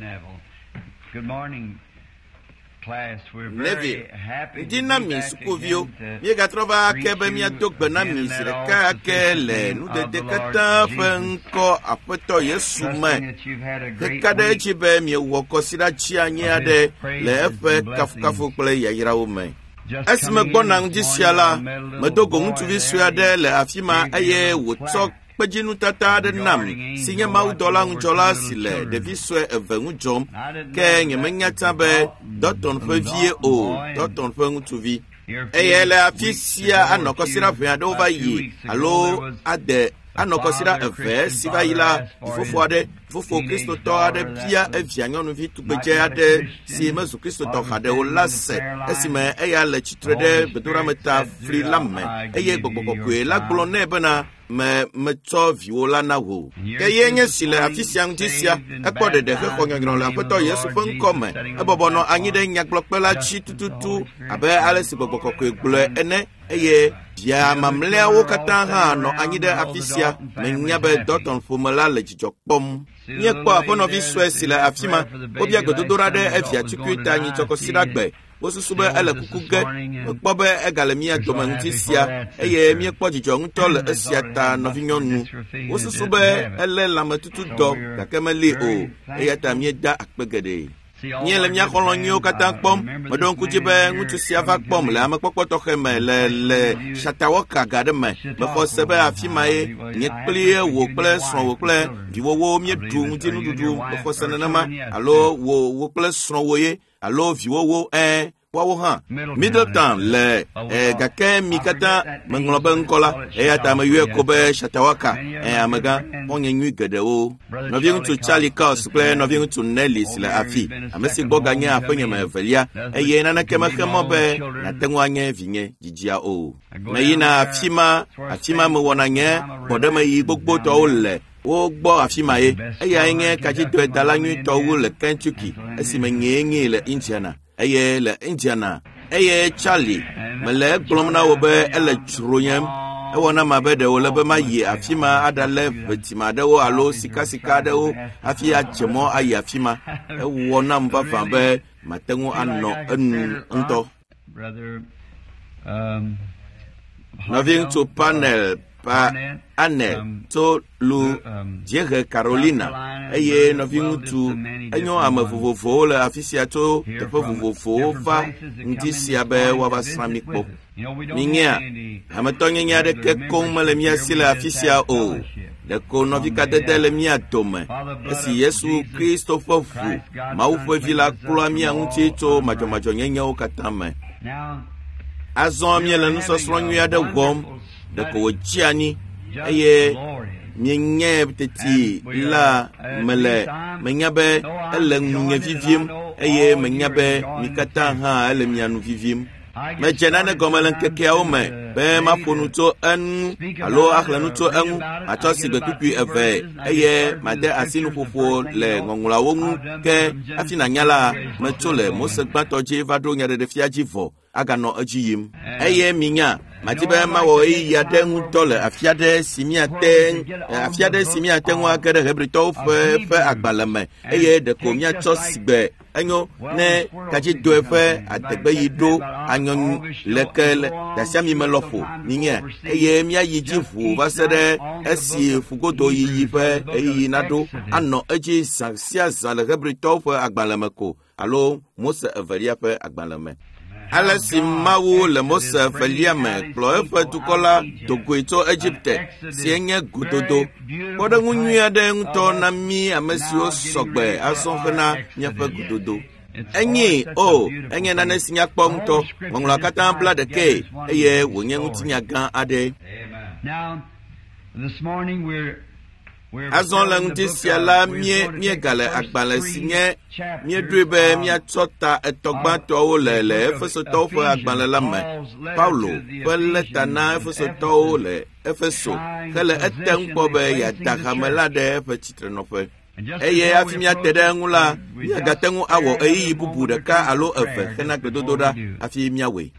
Good morning, class. We're Nevi, very happy to dina be mi back sukuvio, again mi gatrova to ke be mi adogbe na mi sireka ke le nu de de kata fenko apeto Yesu me. Hekade chi be mi woko sira chi anya de le efe kafu kple yayira wo me. Esme gbona ngisiala, me dogo ntu vi suade le afima aye wotok pejinu tata de nam sinye mau dola njola sile de viswe evenu jom ke nyemenya tabe doton fevie o doton fengu tuvi eyele afisia anokosira fiade over yi alo ade anokosira eve siva ila fofo Kristo to ade pia evianyo no vitu beje ade si mezu Kristo to hade o lase esime eya le chitrede bedura meta free lamme eye gbogbogbwe la glone bena me tovi wola na wo ke yenye sile afisia ngisia ekode de ko nyogron la peto Yesu fon come ebobo no anyide nyaglokpela chi tututu abe alesi gbogbogbwe egble ene eye bia mamle wo kata ha no anyide afisia menyabe doton fomala le jijokpom nye kwa apono viswe sile afima obia gododora de afia tukuita nyi chokosiragbe wosusube ele kukuge kpobe egalemia domantisia eye mi kpojijo ntol esiata novinyonu wosusube ele lametutu do kakemeli o eye ta mi da akpegede nyele mia kolonyo katankpom modon kujibe ngutu siava kpom le amekpokpoto kheme le shatawoka gademe me khosebe afima e nyekplie wo kple son wo kple viwowo mi du nguti nududu me khosenenama alo wo kple son wo ye alo viwowo wawo ha Middletown le gake mikata menglobe nkola ata mayue kobe shatawaka amega onye nyu gedewo no bien to Charlie Cos play no bien to Nelly le afi amesi boganya afenye mavelia na nakema kemobe na tenwanye vinye jijia o mayina afima me wonanye bodema yi gbogbo to ole wo gbo afima ye enge kaji to dalanyu to wo le Kentucky esimenye le Indiana le Indiana Charlie mele glomna wobe ele chroyem wona mabede wole be mayi afima adale betima de wo alo sika de wo afia chemo ayi afima wona mbafa be matengu anno enu nto brother nothing to panel pa Anel to lu Jere Carolina nothing to enyo amavovofo le afisia to te vovofo fa ndisia be wabasramikpo minya amatonye nya de ke komale mia sila afisia o le konovika de le mia tome esi Yesu Kristo fofu maufo vila kula mia ntito majomajo nyenya o katame azon mia le nuso sronyu ya de gom de ko jiani nyenye beteti la mele menyabe ele nunye vivim menyabe mikata ha ele mianu vivim me jenane gomelen keke o me be ma fonuto en alo akhlanuto en atosi betupi eve made asinu fofo le ngongula wonu ke afina nyala metole mosegbato je vado nya de fiajivo aga no ajiyim minya matibe ma wo ya den tole afiade simiaten wa kere hebrito fe agbalame de komia tosgbe enyo ne kaji do fe ategbe yido anyon lekele dasiami melofo niye mia yijifu basede esi fugodo yi fe nado anno eji sansia zale hebrito fe agbalame ko alo mose averia fe agbalame alasi mawu le Mose feliame klo efe tukola togoito Egypte sienye gudodo koda ngunya de nto na mi amesio sogbe asonfena nyefe gudodo enye na nesinya kpomto ngula kata bla de ke wonye ngutinya gan ade now this morning we're azon la ngutisia la mie gale agbale sinye mie drebe mie tsota etogba to le efeso to fo agbale la me Paulo peleta na efeso to le efeso kele etempo be ya dakamela de efe chitre no fe afimia tede ngula ya gatengu awo bubu de ka alo efe kena gbedododa afimia we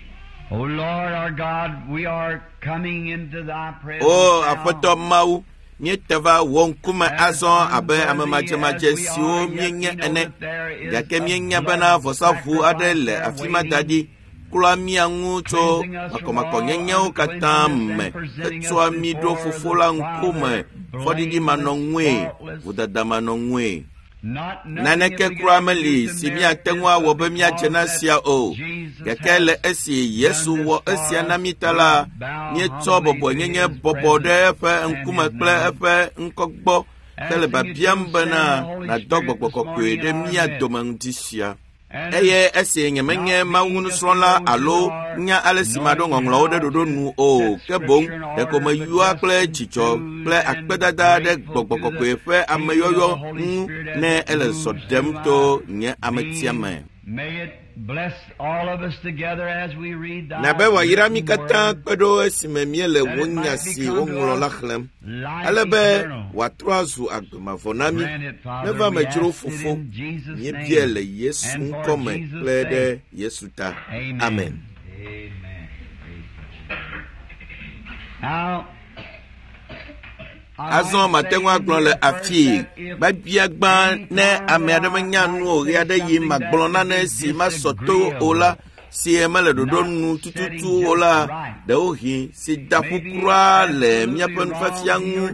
Oh Lord our God, we are coming into thy presence. Oh, afoto mau mieteva wonkume azon abe amemaje siwo mienye ene gake mienya bena vosavu ade le afima dadi kula miangu to makomako nyenyewo katame etswa mido fufola nkume fodidi manongwe udada manongwe naneke kurameli si miatengwa wobe miachena sia o gekele esi Yesu wo esi anamitala mieto bobo nyenye bobo de efe nkume kple efe nkogbo kele babiambena na dogbogbo kwe de miadomangdisia eye esi nyemenye mawunu srola alo nya alesimado ngonglo de dodo nu o kebon de koma yua kle chicho kle akpedada de gbogboko kwefe ameyoyo ne ele sodemto nye ametiame. Bless all of us together as we read the na be wa yirami kata kpedo esimemie le wonya si wonlo la khlem alebe wa troazu agmafonami neva mejro fofo ni biele Yesu nkome plede Yesu ta amen. Now azon matengwa glole afi ba biagba ne ameadamanya nu ori ade yi magbona na si masoto ola si emele dodo nu tututu ola de ohi si dafukura le miapen fafiangu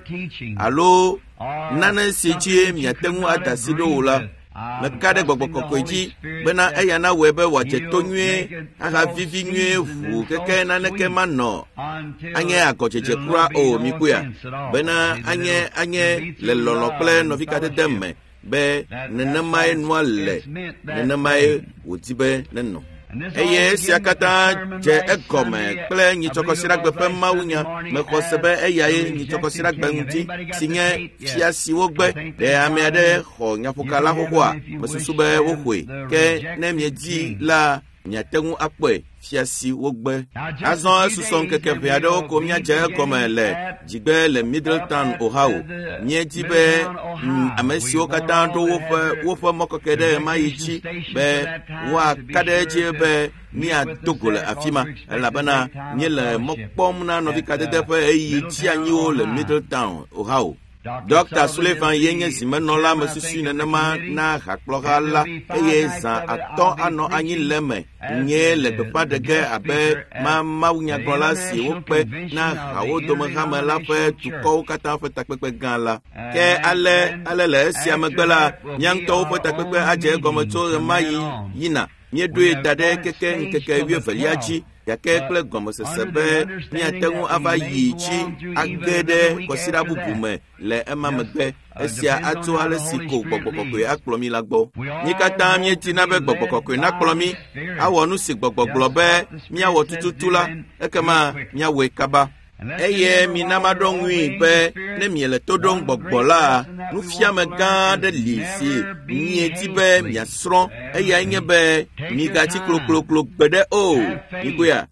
alo nana si ji miatengu atasido ola mekade gbogbokokweji bena eyana webe wache tonwe aha vivi nwe fu keke naneke mano anye akocheche kura o mikuya bena anye le lolokle novikate demme be nenemae nwale nenemae utibe neno eye siakata je ekome kple nyichokosira gbepe mawunya mekosebe eyaye nyichokosira gbenguti sinye fiasi wogbe de amiade ho nyafukala hohoa mesusube wohwe ke nemieji la nyatengu akwe fiasi wogbe azon suson keke piade oko miaje ekome le jigbe le Middletown Ohio miejibe amesi okata ndo wofe mokokede mayichi be wa kadeje be ni adogole afima labana ni le mokpom na novikade defe eyi ti anyi o le Middletown Ohio. Dr. Sullivan yenye zimenola mesusu nenema na hakplohala eye za aton ano anyi leme nye le pepa dege abe ma wunya gola si wope na hawo domahama la fe tuko kata fe takpepe gan la ke ale le si amegbela nyangto fe takpepe aje gomoto mayi yina nye dwe dade keke nkeke wie veliachi yake kple gomosesebe miatengu ava yichi agede kosira bubume le emamegbe esia ato ale siko gbogbokokwe akplomi lagbo nikata mieti na be gbogbokokwe na kplomi awonu si gbogboglobe miawo tututula ekema miawe kaba eye minamadongwi be ne miele todong gbogbola nufiame gade lisi mieti be miasron eye nyebe migati klokloklo gbede o iguya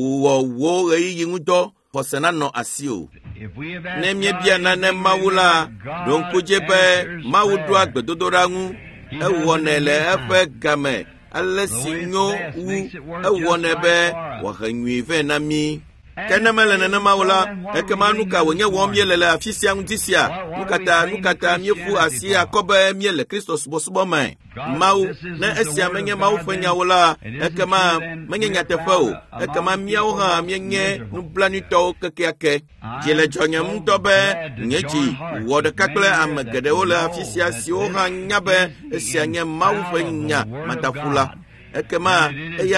wo eyi ngudo hosena no asio ne miebia na ne mawula don kujebe mawudu agbedodorangu ewonele efe game alesinyo wu ewonebe wahanwi ve na mi kenemele nene mawula ekemanuka wenye womyelele afisia ngutisia nukata miefu asia kobe miele Christos bosubome mau na esia menye mau fenya wala ekema menye nyatefo ekema miauha menye nublanito kekeake jele jonya mtobe nyeji wode kakle amgede wala afisia sioha nyabe esia nye mau fenya matafula ekema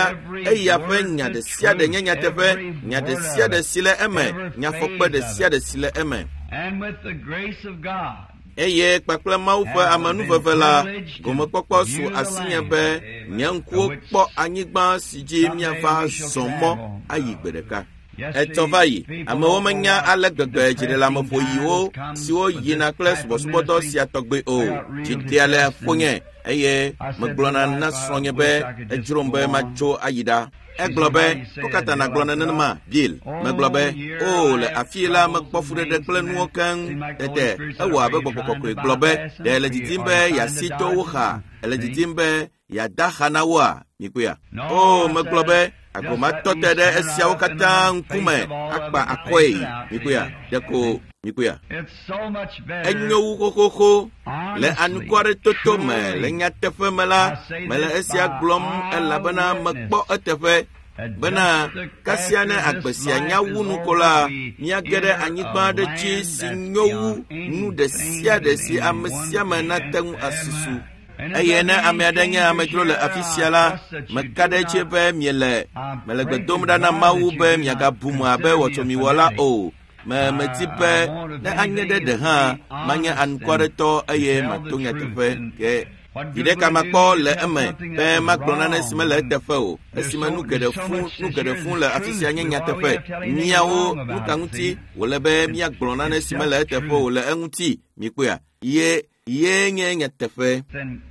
eya fenya de sia de nyanya tefe nya de sia de sile eme nya fokpe de sia de sile eme and with the grace of God eye kpakple maufa amanu fefela gomekpokpo su asinya be nyankuo kpo anyigba siji miafa somo ayi gbedeka etovayi amewomenya alegbegbe jirela mofoyiwo siwo yina kle subosuboto siatogbe o jidiale fonye eye megblona na sonye be ejrombe macho ayida eglobe kokata na glona nenema bil meglobe o le afiela mekpofude de kle nuokan tete ewa be bokokokre globe de legitimbe ya sito wuha legitimbe ya dahanawa mikuya o meglobe agoma tɔte ɖe esiawo katã ŋkume akpa akɔe mikuya deko mikuya enyo wu xoxoxo le anukɔ aɖe toto me le nyateƒe me la mele esia gblɔm elabena mekpɔ eteƒe bena kasia ne agbe sia nya wu nuko la miage ɖe anyigba aɖe dzi si nyo wu nu ɖe sia ɖe si ame sia me nate ŋu asusu. Eye ne ame aɖe nye amedzro le afi sia la, meka ɖe edzi be mele gbe dom ɖa na Mawu be miagabu mo abe wɔtsɔmiwɔla o. Medi be ne anye ɖe hã manye anukɔ aɖe tɔ eye mato nyateƒe ke viɖe ka makpɔ le eme be magblɔ nane si mele eteƒe o. Esime nu geɖe fu le afi sia nye nyateƒe. Miawo nu ka ŋuti wòle be miagblɔ nane si mele eteƒe o le eŋuti mikpoa ye nye nyateƒe.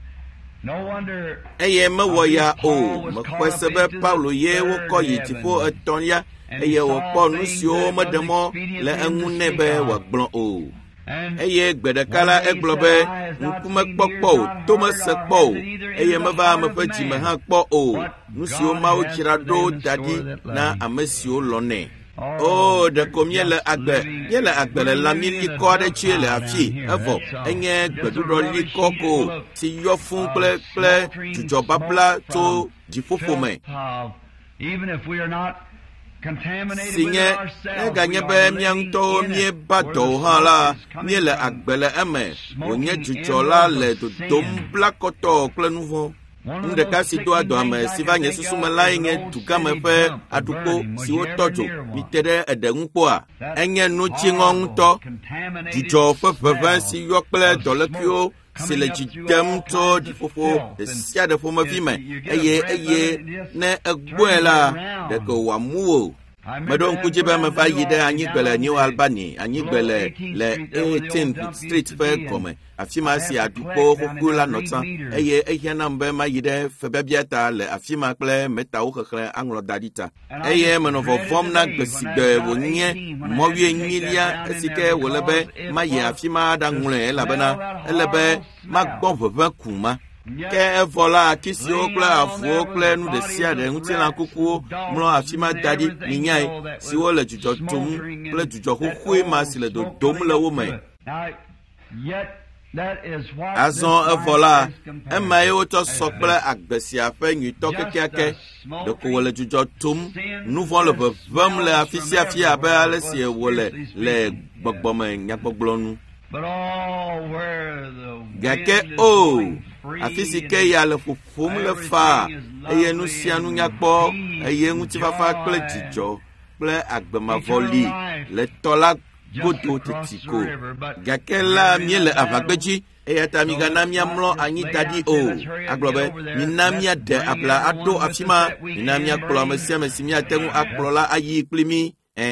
Eye mewɔ ya o, mexɔe se be Paulo ye wokɔ yi dziƒo etɔ̃lia eye wòkpɔ nu siwo meɖe mɔ le eŋu nɛ be wòagblɔ o. Eye gbe ɖeka la egblɔ be ŋkume kpɔkpɔ o, tomese kpɔ o, eye meva ame ƒe dzime hã kpɔ o, nu siwo Mawu dzra ɖo da ɖi na ame siwo lɔnɛ. O ɖeko míele agbe le lãmi likɔ aɖe dzi le afi evɔ enye gbeɖuɖɔ likɔ ko si yɔ fũu kple dzudzɔ babla tso dziƒoƒo me. Si nye eganye be mía ŋutɔwo míeba dɔwo hã la míele agbe le eme wònye dzudzɔ la le dodom bla kɔtɔ kple nu vɔ̃. Ɖeka si do adɔ ame si va nye susu me lae nye dugame ƒe aɖukpo si wotɔ dzo mite ɖe eɖe ŋu kpɔa enye nu dziŋɔ ŋutɔ. Dzudzɔ ƒe ʋeʋẽ si yɔ kple dɔlekpuiwo si le dzidzem tso dziƒoƒo ɖe sia ɖe ƒomevi me eye ne egbɔe la ɖeke wòamu o. Meɖo ŋku dzi be meva yi ɖe anyigbe le New Albany, anyigbe le 18th Street ƒe gɔme, afi ma si aɖukpo xoxo la nɔ tsã, eye ehia nam be mayi ɖe Febabia ta le afi ma kple metawo xexlẽ aŋlɔ da ɖi ta. Eye menɔ vɔvɔm na gbe si gbe wònye mɔwienyilia esi ke wòle be mayi afi ma aɖaŋlɔe elabena ele be magbɔ ʋeʋẽ ku ma. Ke evɔ la akisiwo kple avuwo kple nu ɖe sia ɖe ŋutilã kukuwo mlɔ afi ma da ɖi minyae siwo le dzudzɔ tum kple dzudzɔ xoxoe ma si le dodom le wo me. Azɔ evɔ la ema ye wotsɔ sɔ kple agbe sia ƒe nyuitɔ kekeake ɖeko wòle dzudzɔ tum nu vɔ̃ le ʋeʋẽm le afi sia afi abe ale si wòle le gbɔgbɔme nyagbɔgblɔ nu. Gake afi si ke ya le ƒoƒom le faa eye nu sia nu nyakpɔ eye ŋutifafa kple dzidzɔ kple agbemavɔli le tɔ la godo teti ko. Gake la míele aʋagbedzi eya ta migana míamlɔ anyi da ɖi o. Agblɔ be mina míaɖe abla aɖo afi ma, mina míakplɔ ame sia ame si míate ŋu akplɔ la ayi kpli mí.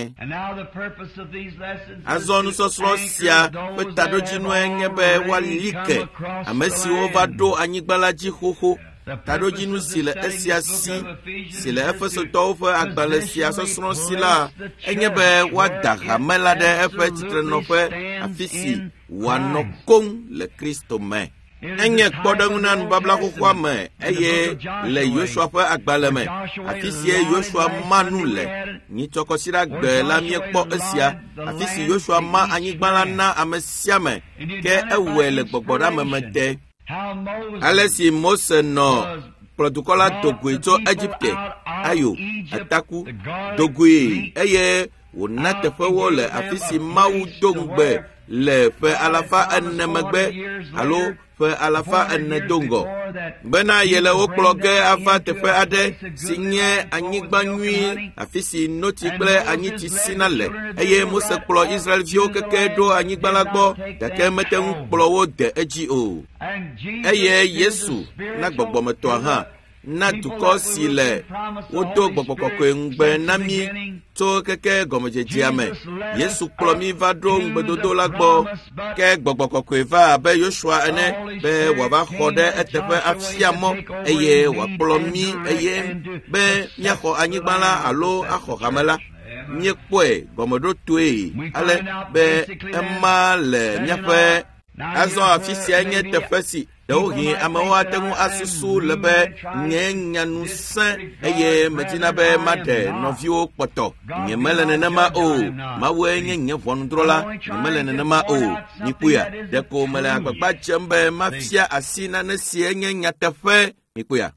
Azɔ nusɔsrɔ̃ sia ƒe taɖodzinue nye be woali ke ame siwo va ɖo anyigba la dzi xoxo. Taɖodzinu si le esia si le Efesotɔwo ƒe agbalẽ sia sɔsrɔ̃ si la enye be woada hame la ɖe eƒe tsitrenɔƒe afi si wòanɔ koŋ le Kristo me. Enye kpɔɖeŋu na nubabla xoxoa me eye le Yosua ƒe agbalẽ me afi si Yosua ma nu le nyitsɔkɔsiɖagbe la míekpɔ esia afi si Yosua ma anyigba la na ame sia me ke ewɔe le gbɔgbɔɖame me te. Ale si Mose nɔ kplɔdukɔ la dogoe tso Egipte ayo ataku dogoe eye wòna teƒewo le afi si Mawu do ŋugbe le ƒe 400 megbe alo ƒe 400 do ŋgɔ bena yele wokplɔ ge ava teƒe aɖe si nye anyigba nyui afi si noti kple anyitsi sina le eye Mose kplɔ Israelviwo keke ɖo anyigba la gbɔ gake mete ŋu kplɔ wo de edzi o. Eye Yesu na gbɔgbɔmetɔa hã na dukɔ si le wodo gbɔgbɔ kɔkɔe ŋugbe na mí tso keke gɔmedzedzea me. Yesu kplɔ mí va ɖo ŋugbedodo la gbɔ ke gbɔgbɔ kɔkɔe va abe Yosua ene be wòava xɔ ɖe eteƒe afia mɔ eye wòakplɔ mí eye be míaxɔ anyigba la alo axɔ hame la. Míekpɔe gɔmeɖotoe ale be ema le míaƒe Azɔ afi sia nye teƒe si ɖewohĩ amewo ate ŋu asusu le be nye nyaŋusẽ eye medina be maɖe nɔviwo kpɔtɔ. Nyemele nenema o. Mawue nye nye ʋɔnudrɔ̃la. Nyemele nenema o. Mikpuya. Ɖeko mele agbagba dzem be mafia asi nane sie nye nyateƒe. Mikpuya.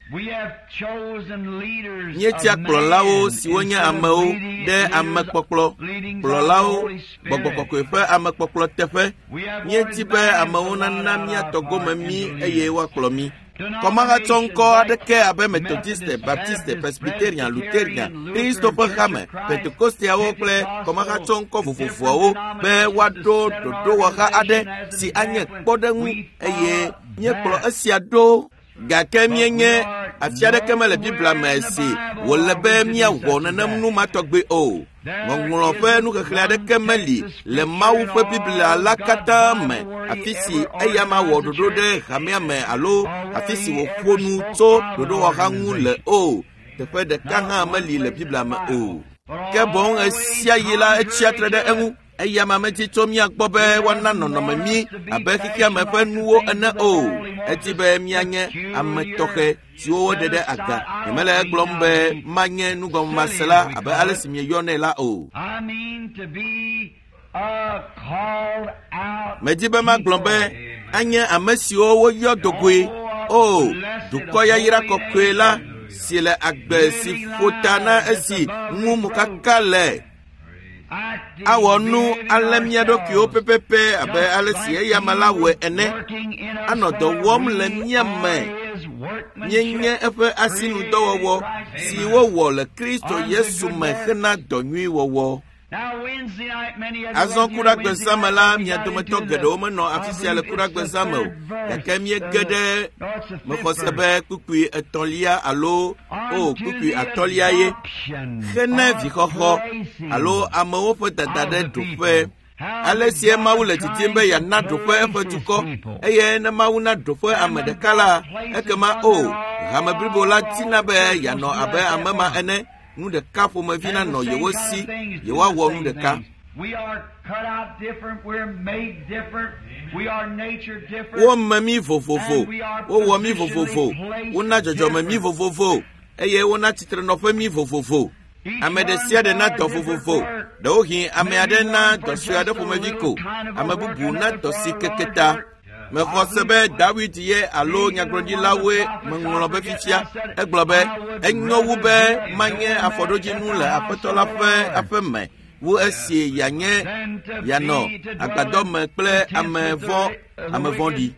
Míetia kplɔlawo siwo nye amewo ɖe amekpɔkplɔ. Kplɔlawo Gbɔgbɔ Kɔkɔe ƒe amekpɔkplɔ teƒe. Míedi be amewo nana míatɔ gome mí eye woakplɔ mí. Kɔmaɣatsɔ ŋkɔ aɖeke abe Methodiste, Baptiste, Presbyterian, Lutheran, Kristo ƒe xame, Pentekosteawo kple kɔmaɣatsɔ ŋkɔ vovovoawo be woaɖo ɖoɖowɔha aɖe si anye kpɔɖeŋu eye míekplɔ esia ɖo. Gake mienye afi aɖeke mele Biblia me si wòle be míawɔ nenem numatɔgbe o. Ŋɔŋlɔ ƒe nuxexlẽ aɖeke meli le Mawu ƒe Biblia la katã me afi si eya ma wɔ ɖoɖo ɖe hamea me alo afi si wòƒo nu tso ɖoɖowɔha ŋu le o. Teƒe ɖeka hã meli le Biblia me o. Ke boŋ esia yi la etsi atre ɖe eŋu. Eya ma medi tso míagbɔ be woana nɔnɔme mí abe xexea me ƒe nuwo ene o. Edi be míanye ame tɔxɛ siwo woɖe ɖe aga. Nyemele egblɔm be manye nugɔmemasela abe ale si mieyɔnɛ la o. Medi be magblɔ be anye ame siwo woyɔ dogoe. O, dukɔ yayra kɔkɔe la si le agbe si ƒota na esi ŋu mokaka le. Awɔ nu ale mía ɖokuiwo pepepe abe ale si eyama la wɔe ene. Anɔ dɔ wɔm le mía me. Míenye eƒe asinudɔwɔwɔ si wowɔ le Kristo Yesu me hena dɔ nyui wɔwɔ. Azɔ kuɖagbezã me la, mia dometɔ geɖewo menɔ afi sia le kuɖagbezã me o. Gake miege ɖe mexɔse be kpukpui etɔ̃lia alo kpukpui atɔ̃lia ye. Hene vixɔxɔ alo amewo ƒe dada ɖe ɖoƒe. Ale sie Mawu le didim be yana ɖoƒe eƒe dukɔ. Eye ne Mawu na ɖoƒe ame ɖeka la, ekema hame blibo la tina be yanɔ abe ame ma ene. Nu ɖeka ƒomevi nanɔ yewo si, yewoawɔ nu ɖeka. Wome mí vovovo, wowɔ mí vovovo, wona dzɔdzɔme mí vovovo, eye wona tsitrenɔƒe mí vovovo. Ame ɖe sia ɖe na dɔ vovovo. Ɖewohĩ ame aɖe na dɔ sue aɖe ƒomevi ko, ame bubu na dɔ si keketa. Mexɔ se be David ye alo nyagblɔɖilawoe meŋlɔ be fifia. Egblɔ be enyo wu be manye afɔɖodzinu le Aƒetɔ la ƒe aƒe me wu esi yanɔ agbadɔ me kple ame vɔ̃ɖi.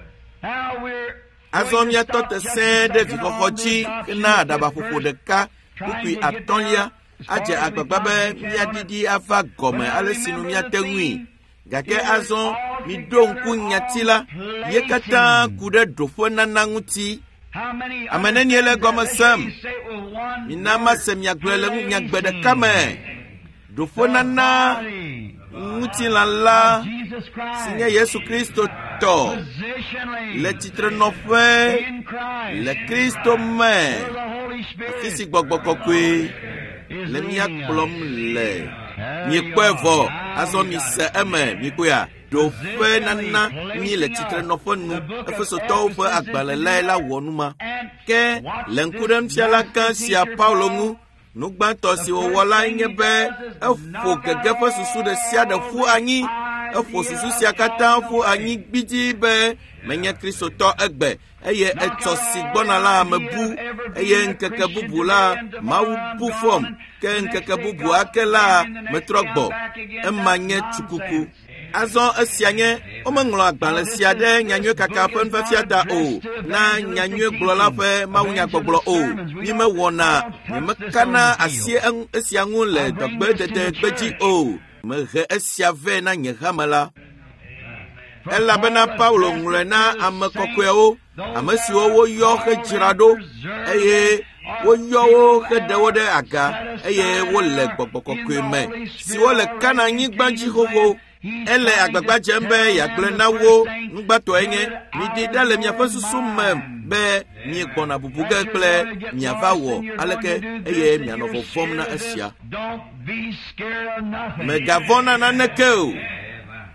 Azɔ míatɔ te sẽe ɖe vixɔxɔ dzi na aɖabaƒoƒo ɖeka kpukpui atɔ̃lia adze agbagba be míaɖiɖi ava gɔme ale si nu míate ŋui. Gake azɔ miɖo ŋku nyati la, ye katã ku ɖe ɖoƒe nana ŋuti. Ame nenie le gɔme sem? Mina mase miagblɔe le nyagbe ɖeka me. Ɖoƒe nana ŋutilã la si nye Yesu Kristo tɔ le tsitrenɔƒe le Kristo me. Afi si Gbɔgbɔ Kɔkɔe le míakplɔm le. Mikpɔe vɔ, azɔ mise eme, mikpɔea. Ɖoƒe nana mí le tsitrenɔƒe nu, Efesotɔwo ƒe agbalẽ lae la wɔ nu ma. Ke le ŋkuɖenufiala gã sia Paulo ŋu, nugbãtɔ si wòwɔ la nye be eƒo gege ƒe susu ɖe sia ɖe ƒu anyi. Eƒo susu sia katã ƒu anyi gbidzi be menye kristotɔ egbe, eye etsɔ si gbɔna la ame bu, eye ŋkeke bubu la Mawu bu fɔm, ke ŋkeke bubu ake la metrɔ gbɔ, ema nye tsukuku. Azɔ esia nye, womeŋlɔ agbalẽ sia ɖe nyanyue kaka ƒe nufiafia ta o, na nyanyue gblɔla ƒe mawunyagbɔgblɔ o. Mi mewɔna, nyemekana asi esia ŋu le dɔgbedede gbedzi o. Mehe esia vɛ na nye hame la. Elabena Paulo ŋlɔe na ame kɔkɔewo, ame siwo woyɔ hedzra ɖo, eye woyɔ wo heɖe wo ɖe aga, eye wole Gbɔgbɔ Kɔkɔe me, siwo le Kananyigba dzi xoxo. Ele agbagba dzem be yeagblẽ na wo nugbãtɔe nye, miɖi ɖa le miaƒe susu me be miegbɔna bubu ge kple miava wɔ aleke, eye mianɔ vɔvɔm na esia. Megavɔ̃ na naneke o.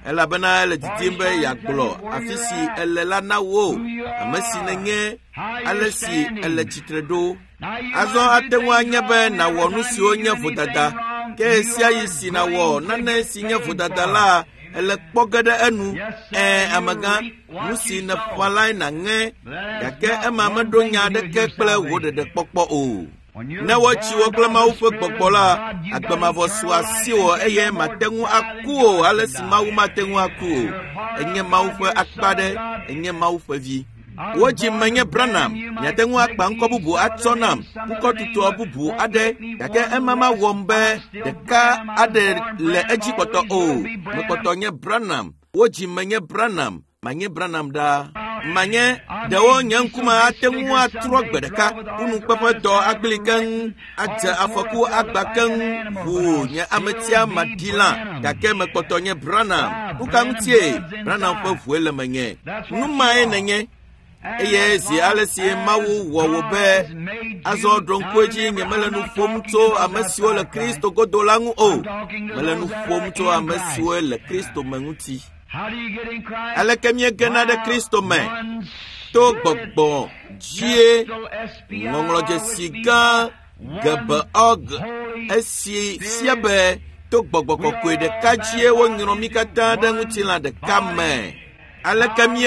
elabena le ditimbe yakblo afisi elela na wo amasi nenye alesi ele chitredo azo atenwa nyebe na wonu si onye fudada ke sia yisi na wo nana si nye fudada la ele kpogede enu amaga musi na falai na nge yake emamado nya de ke kple wo de kpokpo o na wachi wo klama ufe kpokpola agbama vosu asiwo eye matengu akuo alesi mawu matengu akuo enye maufe akpade enye maufe vi woji manye branam yatengu akpa nkobubu atsonam nkotutu obubu ade yake emama wombe deka ade le ejikoto o nkoto nye branam woji manye branam manye branam da manye dewo nyankuma atengu atro gbedeka unu pepe do aglikan aja afoku agbakan hu nya ametia madila yake mekoto nye branam ukamtie branam pe fuele manye numa enenye eyezi alesi mawu wowobe azo dronkweji nyemelenu fomto amesiwo le Kristo godolangu o melenu fomto amesiwo le Kristo menguti alekemie gena de Kristo me to gbogbo jie ngongloje siga gebe og esi siebe to gbogbo kokwe de kajie wo nyiromikata de ngutila de kame alekemie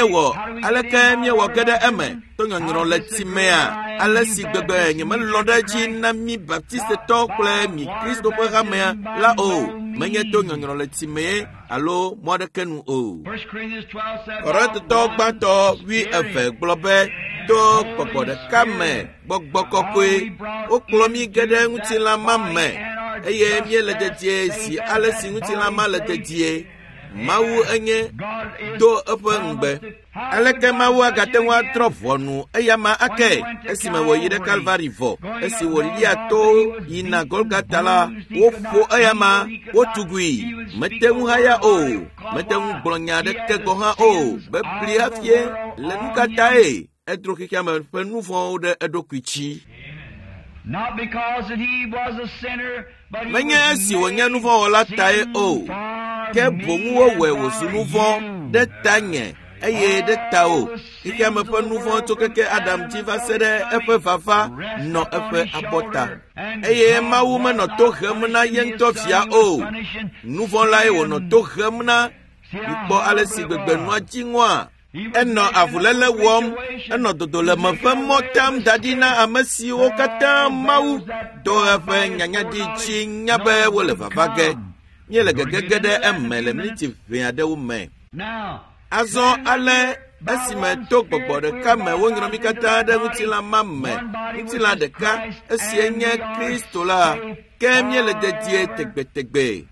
wo gede eme to nyonyo le timea alesi gbegbe nyemelodaji na mi baptiste to kle mi Kristo pe gamea la o menye to nyonyo le timea alo modekenu o Corinthians 12:7 wi efe globe to popo de kame gbogbo kokwe o klomi gede ngutila mame eye mi le dedie si alesi ngutila ma le dedie mawu enye do opengbe aleke mawu agatenwa trofonu eyama ake esime wo yide Calvary vo esi wo liato yina Golgotha la wo fo eyama wo tugui metenwu haya o metenwu gblonya de kego ha o be pli afie le nukatae edro kikama pe nouveau de edokwichi not because that he was a sinner but menye si wonya nouveau la tae o ke bongu wo we su nouveau de tanye eye de tao ike me pe nouveau to keke Adam jiva sede efe fafa no efe abota eye mawu me no to hemna yen to fia o nouveau la e wono to hemna ipo ale si gbegbe no ajinwa eno avulele wom eno dodole mafem motam dadina amesi o kata mawu do efe nyanya di chi nyabe wole vavage nyele gegede emele miti viade wo me azo ale esime to gbogbo de kame wonyro mikata de mutila mamme mutila de ka esienye Kristo la ke miele de die tegbetegbe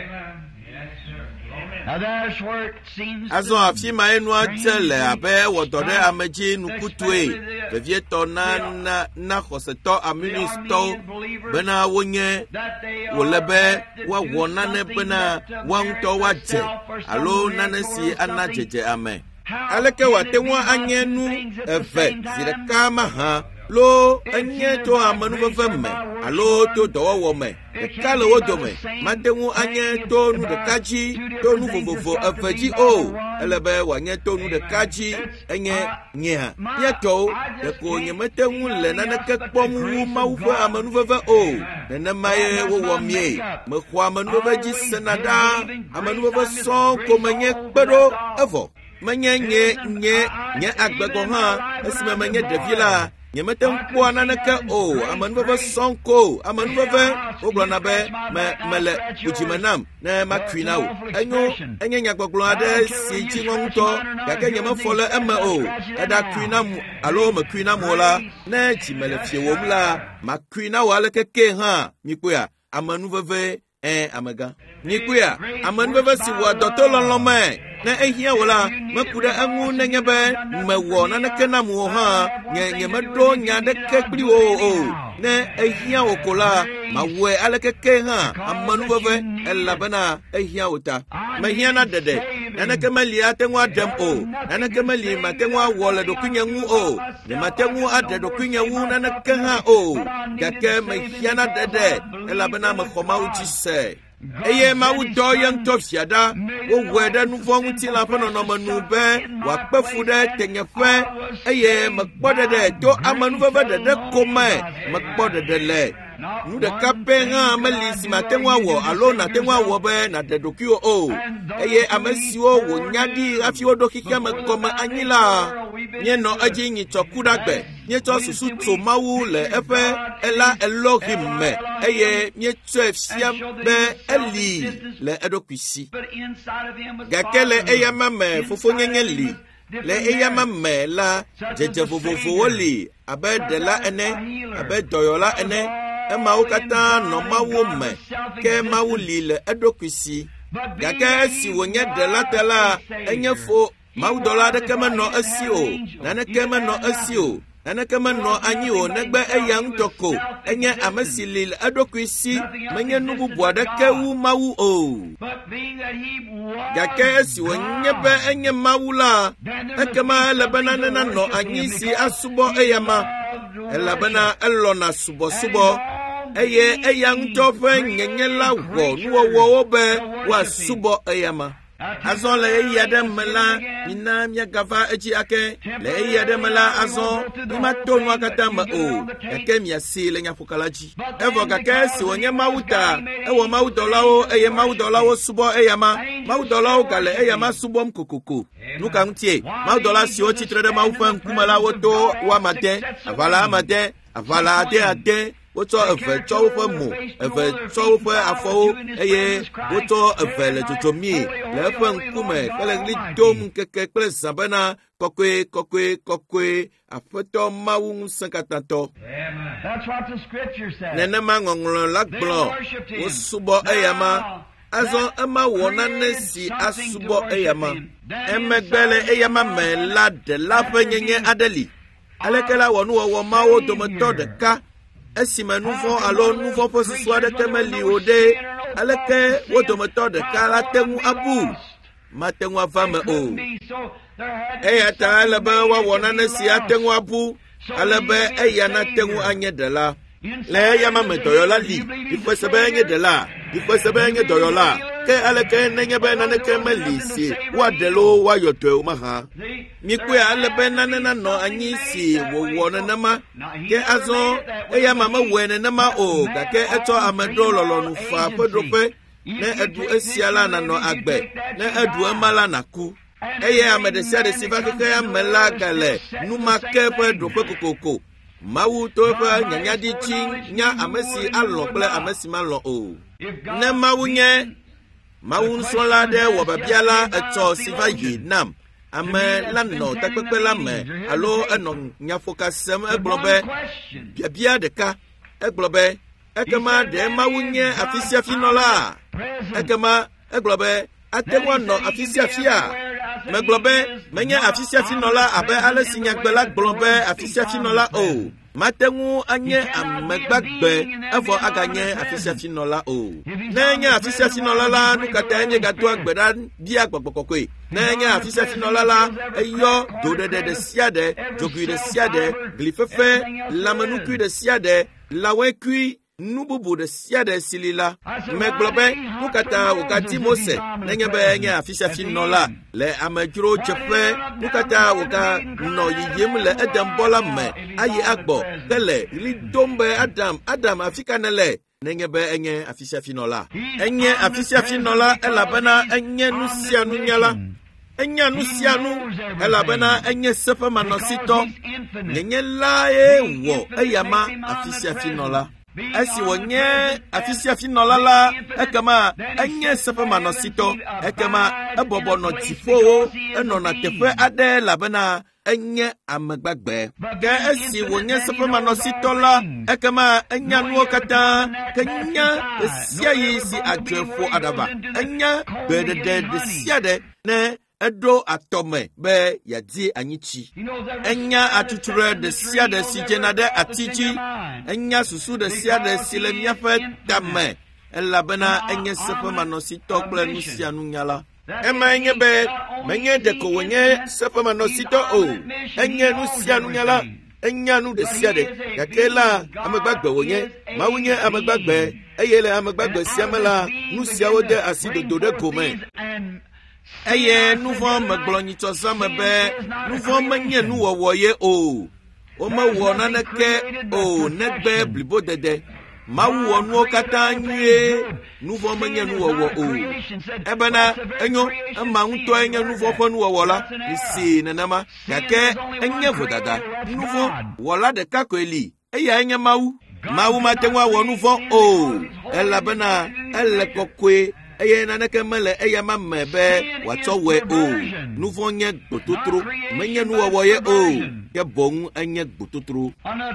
azo afima enu atele abe wodode ameji nukutue bevieto na khoseto aministo bena wonye wolebe wa wonane bena wanto waje alo nanesi anajeje ame aleke watenwa anyenu efe zireka maha lo anye to amanu vemme alo to dowo me kala wodome matenwu anye to nu de kaji to nu vovo afaji o elebe wanye to nu de kaji enye nya yeto de ko nye matenwu le na na kekpom wu mawufo amanu veve o na maye wo mie me ko amanu veji senada amanu veve so ko menye kpedo evo menye nye agbego ha esime menye devila nyemeten kwa naneke o amanbebe sonko amanbebe oglanabe mele ujimenam na makwina o enye nyagboglo ade si chingonto yake nyeme fole eme o eda kwinam alo makwina mola na chimele fiewomla makwina wale keke ha mikuya amanbebe amaga nikuya amanbebe si wa dotolonlome na ehia wala makuda angu na nyebe mewo na nakena mu ha nye medo nya de kekri o na ehia okola mawe alekeke ha amanu bebe elabana ehia uta mahia na dede na nakemali atenwa dem o na nakemali matenwa wole do kunyangu o ne matenwu ade do kunyangu na nakha o gake mahia na dede elabana makhoma uchi se eye mawu do yang to fiada wo weda nu fo nguti la fa no manu be wa kpafu de tenyefe eye makpode de to amanu fa de koma makpode de le nu de kapenga malisi matenwa wo alona tenwa wo be na de dokio o eye amasiwo wo nyadi afiwo dokika makoma anyila nye no ajinyi chokudagbe nye to susu to mawu le efe ela Elohim me eye nye tsefsiam be eli le edokwisi gakele eye mame fofo nyeli le eye mame la jeje fofo woli abe de la ene abe doyola ene ema ukata no mawu me ke mawu li le edokwisi gake si wonye de la tela enye fo mawu dola de kema no asio na kema no asio na kema no anyi o negbe eyang toko enye amesilil adokwisi menye nubu boade kewu mawu o gake si wonye be enye mawu la ekema lebana na no anyi si asubo eyama elabana elona subo eye eyang tofe nyenyela wo nuwo be wa subo eyama azon le yademela ina mia gava eji ake le yademela azon ima tonu akata ma o eke mia sile nya fukalaji evo gake si onye mauta ewo maudolawo eye maudolawo subo eyama maudolawo gale eyama subo mkokoko luka ntie maudola si o titre de maufa nkumala woto wa matin avala ade woto efe chowo mo efe chowo afo eye woto efe le totomi le fe nkume kele li dom keke kele sabana kokwe afeto mawu sankatanto. That's what the scripture says. Nene mangonglo lakblo wosubo eyama azo ema wona nesi asubo eyama emegbele eyama mela de la penyenye adeli alekela wonu wo mawo domoto de ka esima nouveau alors nouveau posiswa de kemeli ode aleke wo domoto de ka la tengu abu matengu afame o eyata alebe wa wona nesi atengu abu alebe eyana tengu anye de la le yama metoyola li ifesebe nye de la ifesebe nye doyola ke aleke nenye be na neke melisi wa delo wa yoto maha mikwe alebe na no anyi si wo na ma ke azo eyama ma wene na ma o ka ke eto amedro lolo nu fa pedrope ne edu esiala na no agbe ne edu amala na ku eye amedesia de sifa ke amela gale numa ke pedrope kokoko mawu to fa nyanya di chi nya amesi alo ple amesi malo o ne mawu nye mawu nsola de wo babiala eto sifa yinam ame lano takpepe la me alo eno nya focusem eglobe bia de ka eglobe ekema de mawu nye afisia finola ekema eglobe atewa no afisia fia meglobe menya afisia finola abe ale sinya gbela globe afisia finola o matengu anye amegbagbe efo aganye afisia finola o nenya afisia finola la nukata enye gatu agbeda bia gbogbogbokwe nenya afisia finola la eyo dodede de siade jogu de siade glifefe lamanuku de siade lawekui nububu de siade silila meglobe nukata ukati mose nenye be nye afisia finola le amejuro chefe nukata uka no yiyim le edembola me ayi agbo kele li dombe adam afika nele nenye be enye afisia finola enye afisia finola elabana enye nusia nunyala enya nusianu elabana enye sefa manosito nenye lae wo eyama afisia finola esi wonye afisia finola la ekama enye sefa manosito ekama ebobo no tifo eno na tefe ade labana enye amegbagbe ke esi wonye sefa manosito la ekama enya nuo kata kenya esia yi si adwefo adaba enya bedede de siade ne edo atome be yadi anyichi enya atuture de sia de sijena de atiji enya susu de sia de silemia fe dame elabena enye sefa manosi tokple nusia nunyala ema enye be menye de ko wenye sefa manosi to o enye nusia nunyala enyanu de siade yakela amagbagbe wonye mawunye amagbagbe eyele amagbagbe siamela nusiawo de asidodo de komen eye nuvo maglonyito samebe nuvo manye nuwowoye o ma wo naneke o negbe blibo dede mawu wonu kata nye nuvo manye nuwowo o ebana enyo ma nto enye nuvo fo nuwowo la isi nanama yake enye vodada nuvo wola de kakoeli eye enye mawu matenwa wonu fo o elabana elekokwe eye naneke mele eye mamebe watowe o nuvo nye gbototro menye nuwowo ye o ke bon enye gbototro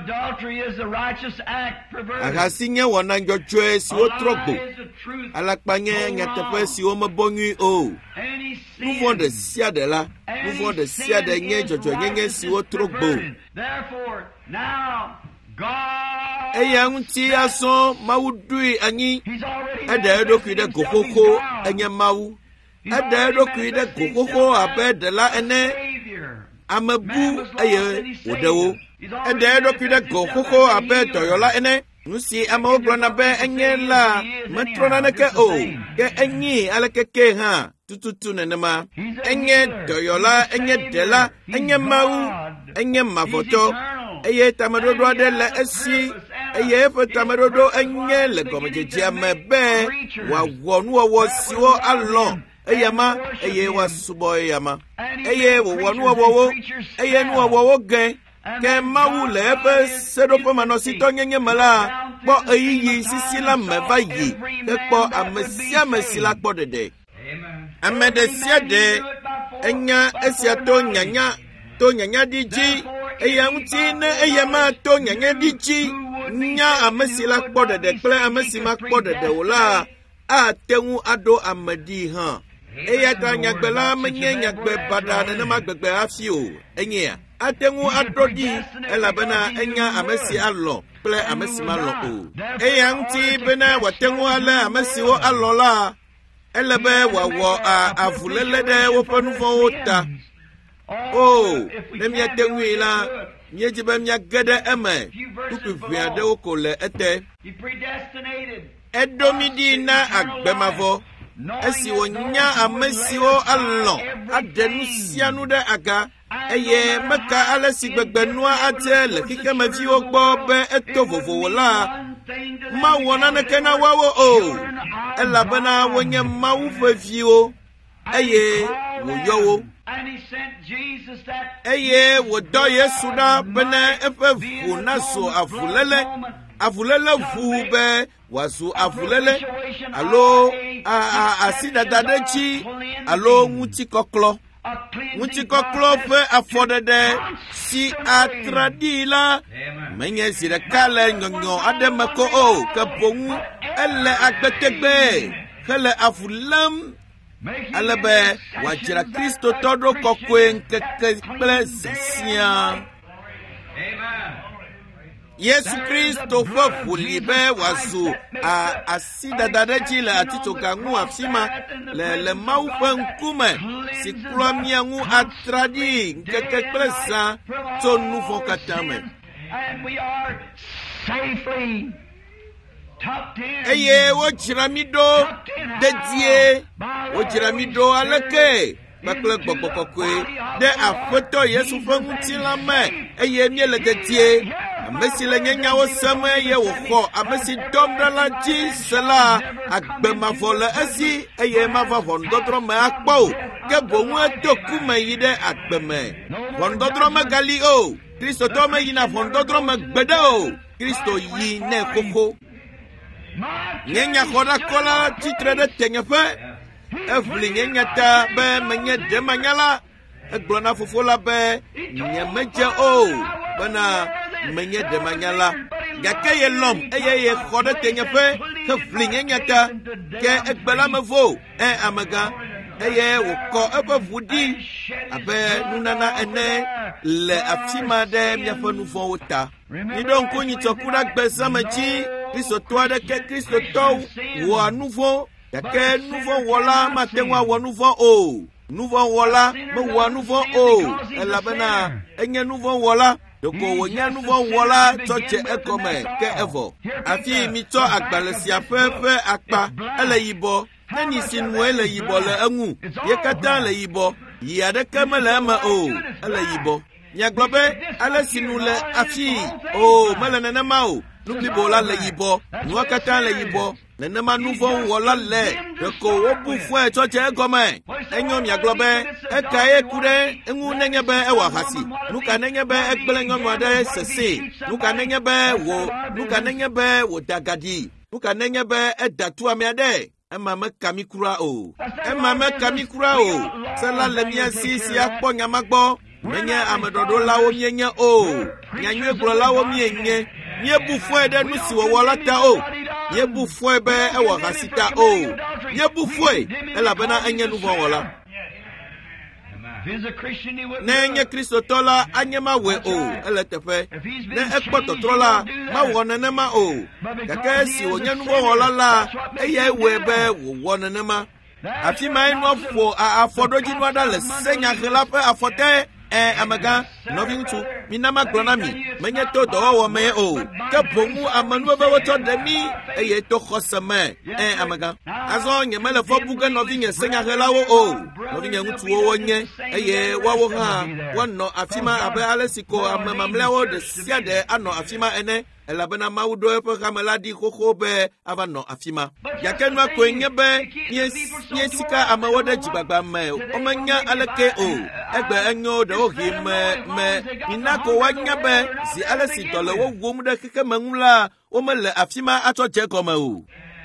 agasi nye wona njojwe si otrogbo alakpanye nyatepe si o mabonyu o nuvo de siade la nuvo de siade nye jojwe nye si otrogbo eya nti aso mawudui anyi ada edoku de gokoko enye mawu ada edoku de gokoko abedela ene amabu eye odewo ada edoku de gokoko abedoyola ene nusi amaobrona be enye la metrona neke o ke enyi alekeke ha tututu nenema enye doyola enye dela enye mawu enye mafoto eye tamadodo ade le esi eye fe tamadodo enye le gomejeje amebe wa wonu wo siwo alon eyama eye wa subo eyama eye wo wonu wo eye nu wo gen ke mawu le be sedo po manosito nyenye mala po eyi sisi la meva yi ke po amesia la po dede amede siade enya esiato nyanya to nyanya diji eyanti ne eyama to nyanya diji nya amesila kpodede kple amesima kpodede wala atenwu ado amadi ha eyata nyagbela menye nyagbe bada ne magbegbe afio enye atenwu adodi elabana enya amesi allo kple amesima lo o eyanti bena watenwu ala amesiwo allola elebe wawo avulelede wopanufo ta oh nemia tenwila nyejibe mia gede eme tukufiade okole ete edomidi na agbemavo esi wonya amesiwo allo adenusianu de aga eye meka alesi gbegbenua ate le kikemeviwo gbo be eto vovowola ma wona neke na wawo o elabana wonye mawu feviwo eye woyowo eye wodo Yesu na bene efe vu na so avulele vu be wasu avulele alo asida dadechi alo nguti koklo fe afodede si atradila menye sire kale nyonyo ademako o kabongu ele agbetegbe kele avulam alebe wajira Kristo todo kokwe nkeke kple sesia Yesu Kristo fofulibe wazu asida dadeji la atito gangu afsima le maupe nkume si kulomia ngu atradi nkeke kple sa to nufo katame eye wojiramido dedie wojiramido aleke bakle gbogbogbokwe de afoto Yesu fanguti lame eye miele dedie amesi le nyanya wo same ye wo kho amesi domdala ji sela agbemavole esi eye mava vondodro me akpo ke bonwu etoku me yide agbeme vondodro me gali o Kristo to me yina vondodro me gbede o Kristo yi ne koko nyenya khoda kola titre de tenyefe efli nyenya ta be menye de manyala eglona fofola be nyemeje o bana menye de manyala gake ye lom eye khoda tenyefe efli nyenya ta ke egbela mevo amaga eye woko ebavudi abe nunana ene le afima de miafa nufo wota ni donc ni tokura gbesamachi Kristo toade ke Kristo to wo nouveau yake nouveau wala matenwa wo nouveau o nouveau wala mo wo nouveau o elabena enye nouveau wala doko wonya nu vo wola toche ekome ke evo afi mi to agbalesia pepe akpa ele yibo nani sinu ele yibo le enwu ye kata le yibo ya de kemele ma o ele yibo nya globe ale sinu le afi o mele nana ma o nu bibola le yibo nu kata le yibo nana ma nu vo wola le doko wo bu fu toche ekome enyom ya globe ekaye kure enwu nenye be ewa hasi nuka nenye be ekbele nyom ade sese nuka nenye be wo dagadi nuka nenye be edatu amiade ema me kamikura o sala le mia sisi akpo nyamagbo menye amedodo lawo mienye o nyanywe glo lawo mienye nye bufu ede nusi wo wolata o nye bufu ebe ewa hasita o nye bufu elabena enye nuvo wola nenye Kristo tola anyema we o eletefe ne ekpoto trola ma wonene ma o kake si onye nuwo wola la eye we be wonene ma afi mai no fo afodoji no ada le senya khelape afote amaga novin tu minama gronami menye to do wo me o ke bomu amanu be woto de mi eye to khoseme amaga azo nye mele fo buga novin senya khelawo o novin ngutu wo nye eye wawo ha wonno afima abe alesiko amamlewo de siade ano afima ene elabena maudo epo kameladi kokobe avano afima yakenwa kwenyebe yesika amawode jibagba me omanya aleke o egbe enyo de ohi me inako wanyabe zi alesi dole wo gomde keke manula omele afima atoje koma o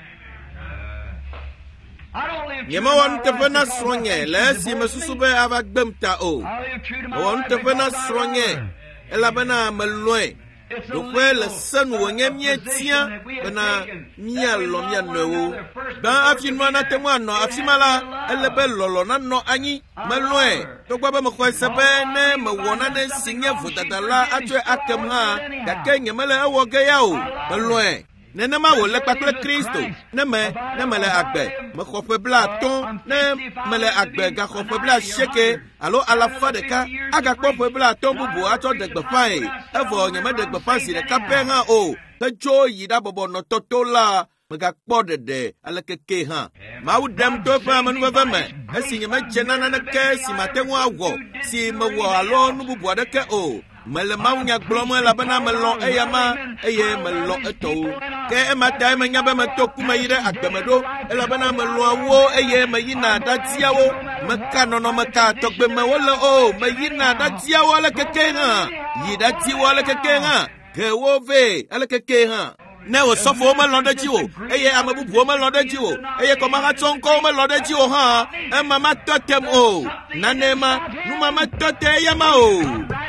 yema won tefena sronye lesi mesusube avagbemta o won tefena sronye elabena melwe dokwe le sanu wonye mietia bena mia lo mia no ba afinwa na temwa no afimala elebe lolo na no anyi melwe dokwa ba mko sebe ne mewona ne sinye vutadala atwe akem ha dakenye mele awoge yawo melwe nene ma wo le pakle Kristo ne mele agbe me khofe bla ton ne mele agbe ga khofe bla sheke alo ala fa de ka aga khofe bla ton bubu ato de gbe fai evo nyeme de gbe fai si de ka pe ha o te jo yi da bobo no totola me ga kpo de ala keke ha ma u dem to fa manu va me esi nyeme chenana ne ke si matenwa awo si me wo alo nu bubu de ke o mele maunya glomo la bana melon eyama eye melon eto ke emata me nyabe me toku me yire agbemedo la bana melon wo eye me yina datiawo me kanono me ka togbe me wole o me yina datiawo le keke ha yida tiwo le keke ha ke wo ve ale keke ha ne wo sofo me londe jiwo eye amabubu me londe jiwo eye ko ma tonko me londe jiwo ha e mama totem o nanema nu mama tote yama o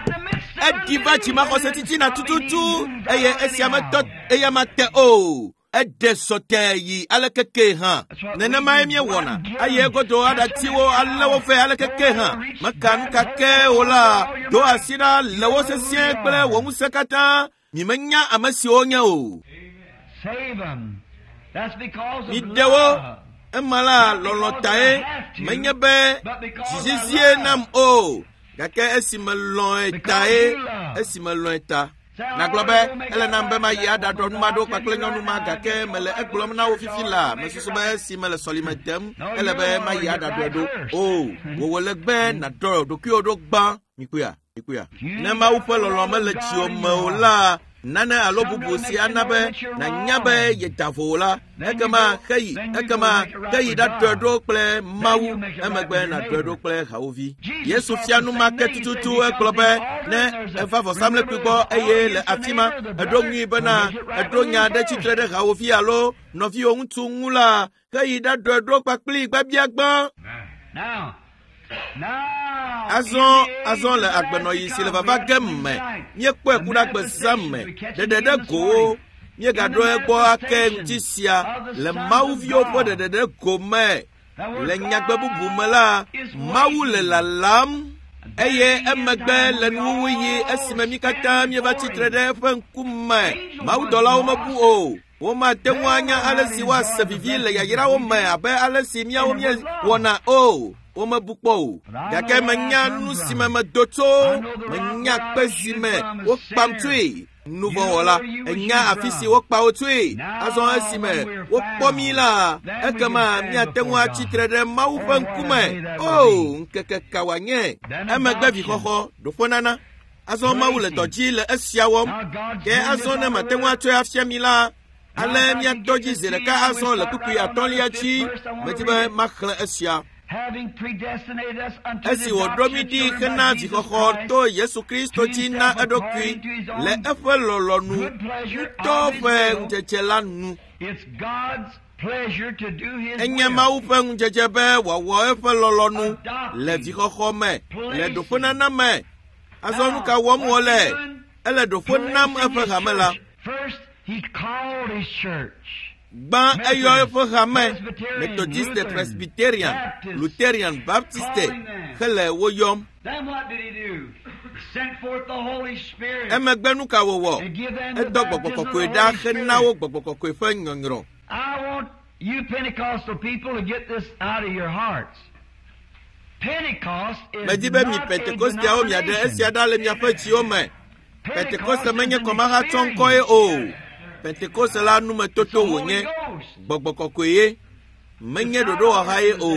ediva chima koseti na tututu eye esiamatot eyamate o edesoteyi alekeke ha nene maemie wona aye godo adatiwo allewo fe alekeke ha makan kake ola do asira lewo sesien pele wo musekata nimenya amasi onya o save them. That's because of idewo emala lolotae menyebe jijizie nam o kake esimelon ta na globe ele na mbe ma ya da do numa do pakle nyonu ma kake mele eglom na ofifila mesusu ba esimele solimetem ele be ma ya da do o wo wole gbe na do ki odo gba mikuya na ma upelo lo mele chi o mola nana alobubu si anabe na nyabe yetavola ekama kai da dodo ple mawu emegbe na dodo ple haovi yesu fianu market tutu eklobe ne eva vo samle kugo eye le afima edongi bana edonya de chitre de haovi alo novi ohun tu nwula kai da dodo papli gbabiagba azon le agbeno yi si le vava gemme nye kwe kuda gbe zamme de go nye gado egbo ake ntisia le mauvio po de go me le nyagbe bubu mela mawu le lalam eye emegbe le nuwu yi esime mi kata mi va chitre de fankume mawu dola o mabu o wo ma tenwanya alesi wa sevivi le yayira o me abe alesi mi a o mi wona o wome bukpo gake menya nu si me doto menya pesi me wo pamtui nuvo wala enya afisi wo pa otui azon asime wo pomi la ekama mi atenwa chitre de mawu fankume nkeke kawanye emegbe vi khokho do fonana azon mawu le toji le esiawom ke azon na matenwa to afia mi la ale mi atoji zere ka azon le kuku ya tonlia chi metibe makhle esia having predestinated us unto esi odromidi kana vikoho to Yesu Kristo china adokwi le efelolonu to fe njechelanu. It's God's pleasure to do his enyama upe njejebe wawo efelolonu le vikoho me le dofunana me azonu ka womole ele dofunam efelamela. First he called his church. Ban ayo efahame Methodiste, Presbyterian, Lutheran, Baptiste, hele woyom. Then what did he do? Sent forth the Holy Spirit. Emegbenu ka wowo. Edog gbogbo da khenawo gbogbo fe nyonro. I want you Pentecostal people to get this out of your hearts. Pentecost is Medibe mi not Pentecost a ya o mi ade esiada le mi afachi o me. Pentecost menye komara tonko e o. Pentecost la nu me toto wonye gbogbo kokoye menye dodo wa haye o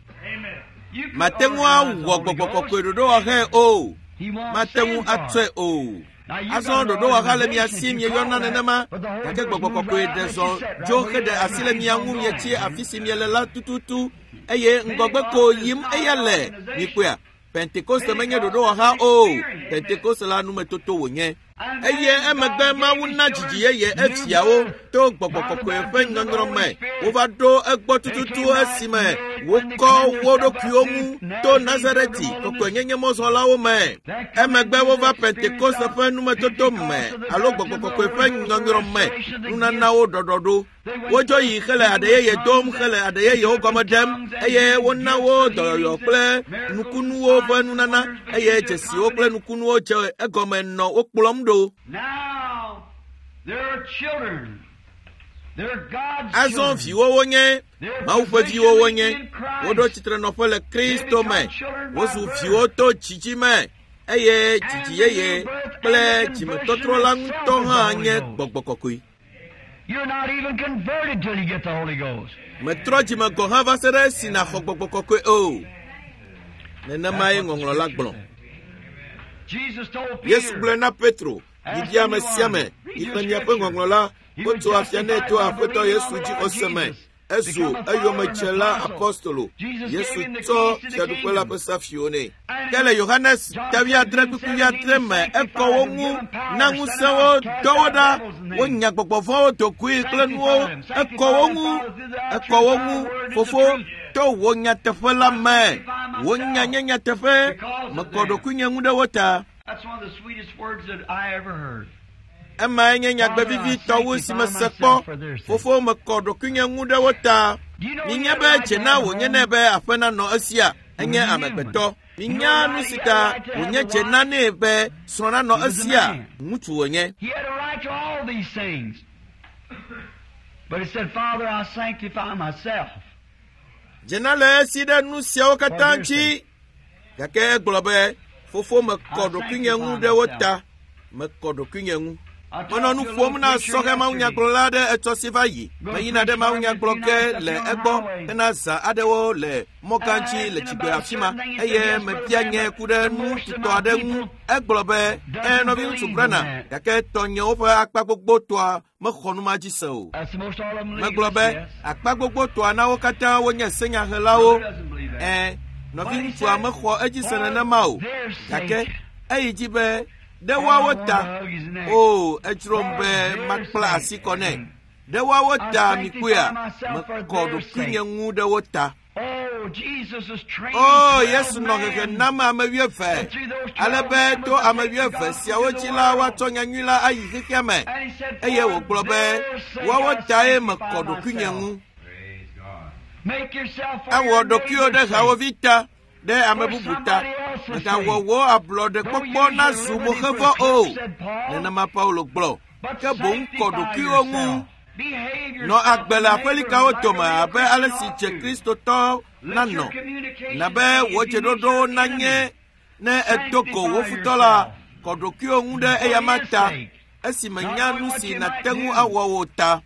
matenwa wo gbogbo kokoye dodo wa haye o matenwu atwe o aso dodo wa hale mi asim ye yona nenema kake gbogbo kokoye deso jo hede asile mi anwu ye chi afisi mi lela tututu eye ngogbe ko yim eyele nikwa Pentecost menye dodo wa ha o Pentecost la nu me toto wonye eye emegbe mawu na jiji ye efiawo to gbogbogbogbo efe ngongro me wo va do egbo tututu asime wo ko wodo kiomu to Nazareti koko nyenye mozolawo me emegbe wo va Pentecost efe nu me toto me alo gbogbogbogbo efe ngongro me nuna nawo dododo wojo yi khele adeye ye dom khele adeye ye ogomodem eye wona wo doyo ple nukunu wo fa nunana eye jesi wo ple nukunu wo je egome no wo kplom do. Now there are children. They're God's azon children. fi wo wonye ma wo fa fi wo wonye wodo chitre no fele Kristo me wo su fi wo to chichi me eye chichi ye ple chimetotro la nto ha nye gbogbokokui. You're not even converted till you get the Holy Ghost. Metroji ma ko ha va sere sina gbogbokokui o nena mai ngonglo lagbon. Jesus told Yesu Peter, blena Petro Nidia mesiame ikanya pengonglola koto afiane to afeto Yesu ji oseme esu ayomechela apostolo Yesu to chadukwela pesafione kele Yohanes tavia drebukuya treme ekowongu nangusewo dowoda wonya gbogbo to kui klenwo ekowongu fofo to wonya tefela me wonya nyanya tefe makodo kunya ngude wota. that's one of the sweetest words that I ever heard. Ema nyanya gbevivi towu si mesekpo fofo makodo kunya ngude wota ninya be chena wonye nebe afena no asia enye amegbeto ninya nu sita wonye chena nebe sona no asia mutu wonye. He had a right to all these things. But he said, Father, I sanctify myself. Jena le sida nu sia wakatanchi yake globe fofo makodo kunya ngude wota makodo kunya ngu Mono nu fom na soke ma unya glolade etosiva yi. Mayina de ma unya gloke le ego tena za adewo le mokanchi le chigbe afima eye me pianye kude nu tito adenu eglobe no bi usubrana yake tonyo fa akpa gbogbo to a me khonu ma ji so. Me globe akpa gbogbo to a na wo kata wo nya senya helawo no bi tu a me kho eji senana ma o yake ejibe de wawota echirombe makpla asikone de wawota mikuya makodo kunyengu de wota. Yesu no keke nama amawie fe alebe to amawie fe sia wochila watonya nwila ayikekeme eye wo gbobe wawota makodo kunyengu awo dokio de hawo vita de amebubuta nta wowo ablode popo na sumo hevo o nena ma Paulo glo ke bon kodo ki ongu no agbela felika otoma abe alesi che Kristo to nano na be wo che dodo nanye na etoko wo futola kodokio ngude eyamata esimanya nusi na tengu awowota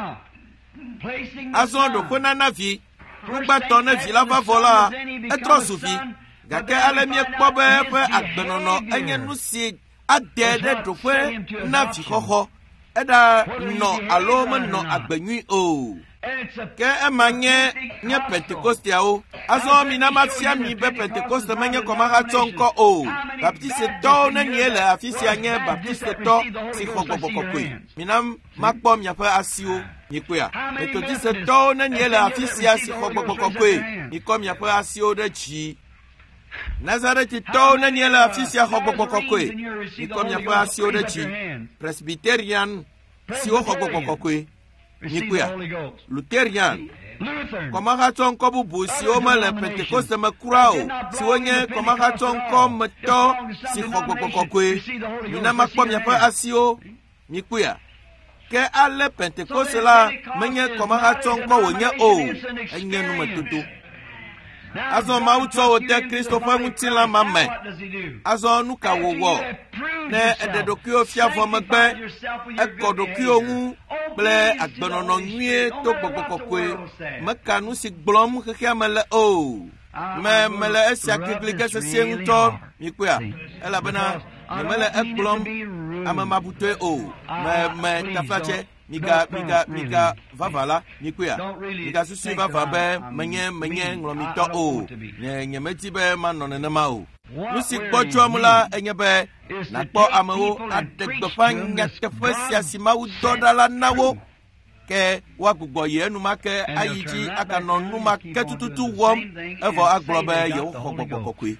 azondo kona navi ngba to na vi lava vola etrosufi gake alemie kpobe pe agbenono enye nusi adede dokwe navi hoho eda no aloma no agbenyi o ke emanye nye Pentecostia o azo mi na mafia mi be Pentecost menye koma ha tonko o baptiste to na nyele afisia nye baptiste to si kokokokoi minam makpo mi afa asio nyikwea metodiste to na nyele afisia si kokokokoi nikomi afa asio de chi Nazareth to na nyele afisia kokokokoi nikomi afa asio de chi Presbyterian si kokokokoi Nikwea Lutherian Komakaton ko bubu si o mala Pentecost makurao si wonye komakaton ko meto si kokokokwe mina makpom ya pa asio Nikwea ke ale Pentecost la menye komakaton ko wonye o enye no matutu azo mauto o te Christopher mutila mame azo nuka wowo ne ededokio fiafo magbe ekodokio hu ble agbenono nwie to gbogbogbokwe makanu si glom kekemele o mele esia keglike sese nto mikwea elabena mele eglom amamabute o me tafache Miga vavala mikwea miga susu vavabe menye nglomito o nye meti be manone ma o nusi kpojo mula enyebe na kpo amewo adegbefanya tefesia simawu dodala nawo ke wa gbogbo ye nu make ayiji aka no nu make tututu wom evo aglobe ye wo kokokokwe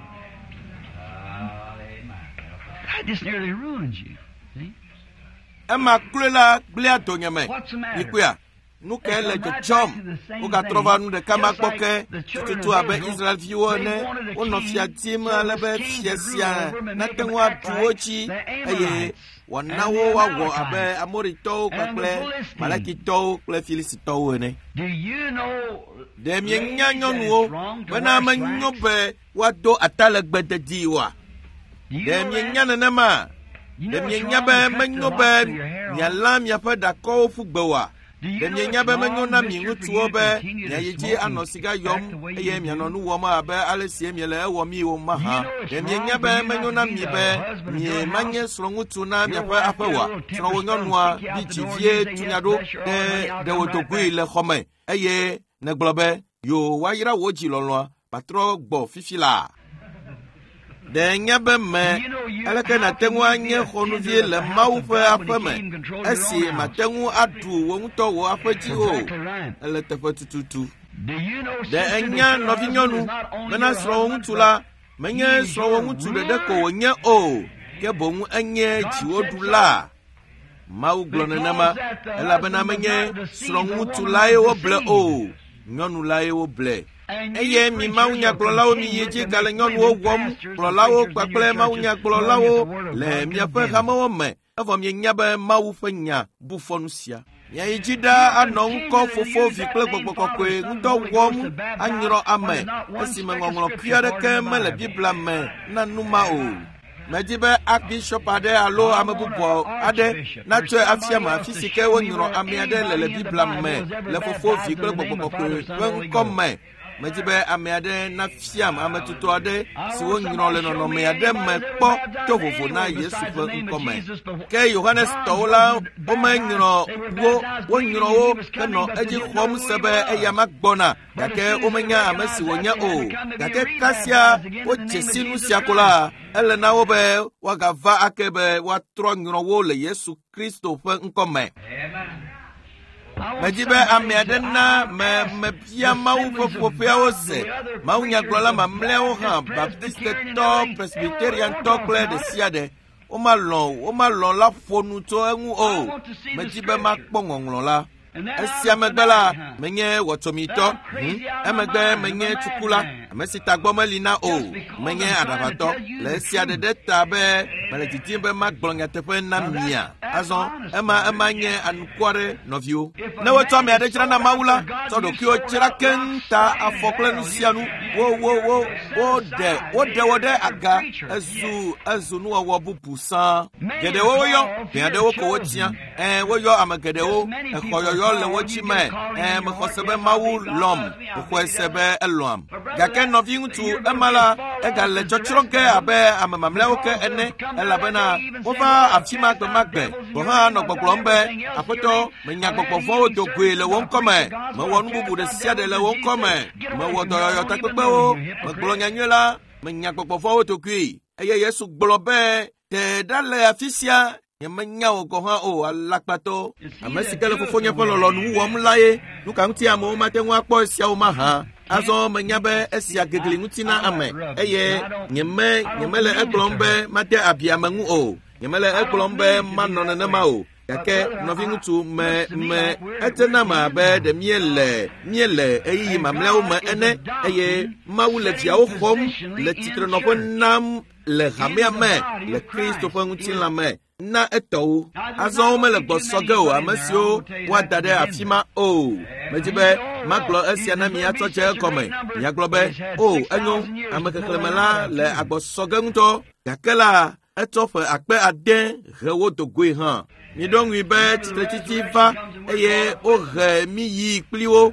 I just nearly ruined you. See? Emma Kulela Bliatonyame, Niquia, Nukele de Chom, Uga trova nu de Kamakoke, to abe Israel Vione, one of your team, Alabet, Yesia, Natanwa, Tuochi, one now war abe Amorito, Malakito, Clefilicito. Do you know Demian Yanyo, when I'm a nobe, what do a talak better diwa? Demian Yanama. Demye nyabe menyo be nyalam yape dako fugbewa demye nyabe menyo na mingutuo be nyayiji anosiga yom eye mianonu woma abe alesie miele ewo mi wo maha demye nyabe menyo na mibe nye manye srongutu na miape apewa sronwonwa bichivie tunyado de wotogui le khome eye neglobe yo wayira woji lolwa patro gbo fifila de nyabe me alaka na tengu anye khonu vie le mau fe afeme esi matengu adu wo nto wo afaji o ele tefotututu de enya novinyonu mena sro ntula menye sro wo ntu de ko wonye o ke bomu anye jiwodula mau glonenama ela bena menye sro ntula e wo ble o nyonu la e wo ble eye mi maunya glolawo mi yeje gale nyon wo wom glolawo kpakple maunya glolawo le mi afa hamawo me avom ye nyabe mawu fanya bufonusia ya yijida anonko fofo vikle gbogbokokwe ndo wom anyro ame esime ngonglo piare ke mele bibla me na numa o Medibe Archbishop ade alo amebubo ade na tue afiama fisike wonyro ame ade le bibla me le fofo vikle gbogbokokwe wenkome Medibe ameade na fiam ametuto ade si wonyro le no meade me po to fofo na Yesu fe nkome ke Yohanes tola o menyro wonyro wo keno eji khom sebe eyama gbona yake o menya amesi wonya o yake kasia o chesinu siakola ele na wo be wagava akebe wa tronyro wo le Yesu Kristo fe nkome Medibe ameade na me pia mau fofofia ose mau nyaglola mamleo ha Baptiste to Presbyterian to ple de siade o malon la fonu to enwu o medibe makpongonglo la esia megbela menye wotomito emegbe menye tukula amesita gbomelina o menye adabato le sia de tabe mele titimbe magblonga tepe na mia azon ema nye anukware novio na woto me ade kira na mawula to do ki o kira kenta afokle nusianu wo de aga azu nu wo bupusa gede wo yo gede wo ko wotia wo yo amagede wo ekoyoyo le wo chime me khosebe mawu lom ko sebe elom gake novio tu emala egale chochronke abe amamamlewo ke ene elabena wo fa afima magbe wo ha no gbogbombe apoto menya gbogbo do gwe le won kome me wonu bubu de sia de le won kome me wo do yo takpepe o me gbolonya nyela menya gbogbo to gwe eye Yesu gbolobe te dale afisia yemenya o go ha o alakpato amesikele fofonya pololo nu wo mlaye nu kan ti amo matenwa po sia o maha azo menyabe esia gegeli nutina ame eye nyemele eglombe mate abiamangu o nyemele eglombe manona na ma o yake novingutu me etena ma be de miele eyi mamle o me ene eye mawule tia o khom le titre no nam le hamia me le Christo pengutin la me na eto azo me le bosogo amasio wadade afima o mejibe maglo esia na mi atoche kome ya globe o enyo amekeklemela le agbosogo nto yakela etofe akpe aden rewo to gwe han mi don wi be titifa eye o re mi yi pliwo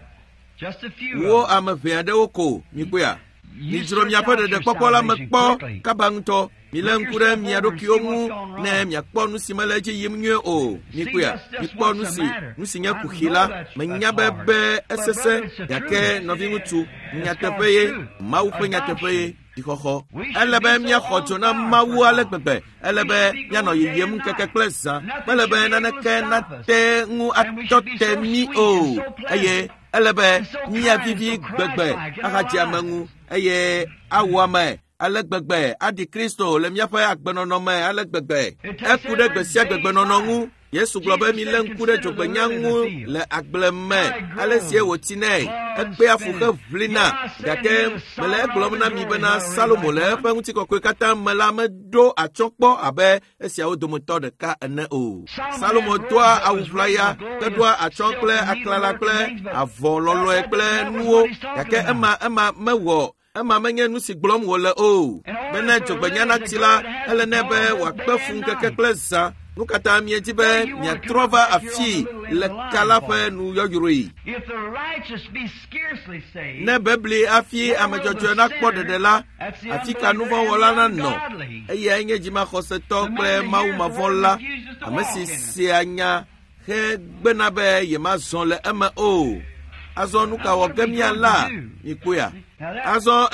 wo amefeade oko mi gbe ni jiro mi apade de popola mekpo kabanto mi lenkure mi adoki omu na mi akpo nu simaleji yimnwe o mi gbe mi kpo nu si nya kuhila menya bebe esese yake novingutu nya tepeye mawu pe nya tepeye dikoko elebe mia khotona mawu alegbegbe elebe nya no yeyem keke klesa elebe naneke nate ngu atote mi o eye elebe mia vivi gbegbe akaji amangu eye awame alegbegbe adi Kristo le mia fa agbenono me alegbegbe ekude gbesia gbegbenono Yesu globe mi lenkude jogbenyangu le agbleme alesie wotine egbe afuke vlina gake mele glomna mi bena Salomo le penguti kokwe kata mela medo achokpo abe esia odomoto de ka ene o Salomo toa awuflaya toa achokple aklala kle avololo ekle nuo gake ema mewo ema menye nusi glom wole o bena jogbenyana tila ele nebe wakpefun keke klesa nukata mietibe nya trova afi le kalafe nu yoyuri ne bebli afi amajojo na kpode la afika nuvo wala na no eye enye jima khoseto pe mawu mavola amesi si anya he gbenabe ye mazon le ema o azon nuka wogemia la ikuya azon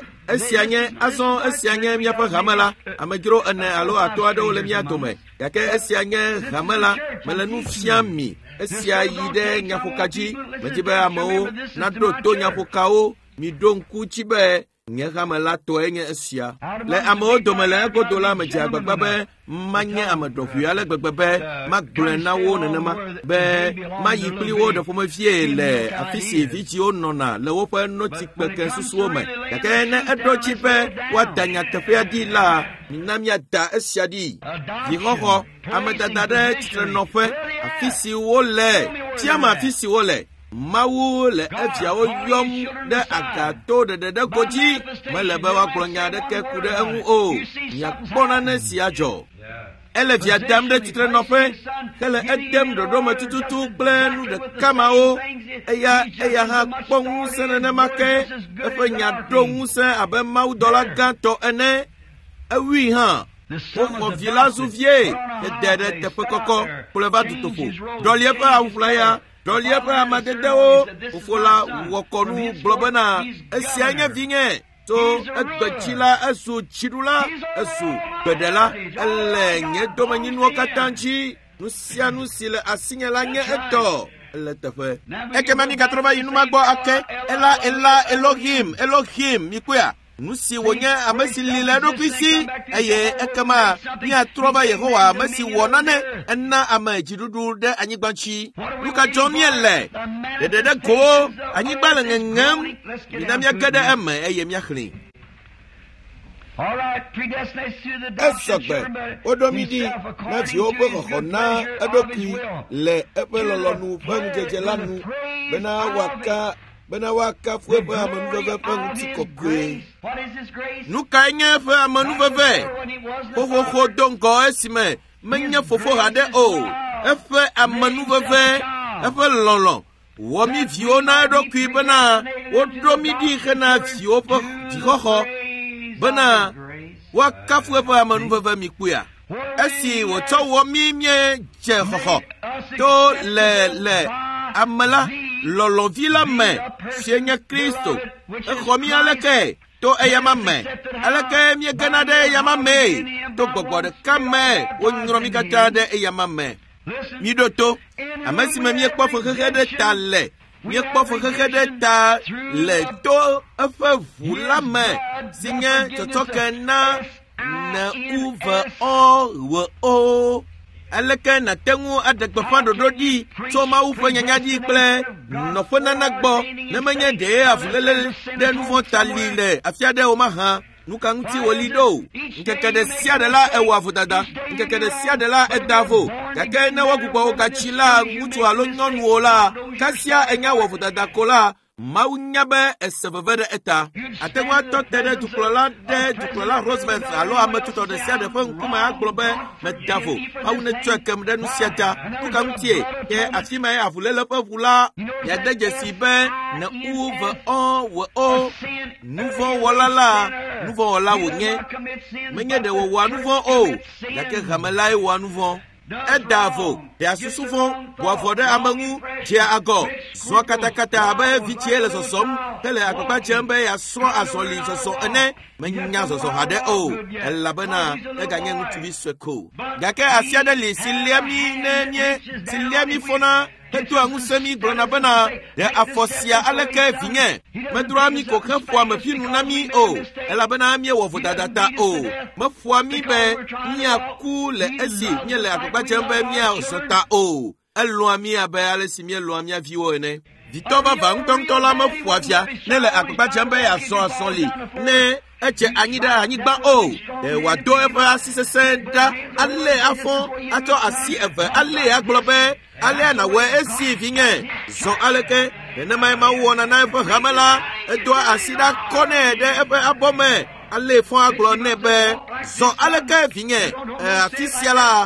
esianye mia pa gamala amejro ene alo ato ado le mia tome yake esianye gamala melanu fiami esia yide nyafokaji mejibe amo na do to nyafokao mi donku chibe nyagamala to enye esia le amo domele go dola meja gbagbabe manye amadofu ale gbagbabe maglena wo nenema be mayipli wo de fo fie le afisi vichi onona le wo pa noti peke susuo me yake ne edo chipe wadanya tefia di la minamia da esia di vihoho amedadade trenofe afisi wo le tiama afisi wo le mawu le efia wo yom de agato de goji melebe wa klonya de keku de enu o nya bona na siajo ele via dam de titre no fe kele edem dodo matututu plenu de kamao eya ha kponu sene ne make efe nya do nse abe mawu dollar ganto ene ewi ha o vilazu vie de tepe koko pleva tutofo dolie pa awflaya dolie pa amadedeo ufola wokonu blobena esianya vinge to ekbechila esu chidula esu bedela elenye domanyinu katanchi nusia nusile asinyala nye eto eletefe ekemani katroba inuma gbo ake ela Elohim mikuya nusi wonya amasi lila do kwisi eye ekama ni atroba Yehowa amasi wonane enna amajidudu de anyigbanchi luka jomiele de go anyigbala ngam bidamya gada ama eye miakhrin. All right, predestination to the doctrine. Odomidi na ti o pe kokona edoki le epelolonu panjejelanu bena waka fuebe amanuve panti kokwe. Nuka nye fe amanuve ho dongo esime menya fofo hade o efe amanuve efe lolo womi viona edoki bena odomidi khana fio po dikoho bana wakafu pa manuva mikuya esi woto wo mimye je hoho to le amala lolo vila me Seigneur Kristo e khomi alake to eyama me alake mi ganade eyama me to gbogbo de kame onromi kata de eyama me mi doto amasi me mi ekpo fo kekede tale mi ekpo fo kekede ta le to afa vula me Seigneur totoke na uva o aleke na tengu adegbefa dododi to ma ufa nyanyadi ple no fona nagbo na menye de afulele de nouveau talile afiade o maha nuka nti wolido nkekede siade la ewa fudada nkekede siade la edavo kake na wagugbo okachila mutu alo nyonu ola kasia enya wo fudada kola maunyabe esevevede eta atengwa totede duklola Roosevelt alo ametuto de siade fon kuma aglobe medavo awune twekem de nusiata tukamtie ke afima ya avulele pavula ya deje sibe na uve o nouveau wala wonye menye de wo nouveau o yake gamelai wa nouveau edavo de asusufo wafode amangu tia ago so katakata abe vitiele sosom tele akpa chembe ya so asoli soso ene menya soso hade o elabana eganye ntubi sweko yake asiade li siliami fona etu angusemi bronabana de afosia aleke vinye medrami ko kafwa mafinu nami o elabana mi wo vodadata o mafwa mi be nyaku le ezi nyele akpa chembe mi osota o elwa mi abe alesi mi elwa mi aviwo ene vitoba vangtontola mafwa via nele akpa chembe ya so asoli ne eche anyigba o wado ebe asisese da alle afon ato asi ebe alle aglobe alle na we esi vinye so aleke ene mai ma wona na ebe hamala edo asida kone de ebe abome alle fon aglo nebe so aleke vinye afisiala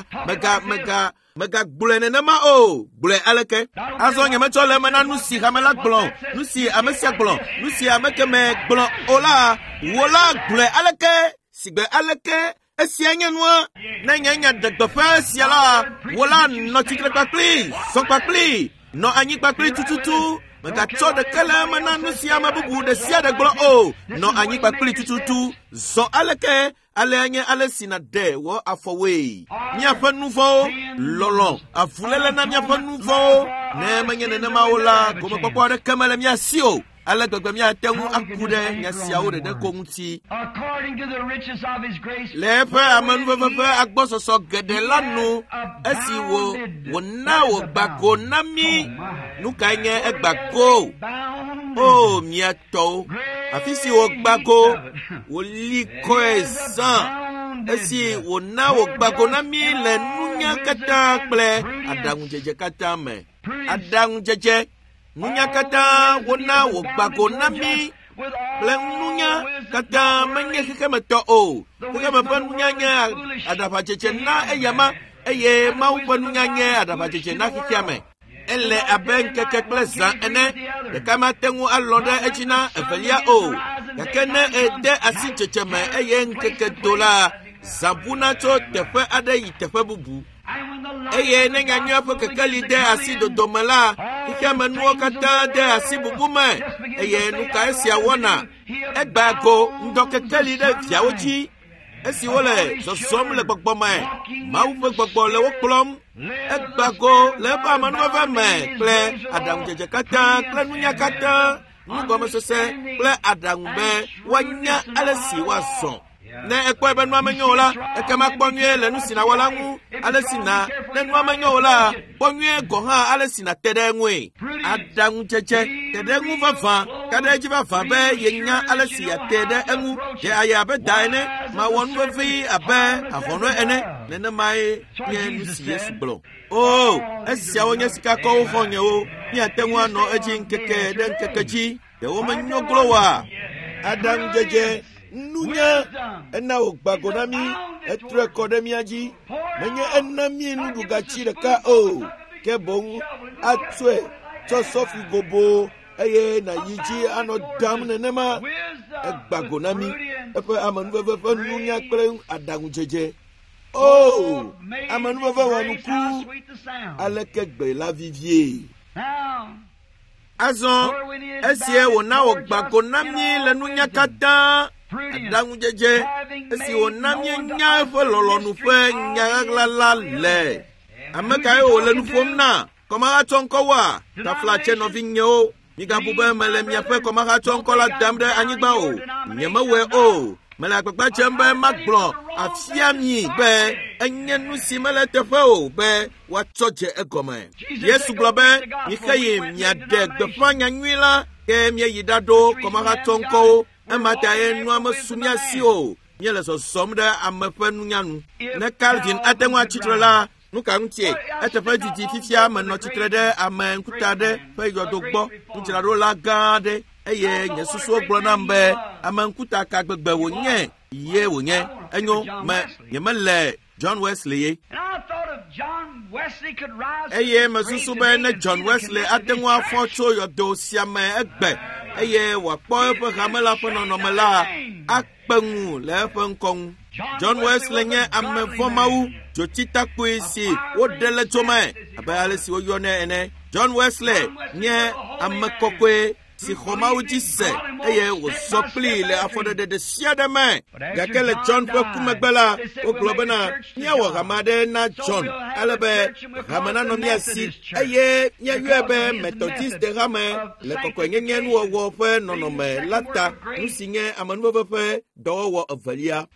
mega gbulene na ma o gbule aleke azo nye mecho le mena nusi hamala gblo nusi amesia gblo nusi ameke me gblo ola wola gbule aleke sigbe aleke esianye noa na nyanya de dofa siala wola no tikre pakli so pakli no anyi pakli tututu mega cho de kala mena nusi amabubu de sia de gblo o no anyi pakli tututu so aleke ale anye ale sinade wo afowe nya fa nouveau lolo afulele na nya fa nouveau ne manye ne maola ko mapapa de kamala mia sio ale gbegbe mia tengu akude nya siawo de konguti according to the riches of his grace le pe amanu fe agbososo gede lanu esiwo wona wo gbako nami nuka nye egbako o mia to afisi wo gbako wo liko ezan esi wona wo gbako nami le nunya kata ple adangu jeje kata me adangu jeje nunya kata wona wo gbako nami ple nunya kata menye kemeto o keme nunya nya adafa jeje na eyama eye mau nunya nya adafa jeje na kikiame ele aben keke plesa ene de kama tengu alonde echina evelia o yakene ede asichecheme eye nkeke dola zabuna to tefe ade yitefe bubu eye nenga nyapo kekeli de asido domala ikeme nuo kata de asibubu me eye nuka esi awona egbago ndokekeli de fiawoji esi wole sosom le gbogbo me mawu fe gbogbo le woklom egbago le ba manu fa me ple adam jeje kata ple nunya kata ngome sese ple adangbe wanya alesi wason na ekwe be no amenyola ekema kponye le nu sina wala ngu alesina na nu amenyola kponye go ha alesina tedenwe adangu cheche tedengu vafa kadeji vafa be yenya alesi ya tede engu je aya be daine ma wonu vi abe ahono ene ne mai nye nu si Yesu blo oh esia wonya sika ko honye o ni atenwu ano eji nkeke de nkekeji de wo menyo glowa adangu jeje nunya ena ogbagonami etre kodemiaji menye enami nuduga chireka o kebon atwe to sofi gobo eye na yiji ano dam nenema egbagonami epe amanuveve nunya kre adangu jeje oh amanuveve wanuku alekegbe la vivier azon esie wona ogbagonami le nunya kata adangu jeje esi onamye nya fo lolonu fe nya glala le ameka e ole nu fomna koma atonko wa ta flache no vinyo mi ga bube mele mi ape koma atonko la damde anyigba o nyema we o mele akpakpa chembe magblo afiami be enye nu si mele tefe o be wa toje egome Yesu globe mi kayim nya de fanya nwila ke mi yidado koma atonko amata enu amasumia sio nyele so somda amafanu nyanu na Calvin atenwa chitrela nuka ntie atefa jiji fifia manno chitrede amen kutade fe yodogbo nchira rola gade eye nyesusu ogbo na mbe amen kuta ka gbegbe wonye ye wonye enyo me yemele John Wesley eye masusu be na John Wesley atenwa focho yodo siame egbe eye wapo pe kamela pono no mala akpengu le penkong John Wesley nye amefomau jotita kwesi wodele tome abale si oyone ene John Wesley nye amekokwe si khomau jisse eye wo sopli le afode de siade me yakele John pe kumegbela o globena nye wo gamade na John alebe gamana no miasi eye nye yebe Methodist de game le kokwenye nu wo fe no me lata nusinye amanu fe do wo avalia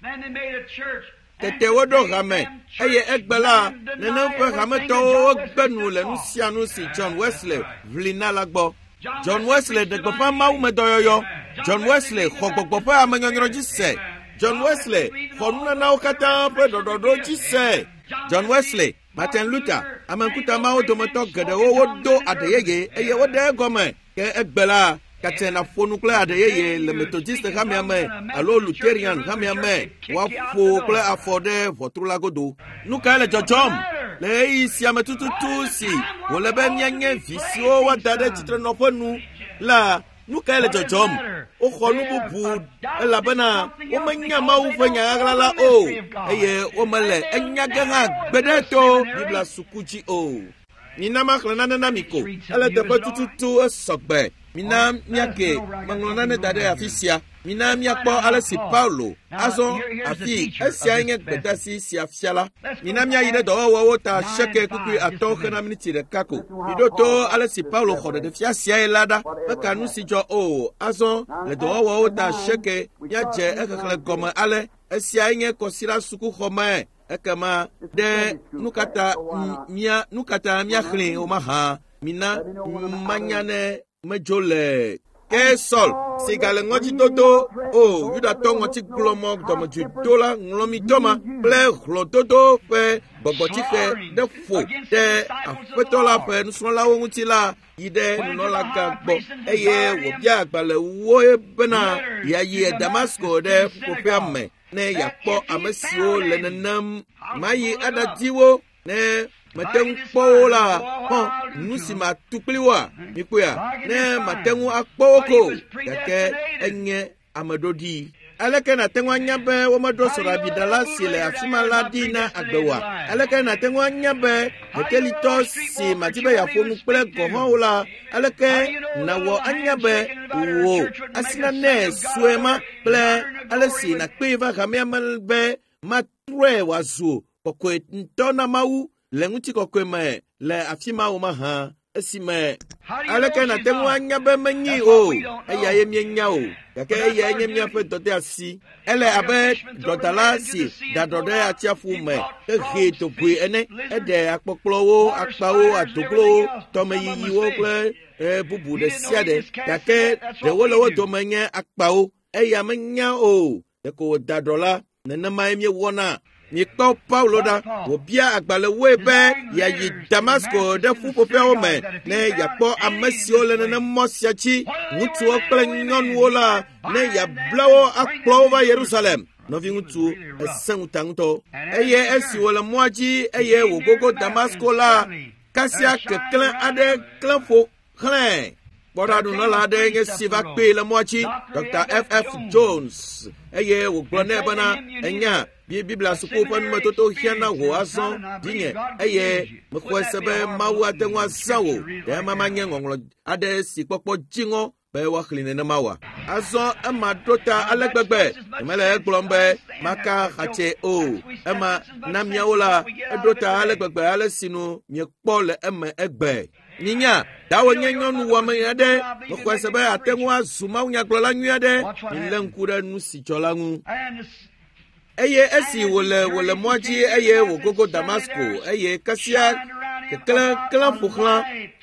tete wodo game eye egbela nene fe game to gbenu le nusianu si John Wesley vlina lagbo John Wesley de papa mau medoyoyo John Wesley khogbogbo amenyonyro jise John Wesley khonuna na okata pe dododo jise John Wesley Martin Luther amankuta mau domoto gede wodo adeyeye eye wode gome ke egbela katena fonukle adeyeye le Methodist kamiame alo Lutherian kamiame wa fo kle afode votrulagodo nuka le jojom le isi ametututu si wole be nyenye visio wa dade chitre no ponu la nuka le jojom o khonu bubu la bana o menya ma u fanya agala o eye o mele enyaga ha gbedeto bibla sukuchi o nina maklana na miko ala de tututu sogbe mina miake manglona ne dade afisia mina miakpo ala si Paulo azo afi esia nge bedasi si afiala mina mia yide do wo ta sheke kuku atoke na miniti de kako bidoto ala si Paulo khode de fia sia elada aka nu si jo o azo le do wo ta sheke ya je ekakle goma ale esia nge kosira suku khoma ekama de nukata mia khli o maha mina manyane mejole ke sol sigale ngoji toto o yuda to ngoti glomo domo judola nglomi toma ple glototo pe bogboti ke de fo de afetola pe nsola wutila ide nola gbo eye wo bia agbale wo bena ya yi Damasco de popiame ne yakpo amesio lenenam mayi adatiwo ne matengu pola ho nusima tupliwa mikuya ne matengu akpoko yake enye amadodi aleke na tengwa nyabe womodo sorabi dala sile afima ladina agbewa aleke na tengwa nyabe hotelito si matibe ya fonu kple gohon la aleke na wo anyabe wo asina ne suema ple alesi na kpeva kamiamelbe matre wazu kokwe ntona mau lenguti kokweme le afima uma ha esime aleke na te ŋu anya be menyi o eya ye mienya o gake eya nye miaƒe dɔde asi ele abe dɔdala si dadɔ ɖe atiaƒu me ehe togoe ene eɖe akpɔkplɔwo akpawo adoglowo tɔmeyiyiwo kple bubu ɖe sia ɖe gake ɖewo le wo dome nye akpawo eya menya o ɖeko wòda ɖɔ la nenemae miewɔna. Mikpɔ Paulo ɖa wòbia agbalẽwoe be yeayi Damasko ɖe ƒuƒoƒeawo me ne yeakpɔ ame siwo le nenem mɔ sia dzi ŋutsuwo kple nyɔnuwo la ne yeabla wo akplɔ wo va Yerusalem. Nɔviŋutsu esẽ ŋuta ŋutɔ eye esi wòle mɔa dzi eye wògogo Damasko la kasia keklẽ aɖe klẽ ƒo xlẽ. Kpɔɖaɖunɔla aɖe nye si va kpee le mɔa dzi Dr. F.F. Jones eye wògblɔ nɛ bena enya Biblia suku ƒe numetoto hiãna wò azɔ dinye eye mexɔe se be Mawu ate ŋu azã wò ɖe mama nye ŋɔŋlɔ aɖe si kpɔkpɔ dziŋɔ be woaxlẽ nenema wòa. Azɔ ema ɖo ta ale gbegbe mele egblɔm be maka xatse o ema na miawo la eɖo ta ale gbegbe ale sinu miekpɔ le eme egbe. Ninya dawo nye nyɔnu wɔme aɖe mexɔe se be ate ŋu azu mawunyagblɔla nyui aɖe milé ŋku ɖe nu si dzɔ la ŋu. Eye esi wòle mɔa dzi eye wògogo Damasko eye kasia keklẽ ƒo xlã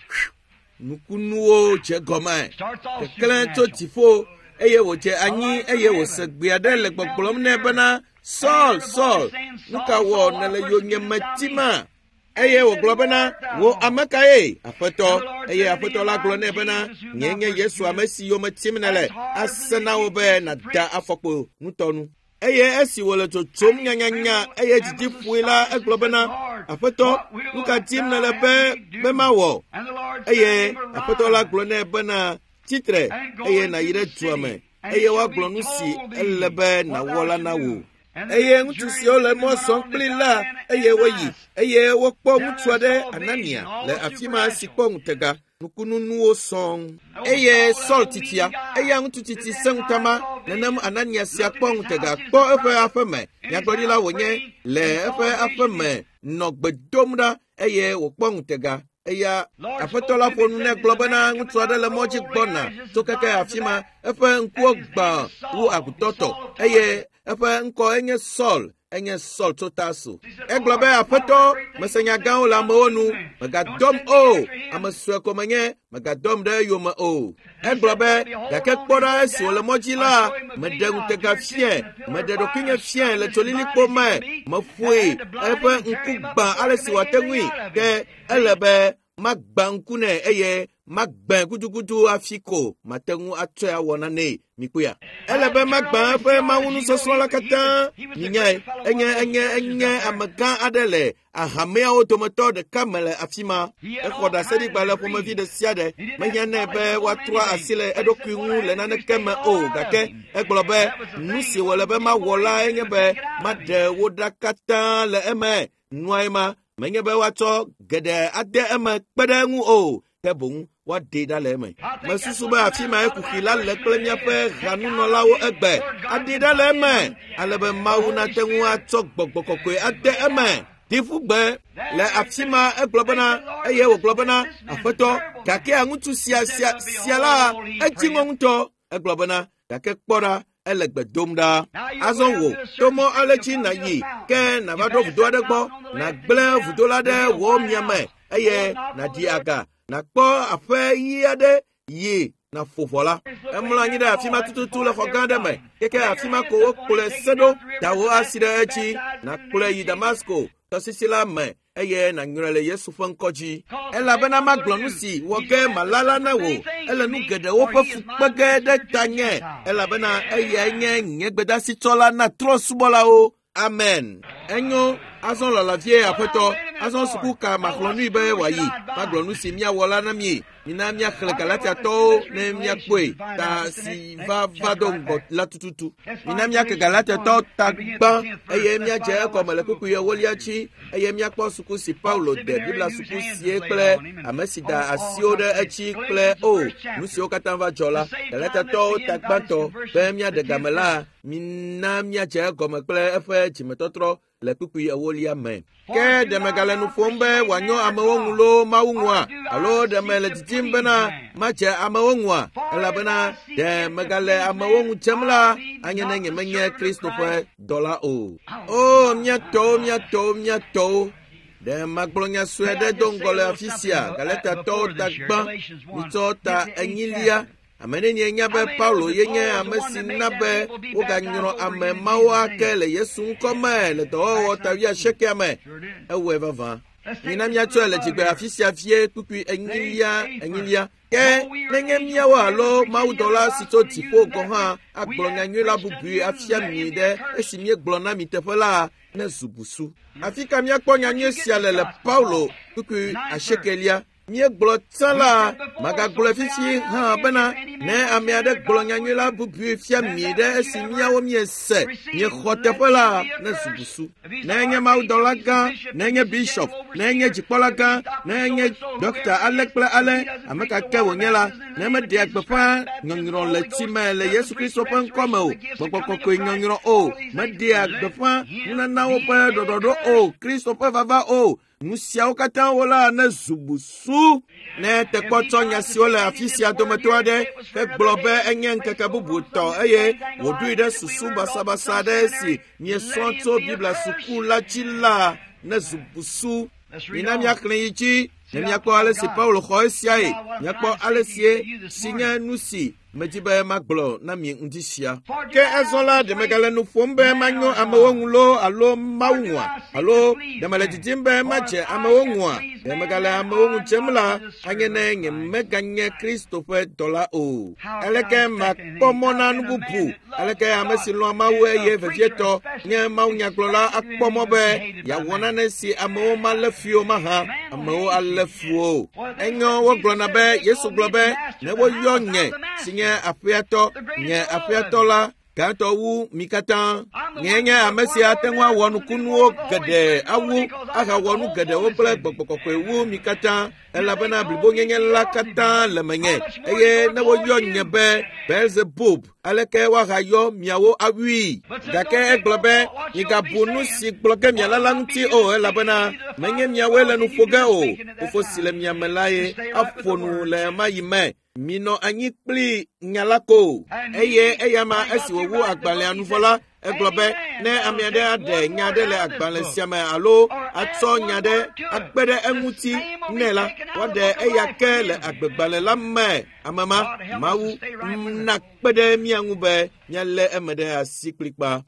nukunuwo dze gɔme keklẽ tso dziƒo eye wòdze anyi eye wòse gbe aɖe le gbɔgblɔm nɛ bena Saul, Saul, nu ka wɔ nèle yonyeme tima? Eye wògblɔ bena wo ame kae Aƒetɔ eye Aƒetɔ la gblɔ nɛ bena nye nye Yesu ame si yome tim nèle ase na wo be nàda afɔkpo nutɔnu. Eye esi wòle tsotsom nyanyanya eye dzidzi ƒoe la egblɔ bena Aƒetɔ nu ka dim nèle be mawɔ? Eye Aƒetɔ la gblɔ nɛ bena tsitre eye nàyi ɖe dua me eye woagblɔ nu si ele be nàwɔ la na wò. Eye ŋutsu siwo le mɔ zɔm kpli la eye woyi eye wokpɔ ŋutsu aɖe Anania le afi ma si kpɔ ŋutega nukununuwo sɔŋ. Eye Saul titia eya ŋutsu titi seŋutama nenem Anania sia kpɔ ŋutega kpɔ eƒe aƒe me. Nyagblɔɖila wònye le eƒe aƒe me nɔ gbe dom ɖa eye wòkpɔ ŋutega. Eya Aƒetɔ la ƒo nu nɛ gblɔ bena ŋutsu aɖe le mɔ dzi gbɔna tso keke afi ma eƒe ŋkuwo gbã wu agutɔtɔ eye eƒe ŋkɔ enye Saul tso Tarso. Egblɔ be Aƒetɔ mese nya gãwo le amewo nu megadɔm o ame sue ko menye megadɔm ɖe eyome o. Egblɔ be gake kpɔ ɖa esi wòle mɔ dzi la meɖe ŋutega fiẽ meɖe ɖokuinye fiẽ le tsolilikpo me meƒoe eƒe ŋku gbã ale si wòate ŋui ke ele be magbã ŋku nɛ eye magbã gudugudu afi ko mate ŋu atsɔe awɔ nanee mikpoa. Ele be magbã eƒe mawunusɔsrɔ̃ la katã minyae enye amegã aɖe le ahameawo dometɔ ɖeka me le afi ma. Exɔ ɖaseɖigba le ƒomevi ɖe sia ɖe mehiã nɛ be woatrɔ asi le eɖokui ŋu le naneke me o gake egblɔ be nu si wòle be mawɔ la enye be maɖe wo ɖa katã le eme. Nuae ma menye be woatsɔ geɖe ade eme kpe ɖe eŋu o ke boŋ woaɖee ɖa le eme. Mesusu be afi ma ekuxi la le kple miaƒe hanunɔlawo egbe aɖee ɖa le eme ale be Mawu nate ŋu atsɔ gbɔgbɔ kɔkɔe ade eme. Difugbe le afi ma egblɔ bena eye wògblɔ bena Aƒetɔ gake ŋutsu sia la edzi ŋɔ ŋutɔ. Egblɔ bena gake kpɔ ɖa ele gbe dom ɖa. Azɔ wò to mɔ ale dzi nàyi ke nàva ɖo vudo aɖe gbɔ nàgblẽ vudo la ɖe wò miame eye nàɖi aga nàkpɔ aƒe ɣi aɖe yi nàƒo vɔ la. Emlɔ anyi ɖe afi ma tututu le xɔ gã aɖe me keke afi ma ko wokplɔe se ɖo dawo asi ɖe edzi nàkplɔe yi Damasko tɔsisi la me eye nànyrɔe le Yesu ƒe ŋkɔ dzi. Elabena magblɔ nu si wɔ ge malala na wò ele nu geɖewo ƒe fukpege ɖe tanye elabena eyae nye nye gbedasitsɔla na trɔ̃subɔlawo. Amen. Enyo azɔ lɔlavie Aƒetɔ azɔ suku ka maxlɔnui be wòayi magblɔ nu si miawɔ la na mie. Mina miaxlẽ Galatiatɔwo ne miakpɔe ta si va do ŋgɔ la tututu. Mina miake Galatiatɔwo ta gbã eye miadze ekɔme le kpukpui ewolia dzi eye miakpɔ suku si Paulo de Biblia suku sie kple ame si da asiwo ɖe edzi kple nu siwo katã va dzɔ la. Galatiatɔwo ta gbãtɔ be miaɖe game la mina miadze egɔme kple eƒe dzimetɔtrɔ le kpukpui ewolia me. Ke deme gale nu ƒom be wòanyo amewo ŋu loo Mawu ŋua, alo deme le didim bena madze amewo ŋua, elabena deme gale amewo ŋu dzem la, anye ne nyemenye Kristo ƒe dɔla o. O, miatɔwo. De magblɔ nya sue ɖe do ŋgɔ le afi sia, Galatatɔwo ta gbã, Mitsɔ ta enyilia. Ame nenye nya be Paulo ye nye ame si na be woganyrɔ ame mawo ake le Yesu ŋkɔ me le dɔwɔwɔ ta 19 me. Ewɔe vavã. Mina miatsɔe le dzigbe afi sia vie kpukpui enyilia. Ke nenye miawo alo mawudɔla si tso dziƒo gɔ hã agblɔ nyanyui la bubui afia mi ɖe esi miegblɔ na mi teƒe la ne zu busu. Afi ka miakpɔ nyanyui sia le Paulo kpukpui 19. Miegblɔ tsã la, magagblɔ fifi hã bena ne ame aɖe gblɔ nyanyui la bubui fia mi ɖe esi miawo miese miexɔ teƒe la ne zu busu. Ne nye mawudɔla gã, ne nye bishop, ne nye dzikpɔla gã, ne nye dɔkta ale kple ale, ame kake wònye la, ne meɖea gbeƒã nyɔnyrɔ le tsi me le Yesu Kristo ƒe ŋkɔ me o, Gbɔgbɔ Kɔkɔe nyɔnyrɔ o, meɖea gbeƒã nunanawo ƒe ɖɔɖɔɖo o, Kristo ƒe vava o. Nu siawo katã wola ne zu busu. Ne tekpɔtsɔ nya siwo le afi sia dometɔ aɖe egblɔ be enye ŋkeke bubu tɔ eye wòɖoe ɖe susu basabasa aɖe si miesrɔ̃ tso Biblia suku la dzi la ne zu busu. Mina miaxlẽ yi dzi ne miakpɔ ale si Paulo xɔ esiae, miakpɔ ale si nye nu si medi be magblɔ na mi ŋdi sia. Ke ezɔ la ɖeme gale nu ƒom be manyo amewo ŋu loo alo Mawu ŋua, alo ɖeme le didim be madze amewo ŋua, ɖeme gale amewo ŋu dzem la, anye ne nyemeganye Kristo ƒe dɔla o. Eleke makpɔ mɔ na nu bubu, eleke ame si lɔ̃a Mawu eye vevietɔ nye Mawu nyagblɔla akpɔ mɔ be yeawɔ nane si amewo malé fio mahã, amewo alé fuo. Enyo wogblɔna be Yesu gblɔ be ne woyɔ nye si nye aƒeatɔ la gãtɔ wu mi katã. Nye nye ame si ate ŋu awɔ nukunuwo geɖe awu agawɔ nu geɖewo kple Gbɔgbɔ Kɔkɔe wu mi katã, elabena blibonyenye la katã le menye, eye ne woyɔ nye be Beelzebub, aleke woagayɔ miawo awui. Gake egblɔ be migabu nu si gblɔ ge miala la ŋuti o, elabena menye miawoe le nu ƒo ge o, Fofo si le mia me lae aƒo nu le ema yi me. Minɔ anyi kpli nya la ko, eye eyama esi wòwu agbalẽa nuvɔ la, egblɔ be ne ame aɖe aɖe nya aɖe le agbalẽ sia me alo atsɔ nya aɖe akpe ɖe eŋuti nɛ la, woaɖe eya ke le agbegbalẽ la me. Ame ma, Mawu nakpe ɖe mia ŋu be mialé eme ɖe asi kplikpa.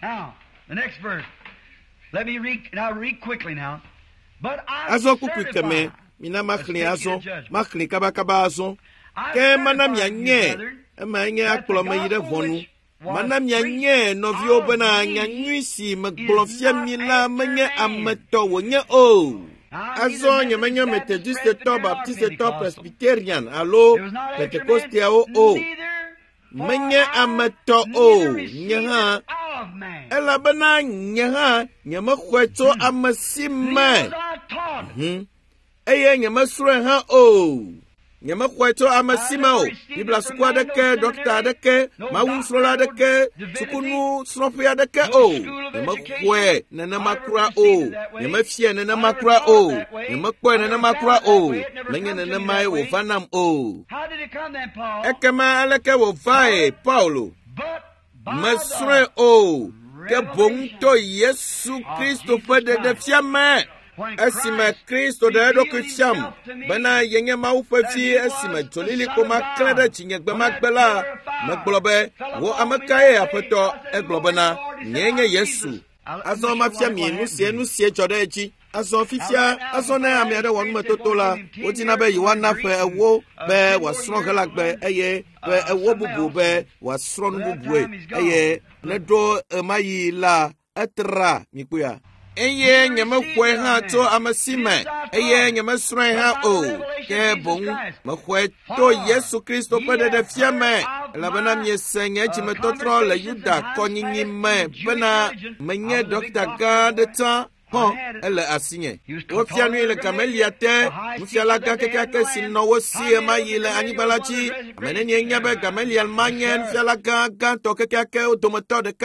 Azɔ kpukpui keme, mina maxlẽ azɔ, maxlẽ kabakaba azɔ. Ke mana mianye, ema nye akplɔ me yi ɖe ʋɔnu. Mana mianye nɔviwo bena nyanyui si megblɔ fia mi la menye ametɔ wònye o. Azɔ nyemenye methodistetɔ, baptistetɔ, presbyterian alo pentekosteawo o. Menye ametɔ o, nye hã. Elabena nye hã nyemexɔe tso ame si me. Eye nyemesrɔ̃e hã o. Nyemexɔe tso ame si me o. Biblia suku aɖeke, dɔkta aɖeke, mawusrɔ̃la aɖeke, sukunu srɔ̃ƒe aɖeke o. Nyemexɔe nenema kura o. Nyemefie nenema kura o. Nyemekpɔe nenema kura o. Menye nenemae wòva nam o. Ekema aleke wòvae Paulo? Mesrɔ̃e o. Ke boŋ to Yesu Kristo ƒe ɖeɖefia me. Esime Kristo ɖe eɖokui fiam bena yenye Mawu ƒe vi, esime dzoliliƒo maklẽ ɖe dzinyegbe magbe la, megblɔ be wo ame kae Aƒetɔ? Egblɔ bena nyee nye Yesu. Azɔ mafia mi nu sie dzɔ ɖe edzi. Azɔ fifia, azɔ ne ame aɖe wɔ numetoto la, wodina be yewoana ƒe ewo be wòasrɔ̃ he la gbe, eye ƒe ewo bubu be wòasrɔ̃ nu bubue, eye ne ɖo ema yi la, etra mikpuia. Eye nyemexɔe hã tso ame si me, eye nyemesrɔ̃e hã o, ke boŋ mexɔe to Yesu Kristo ƒe ɖeɖefia me, elabena miese nye dzimetɔtrɔ le Yuda kɔnyinyi me bena menye dɔkta gã aɖe tsã hɔ̃ ele asinye. Wofia nui le Gamelia te, nufiala gã kekeake si nɔ wo si ema yi le anyigba la dzi. Ame nenye nya be Gamelia ma nye nufiala gãtɔ kekeake wo dometɔ ɖeka.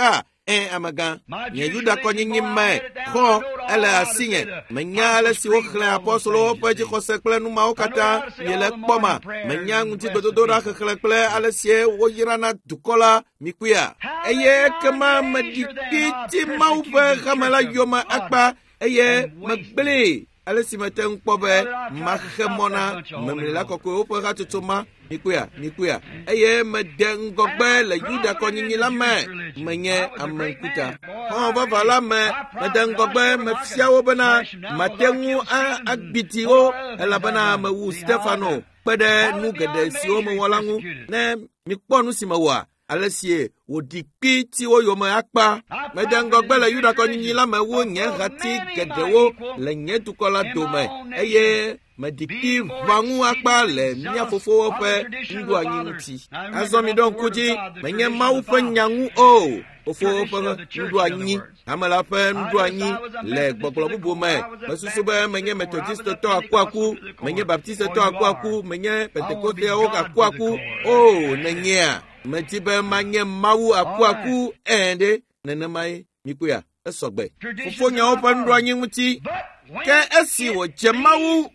amaga nye Yuda ko nyi me ko ele asinye menya ele si wo khle apostolo po ji ko sekle nu ma o kata yele kpoma menya nguti dodo ra khle khle ele sie wo yirana dukola mikuya eye kama madikiti maupe kamala yoma akpa eye magbele ale si meten kpobe mahemona memela koko opo ga tutuma nikuya eye meden gogbe le Yuda ko nyinyi la me menye amankuta on va vala me meden gogbe me fiawo bana matengu agbiti o ela bana me wu Stefano pede nu gede si o me wolangu ne mi kponu si me wa Alessie wodi piti wo yo ma akpa medango gbele Yuda ko nyinyi la ma wo nye hati gedewo le nye tukola dome eye mediki vangu akpa le mia fofo pe ndu anyinti azomi don kuji menye mau pe nyangu o ofo pe ndu anyi amala pe ndu anyi le gbogbo bubu me besusu be menye methodist to akwaku menye baptiste to akwaku menye pentecoste o akwaku o nenya metibe manye mawu akwaku ende nenamai mikuya esogbe fofo nya opa ndu anyi muti ke esi wo jemawu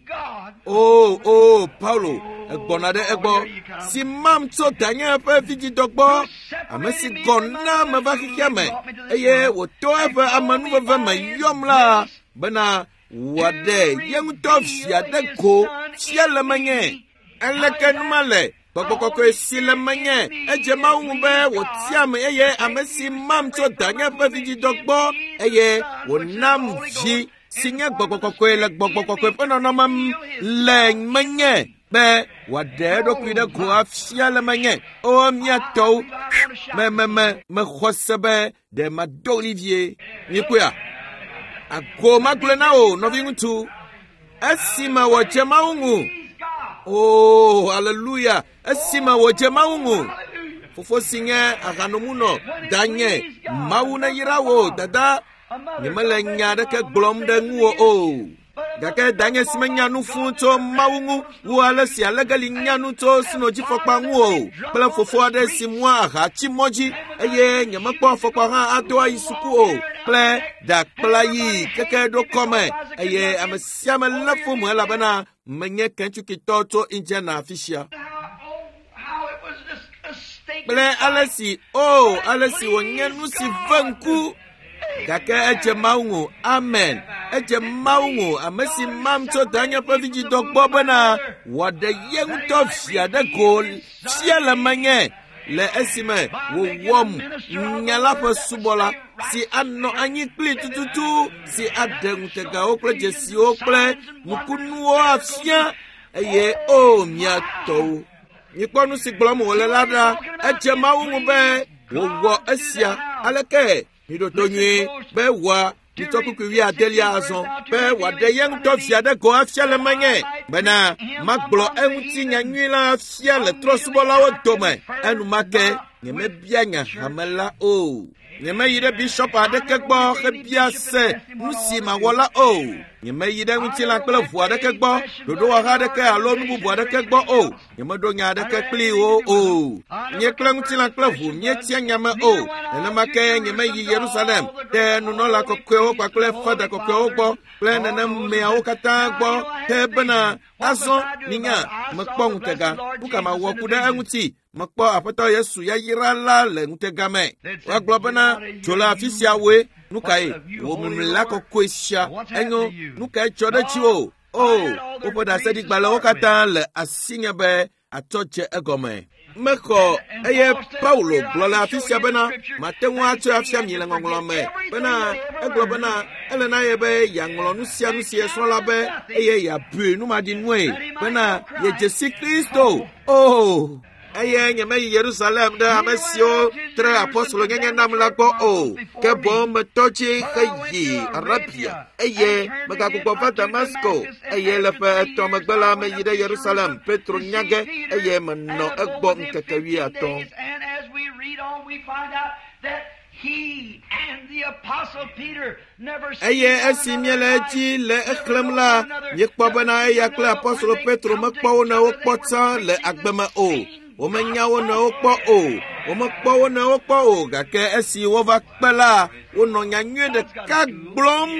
Paulo egbonade egbo si mam to danya pe fiji dogbo amesi gonna me va kiame eye wo to efe amanu ve ma yomla bana wade yeng to fia de ko fiele manye eleken male Boko sile manye ejema umbe wo tiam eye amesi mam to danya pe fiji dogbo eye wo nam ji sinye gbogbo le gbogbo pena no mam le manye be wade do kwide ko afia le manye o mia to me khosebe de ma d'Olivier ni kuya akko maglena o no vintu asima wo chema ungu hallelujah asima wo chema ungu fofo sinye akanomuno danye mauna yirawo dada Nimele nyada ke glom de nguo Dake danye simenya nu funto maungu Uala si alagali nyanu to sinoji fokpa nguo Pela fofo ade si mwa hachi moji Eye nyamakwa fokpa ha adoa isuku Ple dak pela yi keke do kome Eye amesiame lafu mwela bana Menye kenchu kitoto inje na afishia Ple alesi wanyenu si venku Kake eche maungu, amen. Eche maungu, amesi mamto danya paviji dogbo bana. Wade yeng tof siya de gol, siya la manye. Le esime, wom, nyalapa subola. Si anno anyi kli tututu, si adeng tega okle jesi okle. Mukunu afsia, eye miato. Nikonu si glomu wole lada, eche maungu be, wogo esia, aleke. Nido tonye be wa nitoku kwi adelia azon be wa de yeng to fia de go afia le manye bena maglo enti nyanwila afia le trosubola wo tome enu make nyeme bianya hamala nyeme yide bishop adeke gbo ke bia se musi ma wola nyeme yide nti la kle vu adeke gbo dodo wa adeke alo nubu bu adeke gbo nyeme do nya adeke kli nye kle nti la kle vu nye tia nyame ena make nyeme yi Jerusalem te nu no la kokwe kwa kle fada kokwe gbo kle na me awo kata gbo te bena aso ninya mekpong tega buka ma wo kuda nti makpo apoto Yesu ya yirala le ntegame wa globana jola afisia we nukai wo munla kokwesia enyo nukai choda chiwo opoda sedi gbala okata le asinya be atoche egome meko eye Paulo glola afisia bena matenwa ato afia miele ngongolome bena eglobana elena yebe ya ngolo nusia so labe eye ya bu nu madinwe bena ye Jesu Kristo Eye nyeme Jerusalem de amesio tre apostolo nyenye namla go ke bom tochi khayi Arabia eye magakuko fa Damasco eye le pe to magbala me yide Jerusalem Petro nyage eye manno egbo nkekewi aton and as we read on we find out that he and the apostle Peter never eye asimiele ji le eklemla yekpobana ya kle apostolo Petro makpo na okpota le agbema Omenyawo na okpo womekpɔ wo ne wokpɔ o, gake esi wova kpe la, wonɔ nyanyuie ɖeka gblɔm.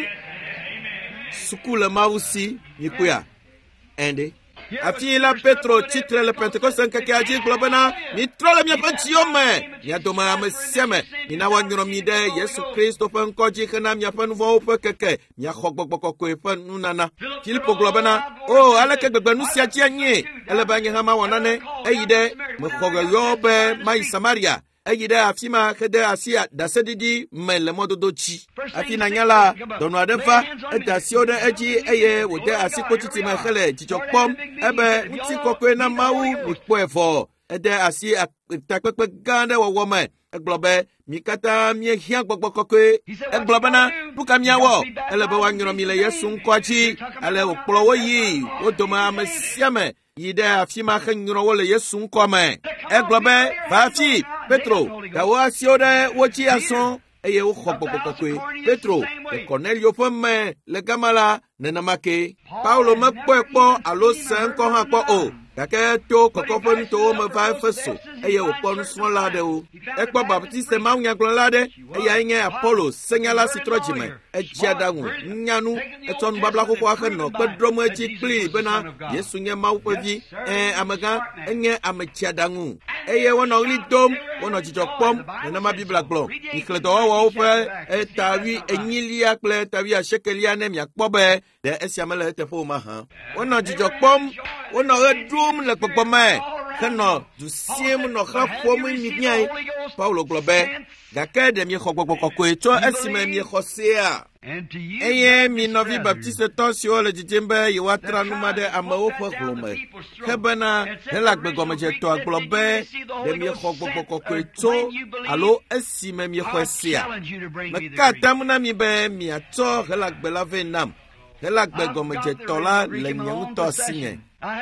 Suku le Mawu si, mikoya. Ende. Afi la Petro titre le Pentecoste nkekea dzi gblɔ bena mitrɔ le miaƒe dziwo me, mia dome ame sia me, mina woanyrɔ mi ɖe Yesu Kristo ƒe ŋkɔ dzi hena miaƒe nu vɔ̃wo ƒe keke, miaxɔ gbɔgbɔ kɔkɔe ƒe nunana. Filipo gblɔ bena, o, aleke gbegbe nu sia dzi anyie, ele be nye hã mawɔ nane, eyi ɖe mexɔ ɣeyɔ be mayi Samaria. Eyi ɖe afi ma hede asi ɖaseɖiɖi me le mɔdodo dzi. Afi nanya la, dɔnɔ aɖe va, ede asiwo ɖe edzi eye wòde asi kpotiti me hele dzidzɔ kpɔm, ebe ŋutikɔkɔe na Mawu mikpɔe vɔ. Ede asi takpekpe gã aɖe wɔwɔ me. Egblɔ be mi katã miehiã gbɔgbɔ kɔkɔe. Egblɔ bena nu ka miawɔ? Ele be woanyrɔ mi le Yesu ŋkɔa dzi. Ale wòkplɔ wo yi, wo dome ame sia me yi ɖe afi ma henyrɔ wo le Yesu ŋkɔ me. Egblɔ be va afi, Petro, gawo asiwo ɖe wo dzi asɔ, eye woxɔ gbɔgbɔ kɔkɔe. Petro, le Cornelio ƒe me le gama la, nenema ke. Paulo mekpɔe kpɔ alo se ŋkɔ hã kpɔ o. Gake to kɔkɔƒe nutowo me va Efeso, eye wòkpɔ nusrɔ̃la aɖewo. Ekpɔ baptiste mawunyagblɔla aɖe, eyae nye Apolo, senyala si trɔ dzime. Edzi aɖaŋu, nyanu, etsɔ nubabla xoxoa henɔ kpe drɔm edzi kpli bena Yesu nye Mawu ƒe vi. Amegã, enye ame dzi aɖaŋu. Eye wonɔ ɣli dom, wonɔ dzidzɔ kpɔm, nenema Biblia gblɔ. Mixlẽ dɔwɔwɔwo ƒe tawi enyilia kple tawi asiekelia ne miakpɔ be ɖe esia mele eteƒe o mahã. Wonɔ dzidzɔ kpɔm, wonɔ ɣe ɖum le gbɔgbɔme, henɔ du sim nɔ xe ƒom nyiae. Paulo gblɔ be, gake ɖe miexɔ gbɔgbɔ kɔkɔe tso esime miexɔ sea. Eye mi nɔvi baptistetɔ siwo le dzidzim be yewoatra nu ma ɖe amewo ƒe hlome. Hebena hele agbegɔmedzetɔa gblɔ be ɖe miexɔ gbɔgbɔ kɔkɔe tso alo esime miexɔe sea. Meka atam na mi be miatsɔ hele agbe la vɛ nam. Hele agbegɔmedzetɔ la le nye ŋutɔ asinye.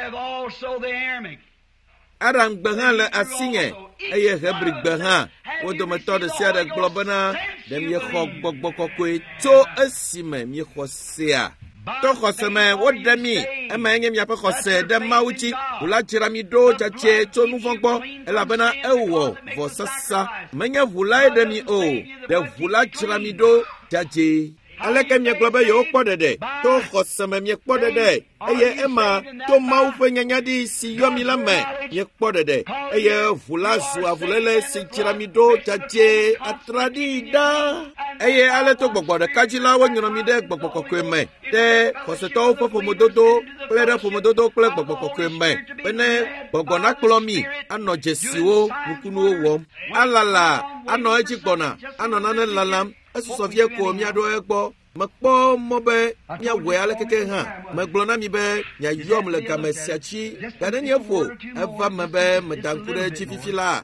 Aɖaŋgbe hã le asinye, eye Hebrigbe hã, wo dometɔ ɖe sia ɖe gblɔ bena ɖe miexɔ gbɔgbɔ kɔkɔe tso esime miexɔ sea. To xɔse me woɖe mi, eme nye miaƒe xɔse ɖe Mawu dzi, ʋu la dzra mi ɖo dzadze tso nu vɔ̃ gbɔ, elabena ewɔ vɔsasa. Menye ʋu lae ɖe mi o, ɖe ʋu la dzra mi ɖo dzadze. Aleke miegblɔ be yewokpɔ ɖeɖe, to xɔse me miekpɔ ɖeɖe, eye ema to Mawu ƒe nyanyaɖi si yɔ mi la me miekpɔ ɖeɖe, eye ʋu la zu avuléle si dzra mi ɖo dzadze atraɖii ɖaa. Eye ale to gbɔgbɔ ɖeka dzi la wonyrɔ mi ɖe gbɔgbɔ kɔkɔe me, ɖe xɔsetɔwo ƒe ƒomedodo kple ɖe ƒomedodo kple gbɔgbɔ kɔkɔe me, bene gbɔgbɔ nakplɔ mi anɔ dzesiwo nukunuwo wɔm. Alala, anɔ edzi gbɔna, anɔ nane lalam. Esusɔ vie ko miaɖo egbɔ. Mekpɔ mɔ be miawɔe ale keke hã. Megblɔ na mi be miayɔm le game sia dzi. Gane nye ƒo, eva me be meda ŋku ɖe edzi fifi la.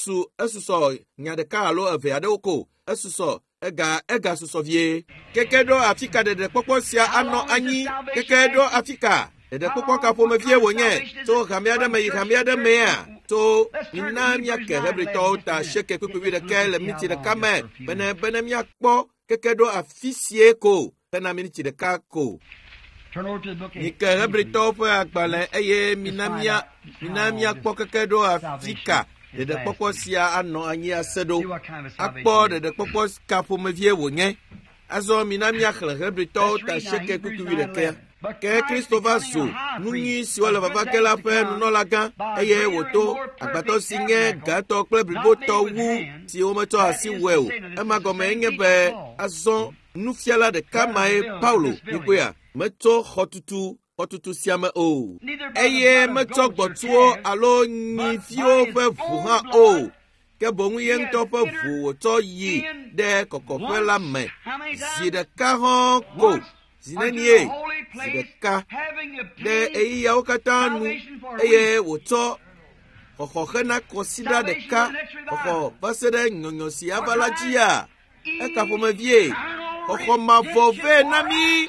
Esusɔ nya ɖeka alo eve aɖewo ko. Esusɔ ega susɔ vie. Keke ɖo afi ka ɖeɖekpɔkpɔ sia anɔ anyi. Keke ɖo afi ka. Ɖeɖekpɔkpɔ ka ƒomevie wònye. Tso hame aɖe me yi hame aɖe mea. To mina miake Hebritɔwo ta sheke kpekpevi ɖeke le miniti ɖeka me. Bene miakpɔ keke ɖo afi sie ko. Hena miniti ɖeka ko. Mike Hebritɔwo ƒe agbalẽ eye mina miakpɔ keke ɖo afi ka. Ɖeɖekpɔkpɔ sia anɔ anyi ase ɖo. Akpɔ ɖeɖekpɔkpɔ ka ƒomevie wònye. Azɔ mina miaxlẽ Hebritɔwo ta sheke kpekpevi ɖekea. Ke Kristo va zu nu nyui siwo le vava ke la ƒe nunɔlagã, eye wòto agbatɔ si nye gãtɔ kple blibotɔ wu si wometsɔ asi wɔe o. Ema gɔme nye be azɔ nufiala ɖeka mae Paulo nikoya metsɔ xɔtutu sia me o. Eye metsɔ gbɔtuwo alo nyiviwo ƒe ʋu hã o. Ke boŋu ye ŋutɔ ƒe ʋu wòtsɔ yi ɖe kɔkɔƒe la me. Zi ɖeka hã ko. Zinenie, zi ɖeka ɖe eyawo katã nu, eye wòtsɔ xɔxɔ hena kɔsiɖa ɖeka, xɔxɔ va se ɖe nyɔnyɔ si ava la dzia. Eka ƒomevie, xɔxɔ mavɔ vɛ na mi.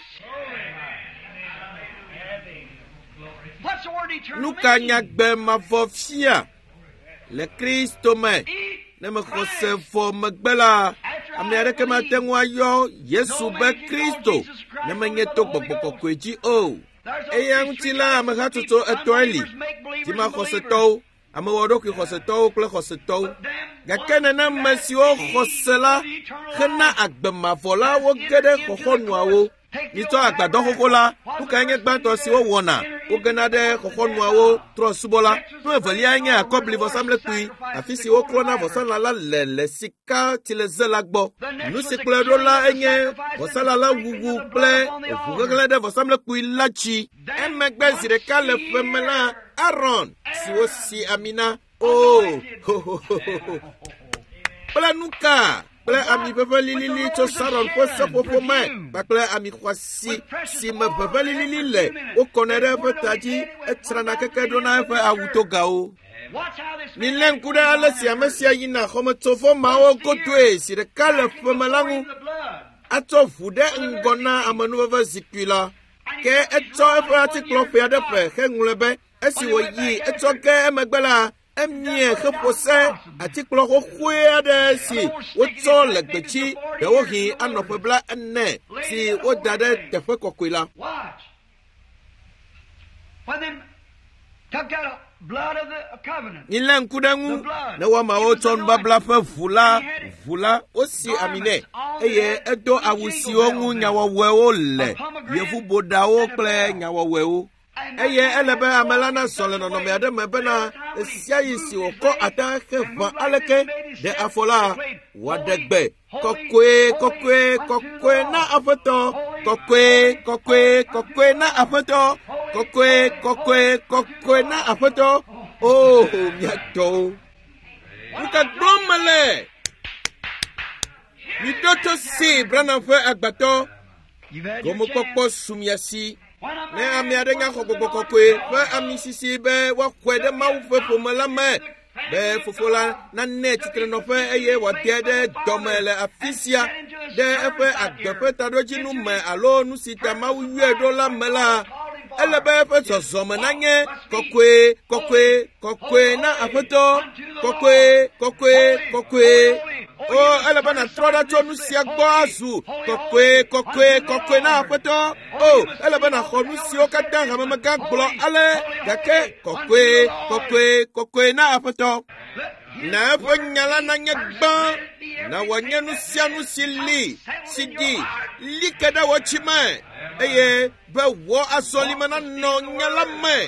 Nu ka nyagbe mavɔ fia le Kristo me, ne mexɔse vɔ megbe la, ame aɖeke mate ŋu ayɔ Yesu be Kristo, ne menye to gbɔgbɔ kɔkɔe dzi o. Eya ŋuti la ame hatsotso etɔ̃e li, dzimaxɔsetɔwo, ame wɔɖokui xɔsetɔwo kple xɔsetɔwo. gake nene me siwo xɔ se la hena agbemavɔ wo ge ɖe xɔxɔnuawo. Nitɔ agbadɔ xoxo la, nu ka nye gbãtɔ siwo wɔna, wogena ɖe xɔxɔnuawo trɔ subɔ la. Nu evelia nye akɔbli vɔsamlekpui, afi si woklɔna vɔsalã la le sika tileze la gbɔ. Nu si kplɔe ɖo la enye vɔsalã la wuwu kple ʋu ɣeɣlẽ ɖe vɔsamlekpui la dzi. Emegbe zi ɖeka le ƒe me la, Aaron si wosi ami na. Kple nuka kple ami ƒeƒe lilili tso Saron ƒe seƒoƒo me kpakple ami xɔasi si me ƒeƒe lilili le wokɔnɛ ɖe eƒe ta dzi etsrana keke ɖona eƒe awutogawo. Milé ŋku ɖe ale si ame sia yina xɔmetsovɔ mawo godoe si ɖeka le ƒeme la ŋu atsɔ ʋu ɖe ŋgɔ na amenuveve zikpui la, ke etsɔ eƒe atikplɔ ƒe aɖe ƒe heŋlɔe be esi wòyi etsɔ ge emegbe la emie heƒose atikplɔ xoxoe aɖe si wotsɔ le gbetsi ɖewohĩ anɔƒe 4 si woda ɖe teƒe kɔkɔe la. Milé ŋku ɖe ŋu ne woamawo tsɔ nubabla ƒe ʋu la wosi ami nɛ eye edo awu siwo ŋu nyawɔwɔewo le, yevuboɖawo kple nyawɔwɔewo. Eye ele be ame la nazɔ le nɔnɔme aɖe me bena esia yi si wòkɔ ata xe ʋã aleke ɖe afɔ la wòaɖe gbe kɔkɔe na aƒetɔ, kɔkɔe na aƒetɔ, kɔkɔe na aƒetɔ. Oh, miatɔwo, nu ka gblɔm mele? Miɖo tso si Branham ƒe agbatɔ, gɔmekpɔkpɔ su mia si. Ne ame aɖe nya xɔ gbɔgbɔ kɔkɔe ƒe ami sisi be woaxɔe ɖe Mawu ƒe ƒome la me, be Fofo la nanɛ titrenɔƒe eye wòade ɖe dɔme le afi sia ɖe eƒe agbe ƒe taɖodzinu me alo nu si ta Mawu yɔe ɖo la me la, ele be eƒe zɔzɔme nanye kɔkɔe na aƒetɔ, kɔkɔe. Oh, ele be natrɔ ɖe tso nu sia gbɔ azu kɔkɔe na aƒetɔ. Oh, ele be naxɔ nu siwo katã hamemegã gblɔ ale gake kɔkɔe na aƒetɔ. Na eƒe nya la nanye gbã, na wòanye nu sia nu si li ke ɖe wò tsi me, eye be wò azɔlime nanɔ nya la me.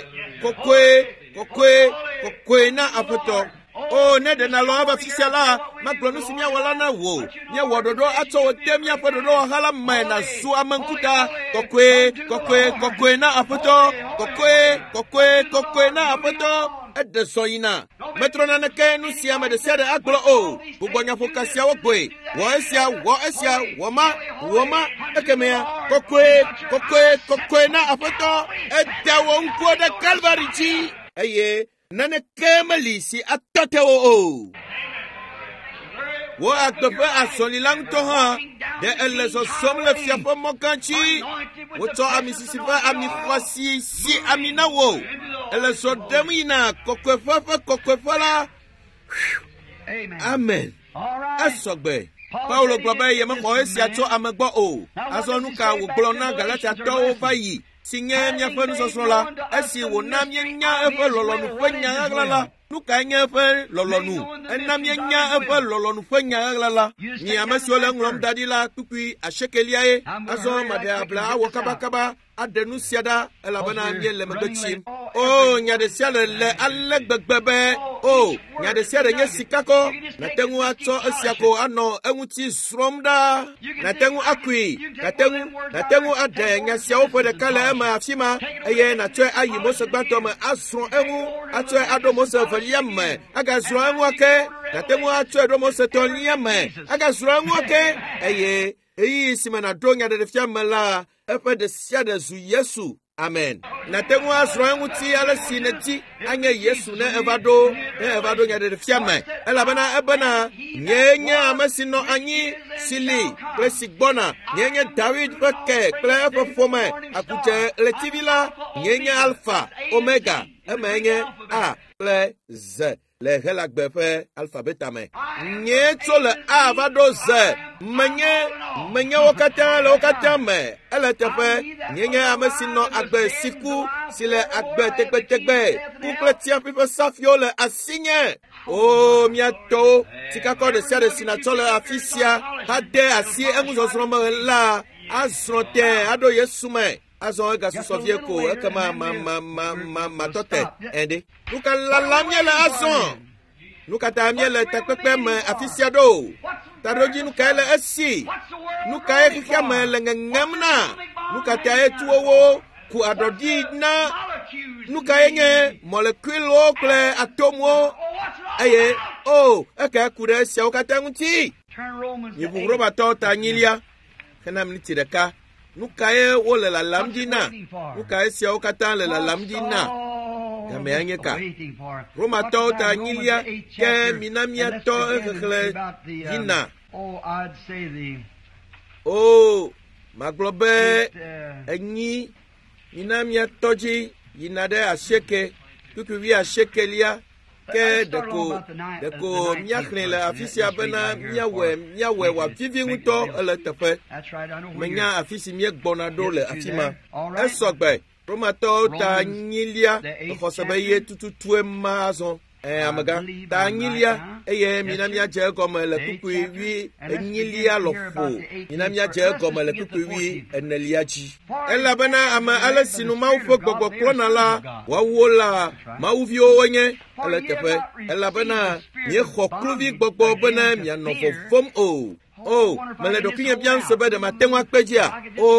Kɔkɔe na aƒetɔ. Oh, ne ɖena lɔ ava fi sia la, magblɔ nu si míawɔ la na wò. Míawɔ ɖoɖo atsɔ wò de míaƒe ɖoɖo wɔha la me nazu ame ŋkuta. Kɔkɔe na aƒetɔ. Kɔkɔe na aƒetɔ. Eɖe zɔ yina. Metrɔ naneke nu sia me ɖe sia ɖe agblɔ o. Gbugbɔ nyaƒoka siawo gboe. Wɔ esia, wɔ ma. Ekemea, kɔkɔe na aƒetɔ. Ede wò ŋkuwo ɖe Calvary dzi. Eye naneke meli si atɔ te wo o. Wo agbe ƒe azɔli la ŋutɔ hã ɖe ele zɔzɔm le fiaƒe mɔ gã dzi. Wotsɔ ami sisi ƒe ami xɔasi si ami na wo. Ele zɔ ɖem yina kɔkɔeƒe ƒe kɔkɔeƒe la. Amen. Esɔgbe. Paulo gblɔ be yemexɔ esia tso ame gbɔ o. Azɔ nu ka wògblɔ na Galatiatɔwo va yi si nye míaƒe nusɔsrɔ̃ la, esi wòna míenya eƒe lɔlɔnu ƒe nya ɣaɣla la. Nu kae nye eƒe lɔlɔnu? Ena míenya eƒe lɔlɔnu ƒe nya ɣaɣla la. Mi ame siwo le ŋlɔm da ɖi la kpukpui asiekeliae. Azɔ maɖe abla awɔ kabakaba aɖe nu sia ɖa elabena míele megbe tsim. Oh, nya ɖe sia ɖe le ale gbegbe be nya ɖe sia ɖe nye sikakɔ. Nate ŋu atsɔ esia ko anɔ eŋuti srɔ̃m ɖa. Nate ŋu akui. Nate ŋu aɖe nya siawo ƒe ɖeka le eme afi ma eye natsɔe ayi Mose gbãtɔ me asrɔ̃ eŋu. Atsɔe aɖo Mose evelia me agazrɔ̃ eŋu ake. Nate ŋu atsɔe ɖo Mose tɔlia me agazrɔ̃ eŋu ake. Eye eyi si me naɖo nya ɖeɖefia me la, eƒe ɖe sia ɖe zu Yesu. Amen. Nate ŋu azrɔ̃ eŋuti ale si neti anye Yesu ne eva ɖo nya ɖeɖefia me. Elabena ebena nye nye ame si nɔ anyi si li kple si gbɔna. Nye nye David ƒe ke kple eƒe ƒome. Akudze ɣletivi la nye nye Alpha Omega. Eme nye A kple Z. le helagbe ƒe alphabeta me. Nye tso le A va ɖo Z. Menye wo katã le wo katã me. Ele teƒe nye ame si nɔ agbe siku si le agbe tegbetegbe. Ku kple tiaƒi ƒe safiwo le asinye. O miato sikakɔ ɖe sia ɖe si natsɔ le afi sia ade asi eŋuzɔzrɔ̃ me la azrɔ̃ te aɖo Yesu me. Azɔ egasusɔ vie ko ekema matɔte ɛɖe. Nu ka lalam mie le azɔ. Nu katã mie le takpekpe me afi sia ɖo. Taɖodzi nu kae le esi. Nu kae xexea me le ŋeŋem na. Nu katã ye tuwowo ku aɖɔɖi na. Nu kae nye molekuilwo kple atomwo. Eye eke ku ɖe esiawo katã ŋuti. Yibu Romatɔwo ta 8 hena miniti ɖeka. Nu kae wo le lalam di na. Nu kae siawo katã le lalam di na. Game anye ka. Romatɔwo ta 8 ke mina miatɔ exexlẽ yina. Magblɔ be 8 mina miatɔ dzi yina ɖe 90 tutuvi 90 ke deko miaxlẽ le afi sia bena miawɔe wòavivi ŋutɔ ele teƒe. Menya afi si míegbɔna ɖo le afi ma. Esɔgbe. Romatɔwo ta 8 exɔse be ye tututue ma azɔ. Amega ta 8 eye mina miadze egɔme le kukui wi 8 lɔƒo. Mina miadze egɔme le kukui wi 4 dzi. Elabena ame ale si nu Mawu ƒe gbɔgbɔ kplɔna la, woawo la Mawuviwo wonye. Ele teƒe elabena miexɔ kluvi gbɔgbɔ bena mianɔ vɔvɔm o. Mele ɖokuinye biam se be ɖe mate ŋu akpe dzia.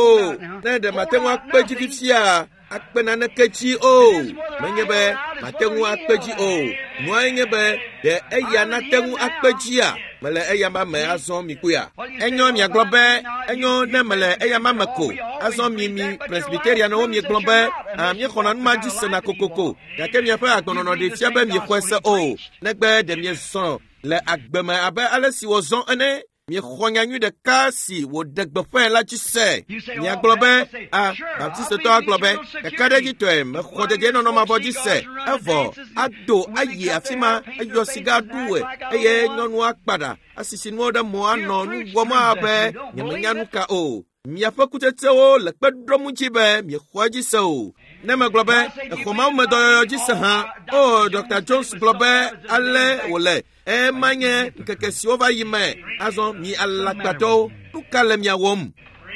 Ne ɖe mate ŋu akpe dzi fifia akpe naneke dzi menye be mate ŋu akpe dzi Nua nye be ɖe eya nate ŋu akpe dzia. Mele eya ma me azɔ mi kuya. Enyo miagblɔ be enyo ne mele eya ma me ko. Azɔ mi Presbyterianwo miegblɔ be miexɔna nu ma dzi sena kokoko. Gake miaƒe agbɔnɔnɔ ɖe fia be miexɔe se negbe ɖe miezɔ le agbe me abe ale si wòzɔ ene. Miexɔ nyanyui ɖeka si wòɖe gbeƒãe la dzi se. Miagblɔ be baptistetɔ agblɔ be kakaɖedzitɔe mexɔ dedienɔnɔ mavɔ dzi se. Evɔ ado ayi afi ma eyɔ siga ɖuwe eye nyɔnua kpaɖa asisi nuwo ɖe mo anɔ nu wɔm abe nyemenya nu ka Miaƒe kutetsewo le kpe ɖom ŋuti be miexɔ edzi se Ne megblɔ be exɔ mawu me dɔyɔyɔ dzi se hã. Dr. Jones gblɔ be ale wòle. Manye nkeke siwo va yi me. Azɔ mi alakpatɔwo nu ka le mia wɔm.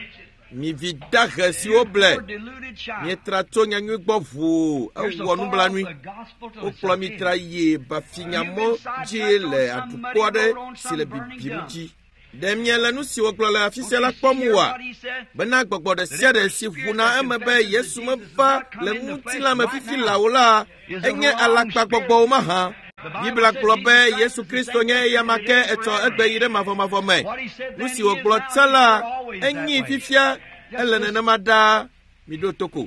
Mi vi dahe siwo ble. Mietra tso nyanyui gbɔ ʋuu ewɔ nublanui. Wokplɔ mi tra yi bafinyamɔ dzi le atukɔ aɖe si le bibim dzi. Ɖe miele nu si wògblɔ le afi sia la kpɔm wa. Bena gbɔgbɔ ɖe sia ɖe si ʋuna eme be Yesu meva le ŋutilã me fifi la o la, enye alakpagbɔgbɔwo mahã. Bibla gblɔ be Yesu Kristo nye eyama ke etsɔ egbe yi ɖe mavɔmavɔ me. Nu si wògblɔ tsã la, enyi fifia ele nenema ɖaa. Miɖo toko.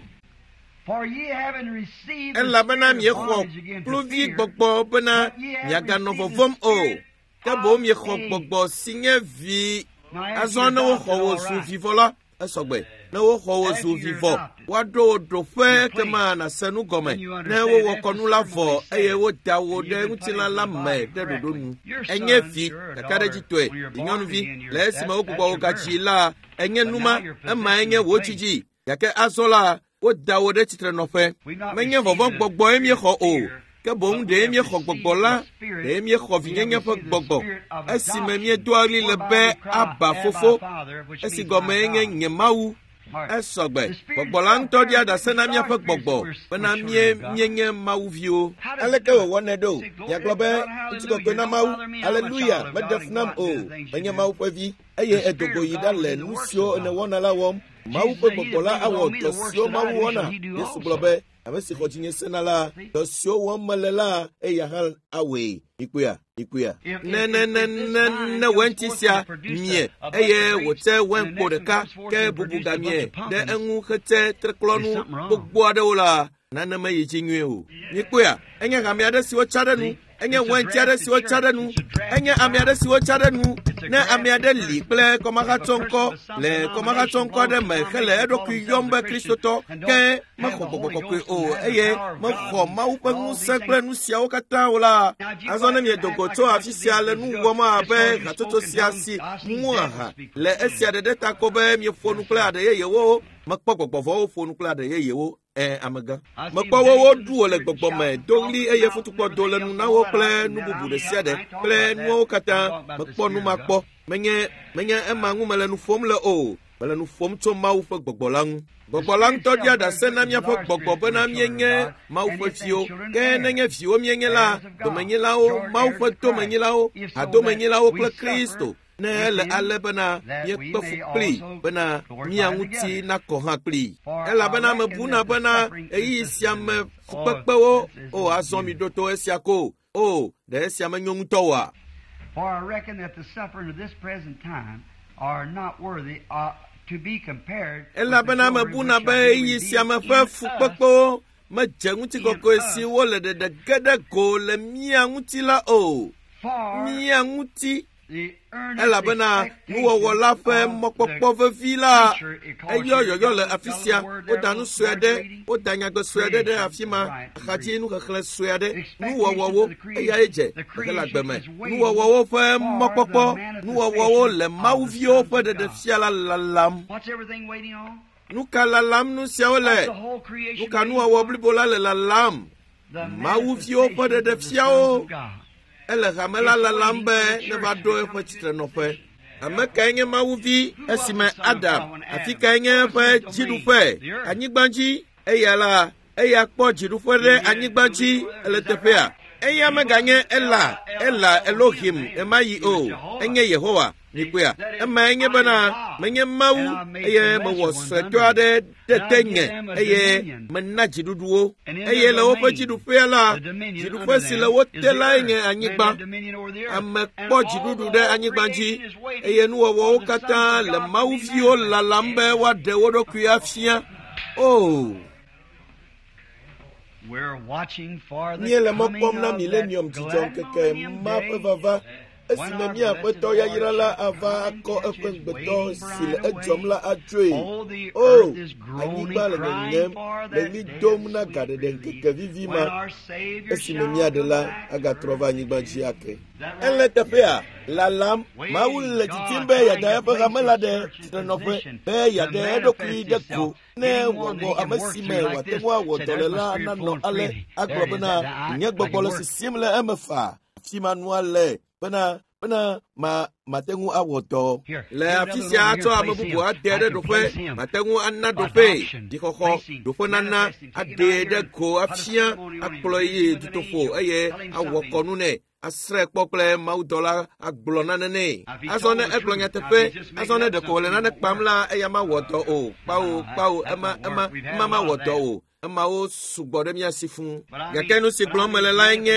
Elabena miexɔ kluvi gbɔgbɔ bena miaganɔ vɔvɔm ke boŋ miexɔ gbɔgbɔ si nye vi. Azɔ ne woxɔ wo zu vivɔ la, esɔgbe. Ne woxɔ wo zu vivɔ, woaɖo wo ɖoƒe kema nase nu gɔme. Ne wowɔ kɔnu la vɔ eye woda wo ɖe ŋutilã la me ɖe ɖoɖo nu. Enye vi kakaɖedzitɔe, nyɔnuvi le esime wogbugbɔ wo gatsi la, enye numa, ema enye wo dzidzi. Gake azɔ la, woda wo ɖe tsitrenɔƒe. Menye vɔvɔ gbɔgbɔe miexɔ ke boŋ ɖe miexɔ gbɔgbɔ la, ɖe miexɔ vinyenye ƒe gbɔgbɔ. Esime miedo ɣli le be Aba Fofo, esi gɔme nye nye Mawu. Esɔgbe, gbɔgbɔ la ŋutɔ ɖia ɖase na miaƒe gbɔgbɔ, bena mienye Mawuviwo. Aleke wòwɔnɛ ɖo? Miagblɔ be ŋutikɔkɔe na Mawu, aleluya, meɖe fu nam menye Mawu ƒe vi, eye edogo yi ɖa le nu siwo ene wɔna la wɔm. Mawu ƒe gbɔgbɔ la awɔ dɔ siwo Mawu wɔna. Yesu gblɔ be ame si xɔ dzinye sena la, dɔ siwo wɔm mele la, eya hã awɔe. Ikuya. Ne wɛnti sia mie, eye wòte wɛnkpo ɖeka ke bubu gamie ɖe eŋu hete treklɔnu gbogbo aɖewo la, nane meyi dzi nyuie o. Ikuya, enye hame aɖe siwo tsa ɖe nu, enye wɛnti aɖe siwo tsa ɖe nu, enye ame aɖe siwo tsa ɖe nu, ne amia de li kple komakatonko le komakatonko de me hele edoku yombe Kristoto ke ma khobokoko o eye ma kho ma upengu sekle nu sia o kata ola azone mi dogoto afisia le nu wo ma be katoto siasi muaha le esia de takobe mi fonu kle ade ye wo ma kpokpokpo fonu kle ade ye wo amaga makwa wo duo le gbogbo me doli eye futukpo dole nu na wo kle nu bubu de siade kle nu kata makpo nu makpo menye emangu mele nu fom le o mele nu fom to ma wo fe gbogbo lang to dia da sena mia fe gbogbo be na mienye ma wo fe fio ke nenye fio mienye la do menye la o ma wo fe to menye la o ado menye la o kle Kristo ne le ale bana ye kpofu pli bana mianguti na koha pli ela bana mebuna bana eyi siame fukpewo o azomi doto esiako o de siame nyonguto wa. For I reckon that the suffering of this present time are not worthy to be compared. Ela bana mebuna ba eyi siame fukpewo ma jenguti koko esi wo le de gede go le mianguti la o mianguti ela bena nuwo la fe mokpopo vevi la eyo le afisia o danu suede o danya go suede de afima khaji nu khle suede nuwo eya eje kala gbeme nuwo fe mokpopo nuwo le mauvio fe de fiala lalam. What's everything waiting on? Nu kala lam nu siole nu kanu blibola le lalam mauvio fe de fiao ele gamela la lambe ne va do e petite no pe ameka enye mawuvi esime Adam afika enye pe jidu pe anyigbanji eyala kpo jidu fe de anyigbanji ele tepea eya meganye ela Elohim emayi o enye Yehowa nikuya ema enye bana menye mawu eye mo seto ade tetenye eye menna jiduduo eye le wo jidu fe la jidu fe sile wo tela enye anyigba ame kpo jidudu de anyigbanji eye nu wo kata le mawu fio la lambe wa de wodo kuafia oh. We're watching for the coming of millennium that esimemia peto ya yirala ava ko ekwenbeto sil ejomla ajoe oh anyigba le ngem le mi domna gade den ke vivima esimemia de la aga trova anyigba jiake elle tepea la lam maul le titimbe ya da pa gamela de tenofe be ya de dokui de ko ne wo amasime wa temwa wo dolela na no ale agbobna nyegbobolo sisimle emefa timanuale bana matengu awoto le afisia ato amabubu adede dofe matengu anna dofe dikoko dofo nana adede ko afia akploye tutofo eye awokonu ne asre kpokle maudola agblona nene azone eklonya tefe azone de ko le nana kpamla eyama woto o pao ema woto o Mao sugbode mi asifun yakenu siglomele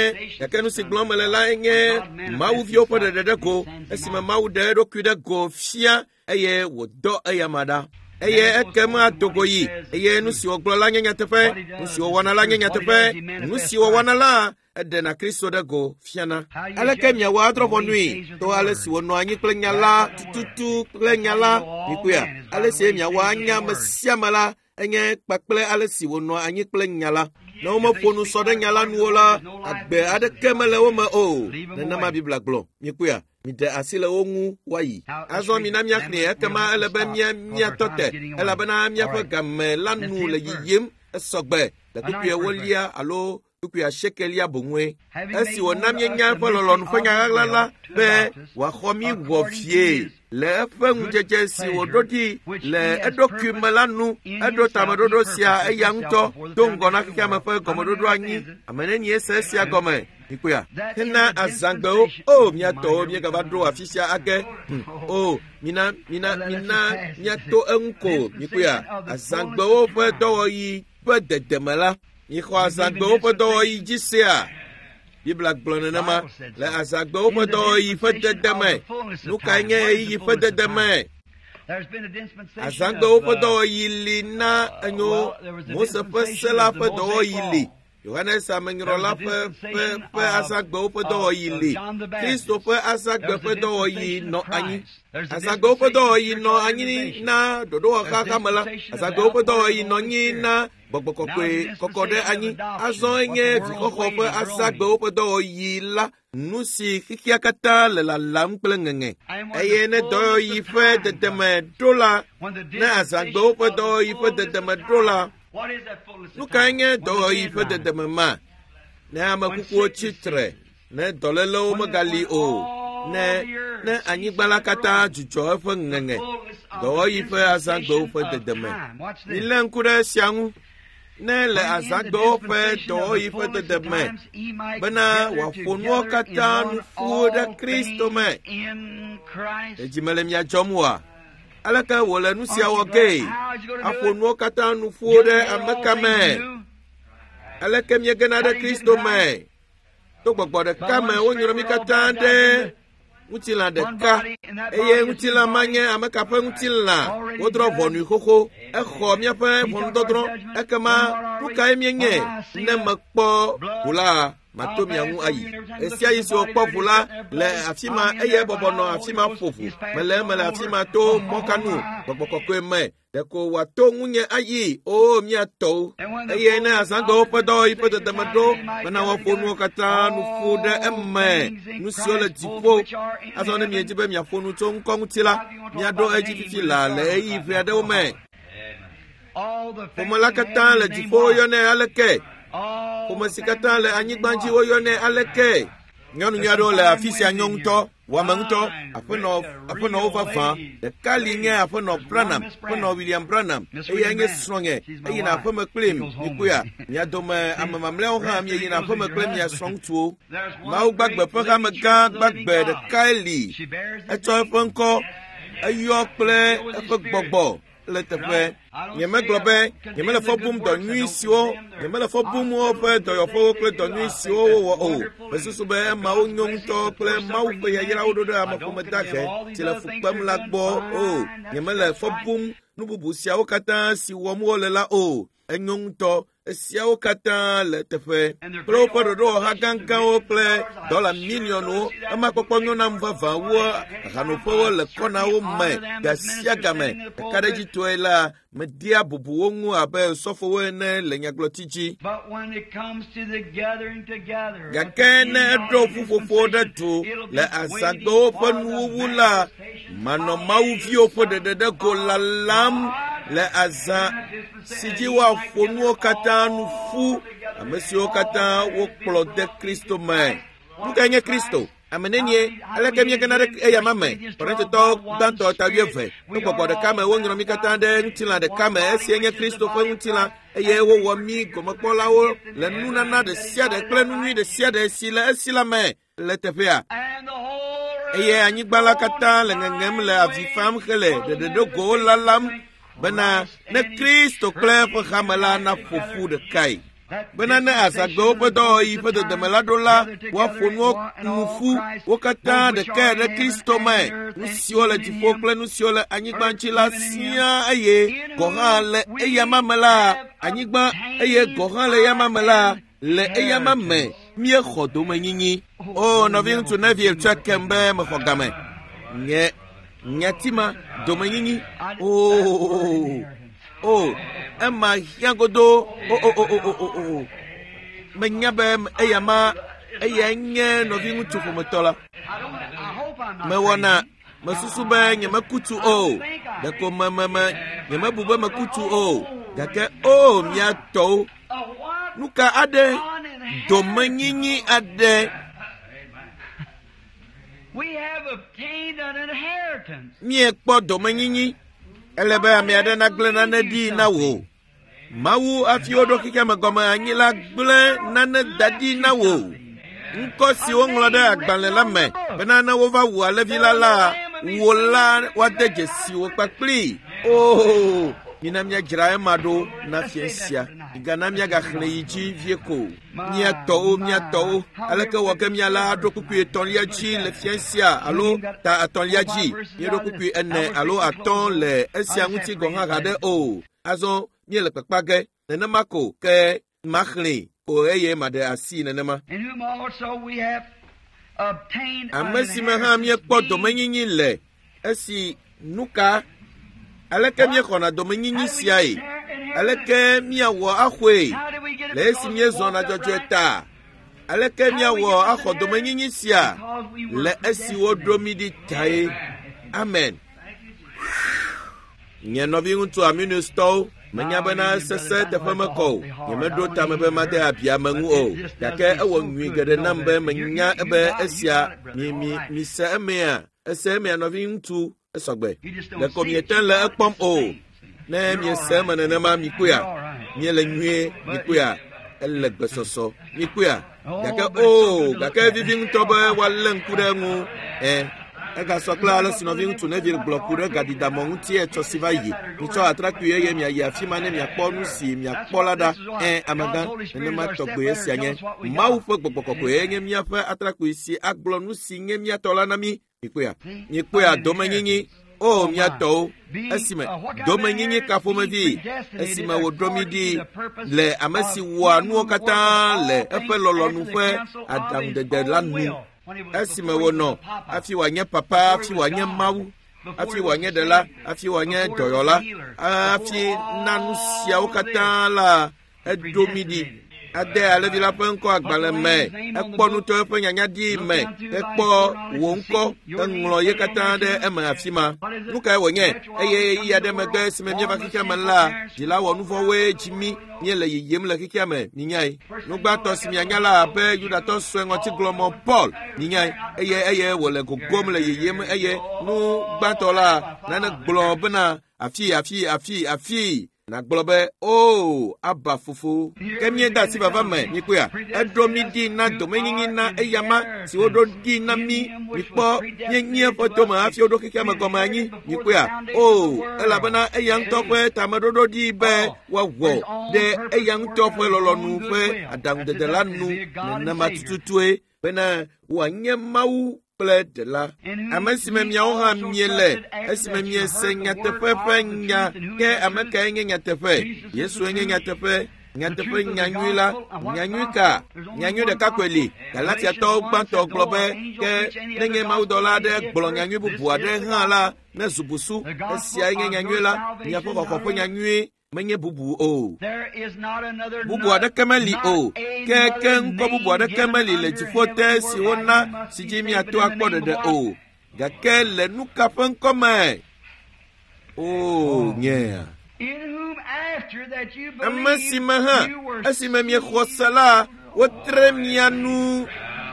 la enye mau vio po de go esima mau de do kude go fia eye wodo eyamada eye ekema togoyi eye nu si oglola nyanya tefe nu si wana la nyanya tefe nu si wana la de na Kristo de go fiana aleke mia wa drobo nui to ale si wono anyi plenyala tutu plenyala ikuya ale se mia wa anya mesiamala enye kpakple ale si wono anyi kple nyala na wo mafonu so de nyala nuola agbe ade kemele wo ma o na ma bibla glo mikuya mi de asile ongu wayi azo mi na mia kne ekema elebe mia tote elebe na mia fa gamela nu le yiyim esogbe la kupie wolia alo kupie shekelia bonwe esi wona mia nya fa lolo nu fa nya lala be wa khomi wo fie le fengu jeje si wododi le edokumelanu edotamadodo sia eyanto dongona kama fa komododo anyi ameneni esesia gome ikuya hena azangbo o miato mi gavadro afisia ake o mina miato enko ikuya azangbo fa doyi pa dedemala ni ko azangbo fa doyi jisia Black blonema la azagba o do yi fete deme nu kanye yi fete deme azagba o do yi li na anyo mo se fasela fa do yi li Yohanes amenyrola pe asagbe pe dɔwɔyi le. Kristo pe asagbe pe dɔwɔyi nɔ anyi. Asagbe pe dɔwɔyi nɔ anyi na dodo kaka me la. Asagbe pe dɔwɔyi nɔ anyi na gbɔgbɔ kɔkɔ ɖe anyi. Azɔ nye vikɔxɔ pe asagbe pe dɔwɔyi la. Nu si kikia katã le lalam kple ŋeŋe. Eye ne dɔwɔyi ƒe dedeme ɖo la, ne azagbewo ƒe dɔwɔyi ƒe dedeme ɖo la, nu kae nye dɔwɔyi ƒe dedeme ma? Ne ame kukuwo tsitre, ne dɔlélewo megali o, ne anyigba la katã dzudzɔ eƒe ŋeŋe, dɔwɔyi ƒe azagbewo ƒe dedeme. Milé ŋku ɖe sia ŋu. Ne le azagbewo ƒe dɔwɔyi ƒe dedeme, bena wòaƒo nuwo katã nu ƒu ɖe Kristo me. Edzime le mia dzɔm oa? Aleke wòle nu sia wɔ ge? Aƒo nuwo katã nu ƒu ɖe ame ka me? Aleke miegena ɖe Kristo me? To gbɔgbɔ ɖeka me wonyrɔ mi katã ɖe ŋutilã ɖeka, eye ŋutilã ma nye ame ka ƒe ŋutilã wodrɔ̃ ʋɔnui xoxo, exɔ míaƒe ʋɔnudɔdrɔ̃, ekema nu kae mienye ne mekpɔ ʋu la mato mia ŋu ayi. Esia yi si wòkpɔ ʋu la le afi ma, eye bɔbɔ nɔ afi ma ƒo ʋu, mele eme le afi ma to mɔkanu gbɔgbɔ kɔkɔe me, ɖeko wòato ŋunye ayi, o miatɔwo. Eye ne azãgbewo ƒe dɔwɔyi ƒe dedeme ɖo, bena woaƒo nuwo katã nu ƒu ɖe eme, nu siwo le dziƒo. Azɔ ne miedzi be miaƒo nu tso ŋkɔ ŋuti la, miaɖo edzi fifi la le eyi ʋe aɖewo me. Ƒome la katã le dziƒo woyɔnɛ aleke? Ƒome si katã le anyigba dzi woyɔnɛ aleke? Nyɔnu aɖewo le afi sia nyɔ ŋutɔ, wɔame ŋutɔ, aƒenɔwo vavã. Ɖeka li nye aƒenɔ Branham, aƒenɔ William Branham, eye nye srɔ̃nye, eyina aƒeme kplim, mikoya. Mia dome ame mamlɛawo hã mieyina aƒeme kple mia srɔ̃ŋutsuwo. Mawu gbagbe ƒe hamegã gbagbe ɖekae li. Etsɔ eƒe ŋkɔ eyɔ kple eƒe gbɔgbɔ le teƒe. Nyemegblɔ be nyemele fɔ bum dɔ nyui siwo, nyemele fɔ bum woƒe dɔyɔƒewo kple dɔ nyui siwo wowɔ o. Mesusu be emawo nyo ŋutɔ kple Mawu ƒe yayrawo ɖo ɖe ameƒome dahe si le fu kpem la gbɔ o. Nyemele fɔ bum nu bubu siawo katã si wɔm wole la o. Enyo ŋutɔ. Esiawo katã le teƒe. Kple woƒe ɖoɖowɔha gãgãwo kple $1 miliɔnwo, ema kpɔkpɔ nyo nam vavã wu hanoƒewo le kɔnawo me, ga sia game. Kaɖedzitɔe la, media bubu wo ŋu abe sɔfowo ene le nyagblɔti dzi. Gake ne eɖo ƒuƒoƒo ɖe du le azãgbewo ƒe nuwuwu la, manɔ mawuviwo ƒe ɖeɖeɖe go lalam le azã si dzi woaƒo nuwo katã nu ƒu, ame siwo katã wokplɔ de Kristo me. Nu kae nye Kristo? Ame nenie, aleke miegena ɖe eyama me. Korintetɔ gbãtɔ 12. Nugbɔgbɔ ɖeka me wonyrɔ mi katã ɖe ŋutilã ɖeka me, esie nye Kristo ƒe ŋutilã, eye wowɔ mi gɔmekpɔlawo le nunana ɖe sia ɖe kple nu nyui ɖe sia ɖe si le esi la me le teƒea. Eye anyigba la katã le ŋeŋem le avi fam hele ɖeɖeɖo go lalam, bena ne Kristo kple eƒe hame la naƒo ƒu ɖekae. Bena ne azãgbewo ƒe dɔwɔyi ƒe dedeme la ɖo la, woaƒo nuwo nu ƒu wo katã ɖekae ɖe Kristo me, nu siwo le dziƒo kple nu siwo le anyigba dzi la siaa, eye gɔ hã le eyama me la, anyigba eye gɔ hã le eyama me la, le eyama me miexɔ domenyinyi. O nɔvi ŋutsu ne vie tsɔe kem be mexɔ game. Nyatima domenyinyi. Oh, ema hiãgodo. Menya be eyama eya nye nɔvi ŋutsu ƒometɔ la. Mewɔna mesusu be nyemekutu o. Ɖeko nyemebu be mekutu o. Gake miatɔwo. Nuka aɖe domenyinyi aɖe. Miekpɔ domenyinyi. Ele be ame aɖe nagblẽ nane ɖi na wò. Mawu afi woɖo xixia me gɔme anyi la gblẽ nane da ɖi na wò. Ŋkɔ si woŋlɔ ɖe agbalẽ la me bena ne wova wu alẽvi la wò la woade dzesi wò kpakpli. Oh, mina miadzra ema ɖo na fia sia. Gana miagaxlẽ yi dzi vie ko. Miatɔwo. Aleke wɔ ke miala aɖo kukui 3 dzi le fia sia alo ta 3 dzi. Mieɖo kukui 4 alo 5 le esia ŋuti gɔ hã haɖe o. Azɔ miele kpekpa ge nenema ko ke maxlẽ o eye ma de asi nenema in whom also we have obtained an amesi me ha mi ekpo domenyinyi le esi nuka aleke mi kona domenyinyi siai aleke mi awo ahwe le esi mi zona jojo ta aleke mi awo akho domenyinyi sia le esi wodromidi tai amen nye novi untu aministo manya bana sese te famako nye medro ta mebe mate apia mangu o yake ewo nwi gede nambe manya ebe esia mi se emea ese me novi untu esogbe le komietan le ekpom o na mi se mane na ma mi kuya nye le nwi mi kuya elle gbesoso mi kuya yake o yake vivi unto be wale nkurengu ega sokla ala sinovi untu ne vir blokure gadida monti e tosiva yi nicho atrakue ye mi ya fima ne mi akpo nu si mi akpo lada amagan ne ma togbo esi anye ma u fo gbogbo ye mi afa atrakue si agbo nu si nye mi atola na mi ikuya domenyinyi o mi ato esime domenyinyi kafomevi esime wodromidi le amesi wa nu okata le efe lolonu fe adam de lanu esime wono afi wanye papa afi wanye mawu afi wanye dela afi wanye doyola afi nanu sia okata la edomidi ade alevi la penko agbale me ekpo to pe nyanya di me ekpo wonko enlo ye kata de ema afima nuka wonye eye ya de mege sime nye bakika mala dila wonu fo we jimi nye le yem le kika me ninyai nugba to simi anyala be yuda to so ngoti glomo paul ninyai eye wole gogom le yem eye nu gba to la na glo na afi na gbolobe aba fufu kemie da si baba me nikuya edromidi na domenyinyi na eyama si odo di na mi nipo nyenye foto ma afi odo kike magoma anyi nikuya elabana eyang tokwe tamadodo di be wawo de eyang tokwe lolonu fe adam de lanu na matututue bena wanye mau de la amesime miao ha miele esime miese nyatefe nya ke ameka nyatefe yesu nyatefe nyanywila nyanywika nyanyu de kakweli galatia to gbanto globe ke nenge maudola de gbolo nyanyu bubu ade han la na zubusu esia nyanywila nyafo kokofo nyanywi menye bubu bubu ada kemeli ke nko bubu ada kemeli le jifote si wona si jimi ato akpode de gake le nuka fen kome yeah in whom after that you believe asima mi khosala wotremianu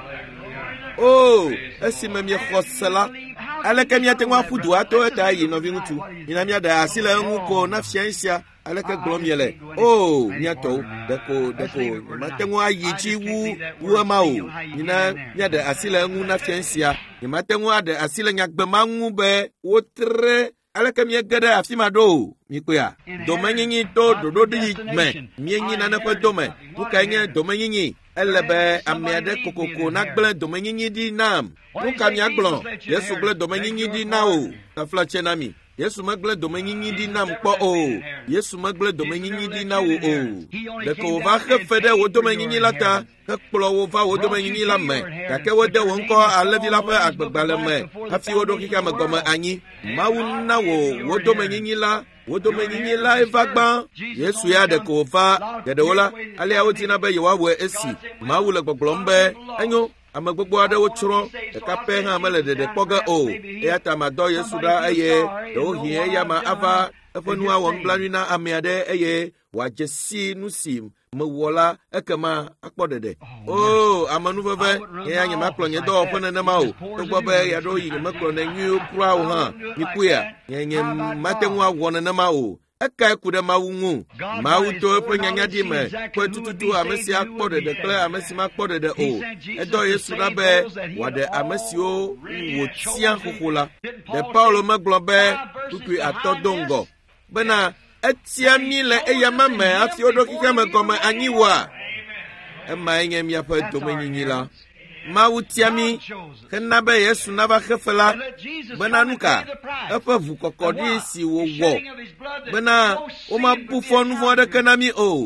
asima mi khosala alaka mi atengwa fudu ato ta yi no vingutu ina mi ada asila nguko na fiansia alaka glomiele miato deko matengwa yichi wu mao ina mi ada asila ngu na fiansia ni matengwa ada asila nyagbema ngu be wotre alaka mi gada afima do mikuya domenyinyi do di me mienyi na nafa dome ukanye domenyinyi elebe amiade kokoko na gble domenyinyi di nam uka mi agblo yesu gble domenyinyi di nao na flache nami yesu magle domenyinyi di nam po yesu magle domenyinyi di nao de ko va khfede wo domenyinyi lata ekplo wo va wo domenyinyi la me kake wo de won ko alevi la pa agbagbale me afi wo do kika me gome anyi mawu na wo domenyinyi la evagban yesu ya de ko va de wola ale awoti na be yewa we esi mawu le gbogbombe enyo amagbogbo ade wo churo e ka pe ha mele de poga ya tamado yesu da eye do hie ya ma ava efonu awon planu na amiade eye wajesi nusim mewola ekema akpodede amanu veve ya nya maklo nye do ofo na ma to gbobe ya do yi maklo na nyu kura ha nikuya nye matenwa wona na ma eka kude mawungu mawuto penyanya di me kwetututu amesi akpodede kle amesi makpodede edo yesu nabe wade amesi wotia kokula de paulo maglobe tuku atodongo bena etia mi le eyama me afi odo kika me goma anyiwa ema enye mi afa domenyinyi la mawutiami kenabe yesu naba khefela bena nuka efa vu kokodi si wo bena o ma bufonu vo de kanami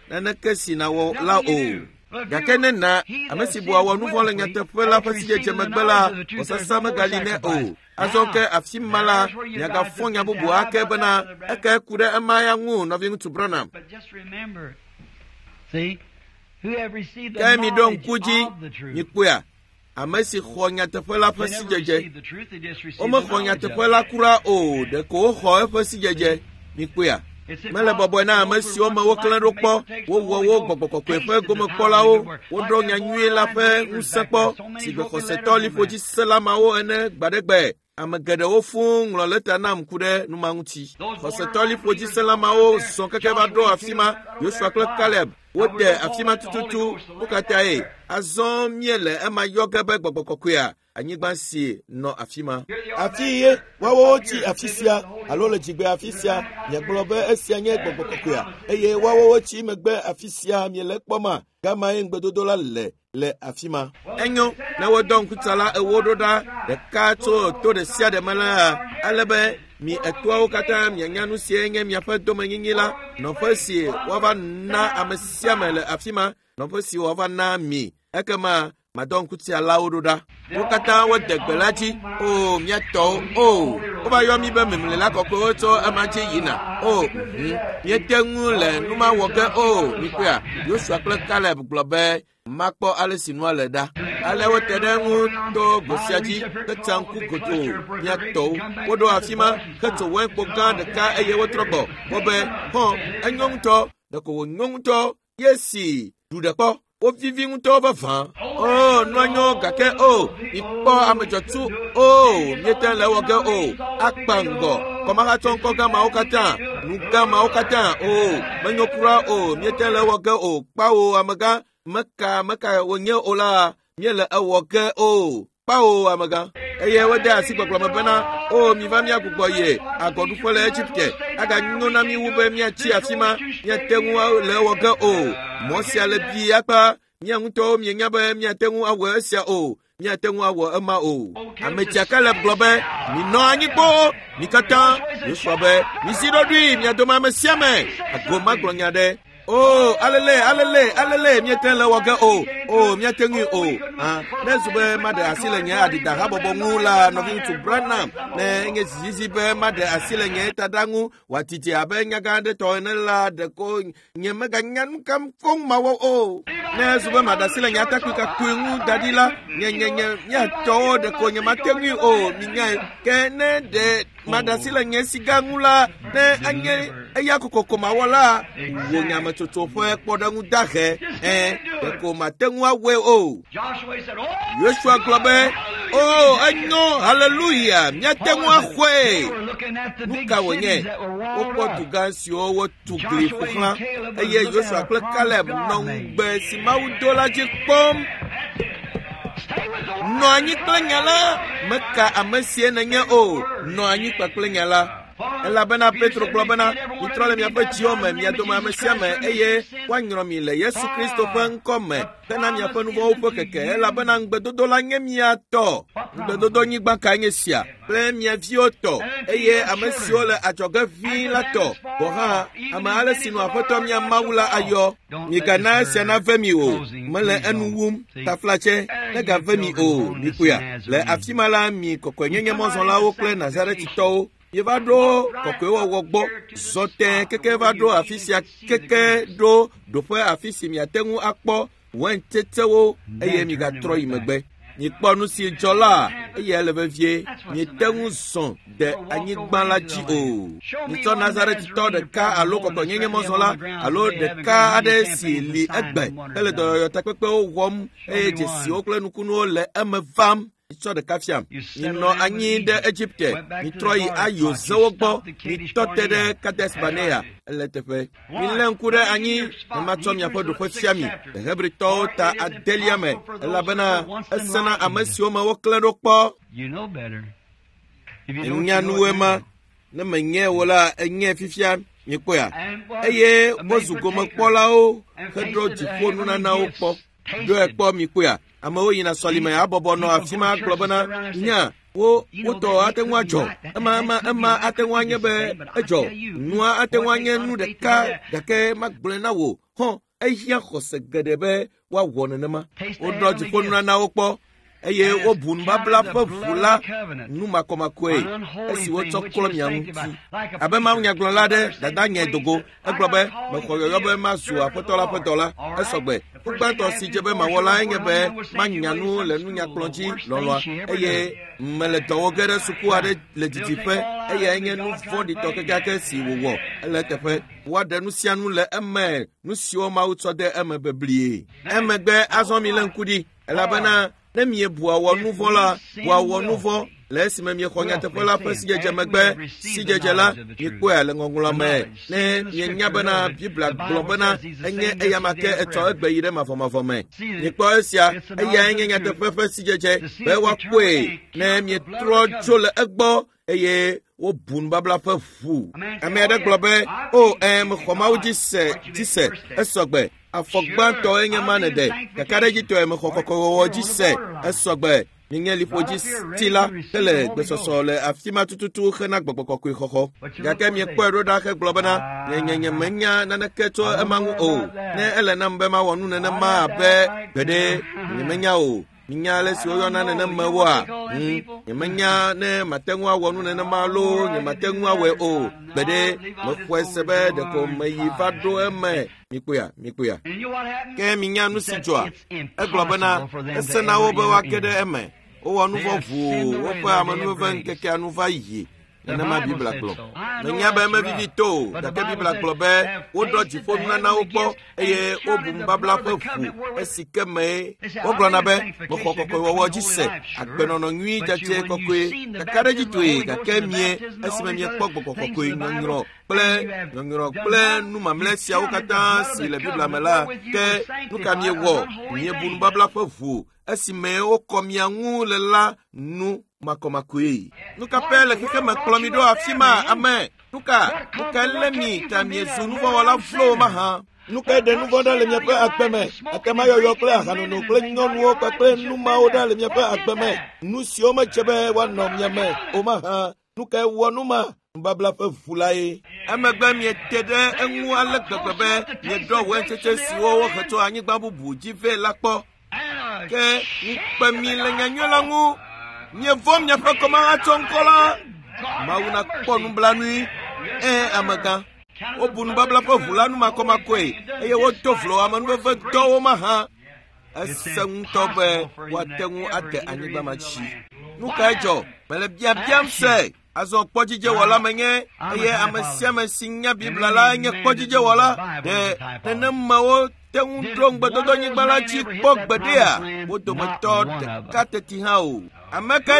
naneke si na wo la o gake ne na amesi bua wo nu vole nyateƒe la ƒe sidzedze megbe la wɔsasa megali ne o azɔ ke afi ma la miagafɔ nya bubu ake bena eke ku ɖe ema ya ŋu nɔvi ŋutsu Branham. Ke mi ɖo ŋku dzi mi kpɔa ame si xɔ nyateƒe la ƒe sidzedze womexɔ nyateƒe la kura o ɖeko woxɔ eƒe sidzedze mi kpɔa mele bɔbɔe na ame siwo me woklẽ ɖo kpɔ wowɔ wo gbɔgbɔ kɔkɔe ƒe gomekpɔlawo woɖɔ nyanyuie la ƒe ŋusẽ kpɔ si gbe xɔsetɔ liƒo dzi selamawo ene gba ɖe gbe ame geɖewo fũu ŋlɔ le ta nam ku ɖe numa ŋuti xɔsetɔ liƒo dzi selamawo zɔ keke va ɖo afi ma Yosua kple Kaleb wode afi ma tututu wo katã ye azɔ miele ema yɔ ge be gbɔgbɔ kɔkɔea anyigba si nɔ afi ma afi ye woawo tsi afi sia alo le dzigbe afi sia miagblɔ be esia nye gbɔgbɔ kɔkɔea eye woawo tsi megbe afi sia miele kpɔma gama ye ŋugbedodo la le afi ma enyo ne wodɔ ŋkutsala ewo ɖo ɖa ɖeka tso to ɖe sia ɖe me la ale be mi etoawo katã mianya nu sie nye miaƒe domenyinyi la nɔƒe si woava na ame sia ame le afi ma nɔƒe si woava na mi ekema madɔ ŋkutsalawo ɖo ɖa wo katã wode gbe la dzi o miatɔwo o wova yɔ mi be memlela kɔkɔewo tso ema dzi yina o miete ŋu le numa wɔ ge o mi kpɔa Yosua kple Kaleb gblɔ be makpɔ ale si nua le ɖa ale wote ɖe ŋu to gbesia dzi ketsa ŋku godo miatɔwo woɖo afi ma ketso wɛnkpo gã ɖeka eye wotrɔ gbɔ wɔbe enyo ŋutɔ ɖeko wònyo ŋutɔ yesi ɖu ɖe kpɔ wovivi ŋutɔ vavã o nɔnyo gake o mikpɔ amedzɔtu o miete le wɔ ge o akpa ŋgɔ kɔmaxatsɔ ŋkɔ gãmawo katã nu gãmawo katã o menyo kura o miete le wɔ ge o kpawo amegã meka wònye o la miele ewɔ ge o kpawo amegã eye wode asi gbɔgblɔ me bena o miva miagbugbɔ yi agɔɖuƒe le Egipte aganyo na mi wu be miatsi afi ma miate ŋu le ewɔ ge o mɔ sia le bi akpa mia ŋutɔwo mienya be miate ŋu awɔ esia o miate ŋu awɔ ema o ametsia Kaleb gblɔ be minɔ anyi kpɔ mi katã Yosua be misi ɖoɖoe mia dome ame sia me ago magblɔ nya ɖe o alele miete le wɔ ge o miate ŋui o ne zu be maɖe asi le nye adida habɔbɔ ŋu la nɔvi ŋutsu Branham ne nye zizi be maɖe asi le nye tada ŋu wòatiti abe nyagã aɖe tɔ ene la ɖeko nye meganya nu kam fɔŋ mawɔ o ne zu be maɖe asi le nye atakpui kakui ŋu da ɖi la nye miatɔwo ɖeko nye mate ŋui o minyae ke ne ɖe maɖe asi le nye siga ŋu la ne anye eya kokoko mawɔ la wo nyametsotso ƒe kpɔɖeŋu dahe ɖeko mate ŋu awɔe o Yosua gblɔ be o enyo haleluya miate ŋu axɔe nu ka wònye wokpɔ du gã siwo wotu gli ƒo xlã eye Yosua kple Kaleb nɔ ŋugbe si Mawu do la dzi kpɔm nɔ anyi kple nya la meka ame sie nenye o nɔ anyi kpakple nya la elabena Petro gblɔ bena mitrɔ le miaƒe dziwo me mia dome ame sia me eye woanyrɔ mi le Yesu Kristo ƒe ŋkɔ me hena miaƒe nu vɔ̃wo ƒe keke elabena ŋugbedodo la nye miatɔ ŋugbedodo nyigba kae nye sia kple mia viwo tɔ eye ame siwo le adzɔge ʋĩi la tɔ gɔ hã ame ale si nu Aƒetɔ mia Mawu la ayɔ migana esia nave mi o mele enu wum taflatse negave mi o mikpoa le afi ma la mi kɔkɔenyenye mɔzɔlawo kple Nazaretitɔwo yeva ɖo kɔkɔewɔwɔ gbɔ zɔtɛ keke va ɖo afi sia keke ɖo ɖoƒe afi si miate ŋu akpɔ wɛntetsewo eye migatrɔ yi megbe mikpɔ nu si dzɔ la eye ele vevie miete ŋu zɔ de anyigba la dzi o mitsɔ Nazaretitɔ ɖeka alo kɔkɔenyenye mɔzɔla alo ɖeka aɖe si li egbe hele dɔyɔyɔ takpekpewo wɔm eye dzesiwo kple nukunuwo le eme vam mitsɔ ɖeka fiam minɔ anyi ɖe Egipte mitrɔ yi ayo zewo gbɔ mitɔ te ɖe Kades Barnea ele teƒe milé ŋku ɖe anyi ne matsɔ miaƒe ɖoƒe fia mi le Hebritɔwo ta adelia me elabena esena ame siwo me woklẽ ɖo kpɔ enyanuwoe ma ne menye wo la enye fifia mikpɔa eye wozu gomekpɔlawo heɖo dziƒo nunanawo kpɔ ɖoe kpɔ mikpɔa amewo yina sɔlime abɔbɔ nɔ afi ma gblɔ bena nya woto atenwajo ama atenwanye be ejo nua atenwanye nu de ka dake magblena wo ho ehia khose gedebe wa wonenema odoji fonuna na okpo eye obun babla fafula nu makomakwe esi wo tokolo miamuti abema nya glolade dada nya dogo eglobe mekoyo be masu apotola esogbe ugbato si jebe ma wola nyebe manyanu le nu nya klonji lolo eye mele towo gere suku ade legitife eye nye nu fodi tokeke si wowo ele tefe wade nu sianu le eme nu sio ma utode eme beblie emegbe azomi lenkudi elabana ne mie bua wo nouveau la bua wo nouveau laisse me mie khonya te fola pa sijeje megbe sijeje la mi ko ele ngongula me ne yenya bana bibla globana enye eyamake eto egbe yire mafoma me ni ko esia eya enye te fefe sijeje be wa kwe ne mie tro chole egbo eye wo bun babla fa fu amede globe o khoma uji se esogbe afogbanto enye manede kakareji to khokoko oji se esogbe Ninge lifoji stila tele besosole afima tututu khena gbogbo khoko gake mi ko roda ke globana nyenye menya nana keto emangu o ne ele nambe ma wonu ne ma be bede menya o Ninyale si oyo na ne mawa nyemenya ne matengwa wonu ne malo nyematengwa we o bede mofwesebe de ko mayifado eme mikuya ke minya nu sijwa eglobana esena wo be wakede eme o wonu vovu wo pa amanu ven keke anu va yi na ma bibla klo nya ba ma bibito da ke bibla klo be wo doji fo na ogbo eye obum babla fafu esike me wo glona be mo kokoko wo jise agbenono nwi jaje kokwe da kareji tui da kemie esime mie kokoko nyongro ple nu mamlesia wo kata si le bibla mela ke nu kamie wo mie bun babla fafu esime o komiangu lela nu makomakui nuka pele kike makolomido afima ame nuka lemi tamie zunuvo wala flow maha nuka de nuvo dale mie pe akpeme akema yo kle akanu no kle nyonu o pe numa o dale mie pe akpeme nu si o ma chebe wa no mie me o maha nuka wonuma babla pe fulaye amegbe mie tede enwu alegbegbe mie do wencheche siwo wo kheto anyigba bubu jive lapo ke nkpemi le nyanyola ngu nye vom nya fa koma atonkola mauna kponu blanui amaga obun babla pa vulanu makoma kwe eye wo toflo amanu fa to ma ha asang tobe watengu ate anigba machi nukajo mele biam se azo pojije wala menye eye amasia masinya bibla la nye pojije wala de nenemawo tengu drong badodo nyigbala chi pogbedia wodo metod kateti hao amaka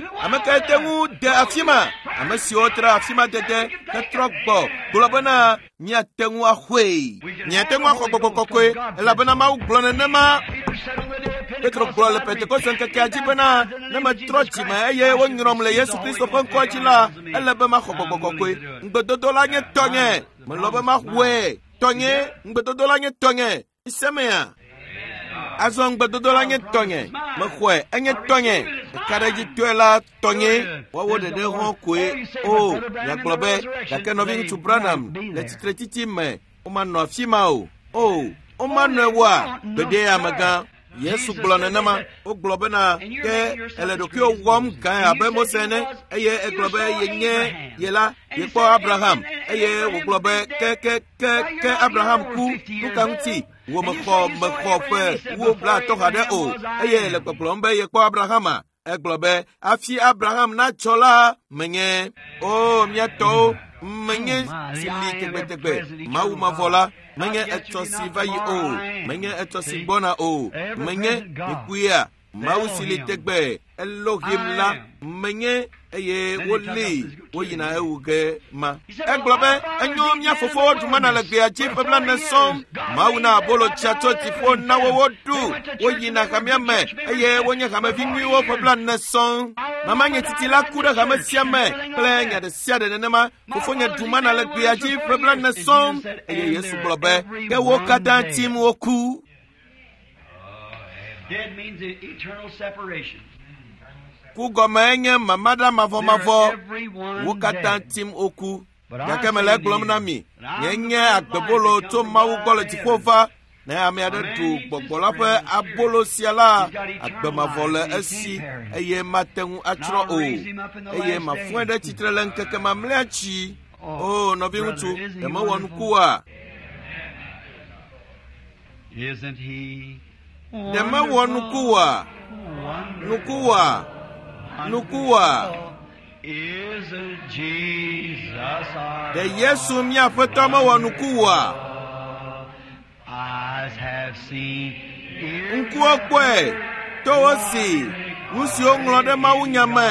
tengu de afima amasi otra afima de katrokbo globana nya tengu ahwe nya tengu akokokokwe elabana ma uglona nema Petro Brole Pentecost kakaji bana nema trochi ma eye wonrom le Yesu Kristo pankochi la elabama khokokokwe ngbedodo la nye tonye mlobama hwe tonye ngbedodo la nye tonye isemea azong bedodola nye tonye mkhwe enye tonye kareji twela tonye wawo de ho kwe o ya globe ya kenovin to branham let tretiti me o man no fima o man no wa bede amaga Yesu glona nama o globe na ke eledokio wom kan abemo sene eye eglobe yenye yela yepo Abraham eye wo globe ke Abraham ku tukanti wo mekho fe wo bla to hade o eye le koplombe yepo Abrahama eglobe afi Abraham na chola menye o mieto menye sili tekbe mau mavola menye etosi vayi o menye etosi bona o menye ikuya mau sili tekbe Elohim la menye eye woli woyina ewuge ma eglobe enyo mia fofo dumana la gbe achi pebla na som mau na bolo chato tifo na wodu woyina kamia me eye wonya kama vinwi wo pebla na som mama nye titila kuda kama siame plenya de siade nenema fofo nya dumana la gbe achi pebla na som eye Yesu globe ke wokada tim woku dead means eternal separation. kugɔme nye mamada mavɔmavɔ wo katã tim oku gake mele gblɔm na mi nye agbebolo tso Mawu gbɔ le dziƒo va ne ame aɖe ɖu gbɔgbɔ la ƒe abolo sia la agbemavɔ le esi eye mate ŋu atsrɔ̃ o eye mafɔe ɖe tsitre le ŋkeke mamlɛa tsi. O nɔvi ŋutsu ɖemewɔ nukua ɖemewɔ nukua ɖe Yesu míaƒe Aƒetɔ mewɔ nukua ŋkuwo kpɔe to wosi nu siwo ŋlɔ ɖe mawunya me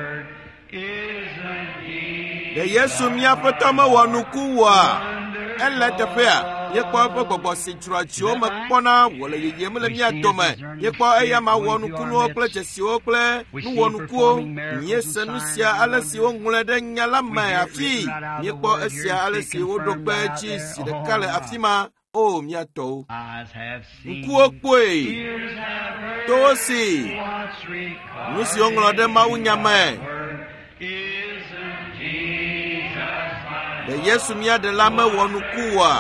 ɖe Yesu míaƒe Aƒetɔ mewɔ nukua ele teƒea yekpɔ eƒe gbɔgbɔ si dzroa dziwo me kpɔna wòle yeyem le mía dome yekpɔ eya ma wɔ nukunuwo kple dzesiwo kple nuwɔnukuwo míese nu sia ale si woŋlɔe ɖe nya la me afi míekpɔ esia ale si woɖo kpe dzi si ɖeka le afi ma. O mía tɔwo ŋkuwo kpɔe towo si nu si woŋlɔ ɖe mawunya me ɖe Yesu mía ɖela mewɔ nukua.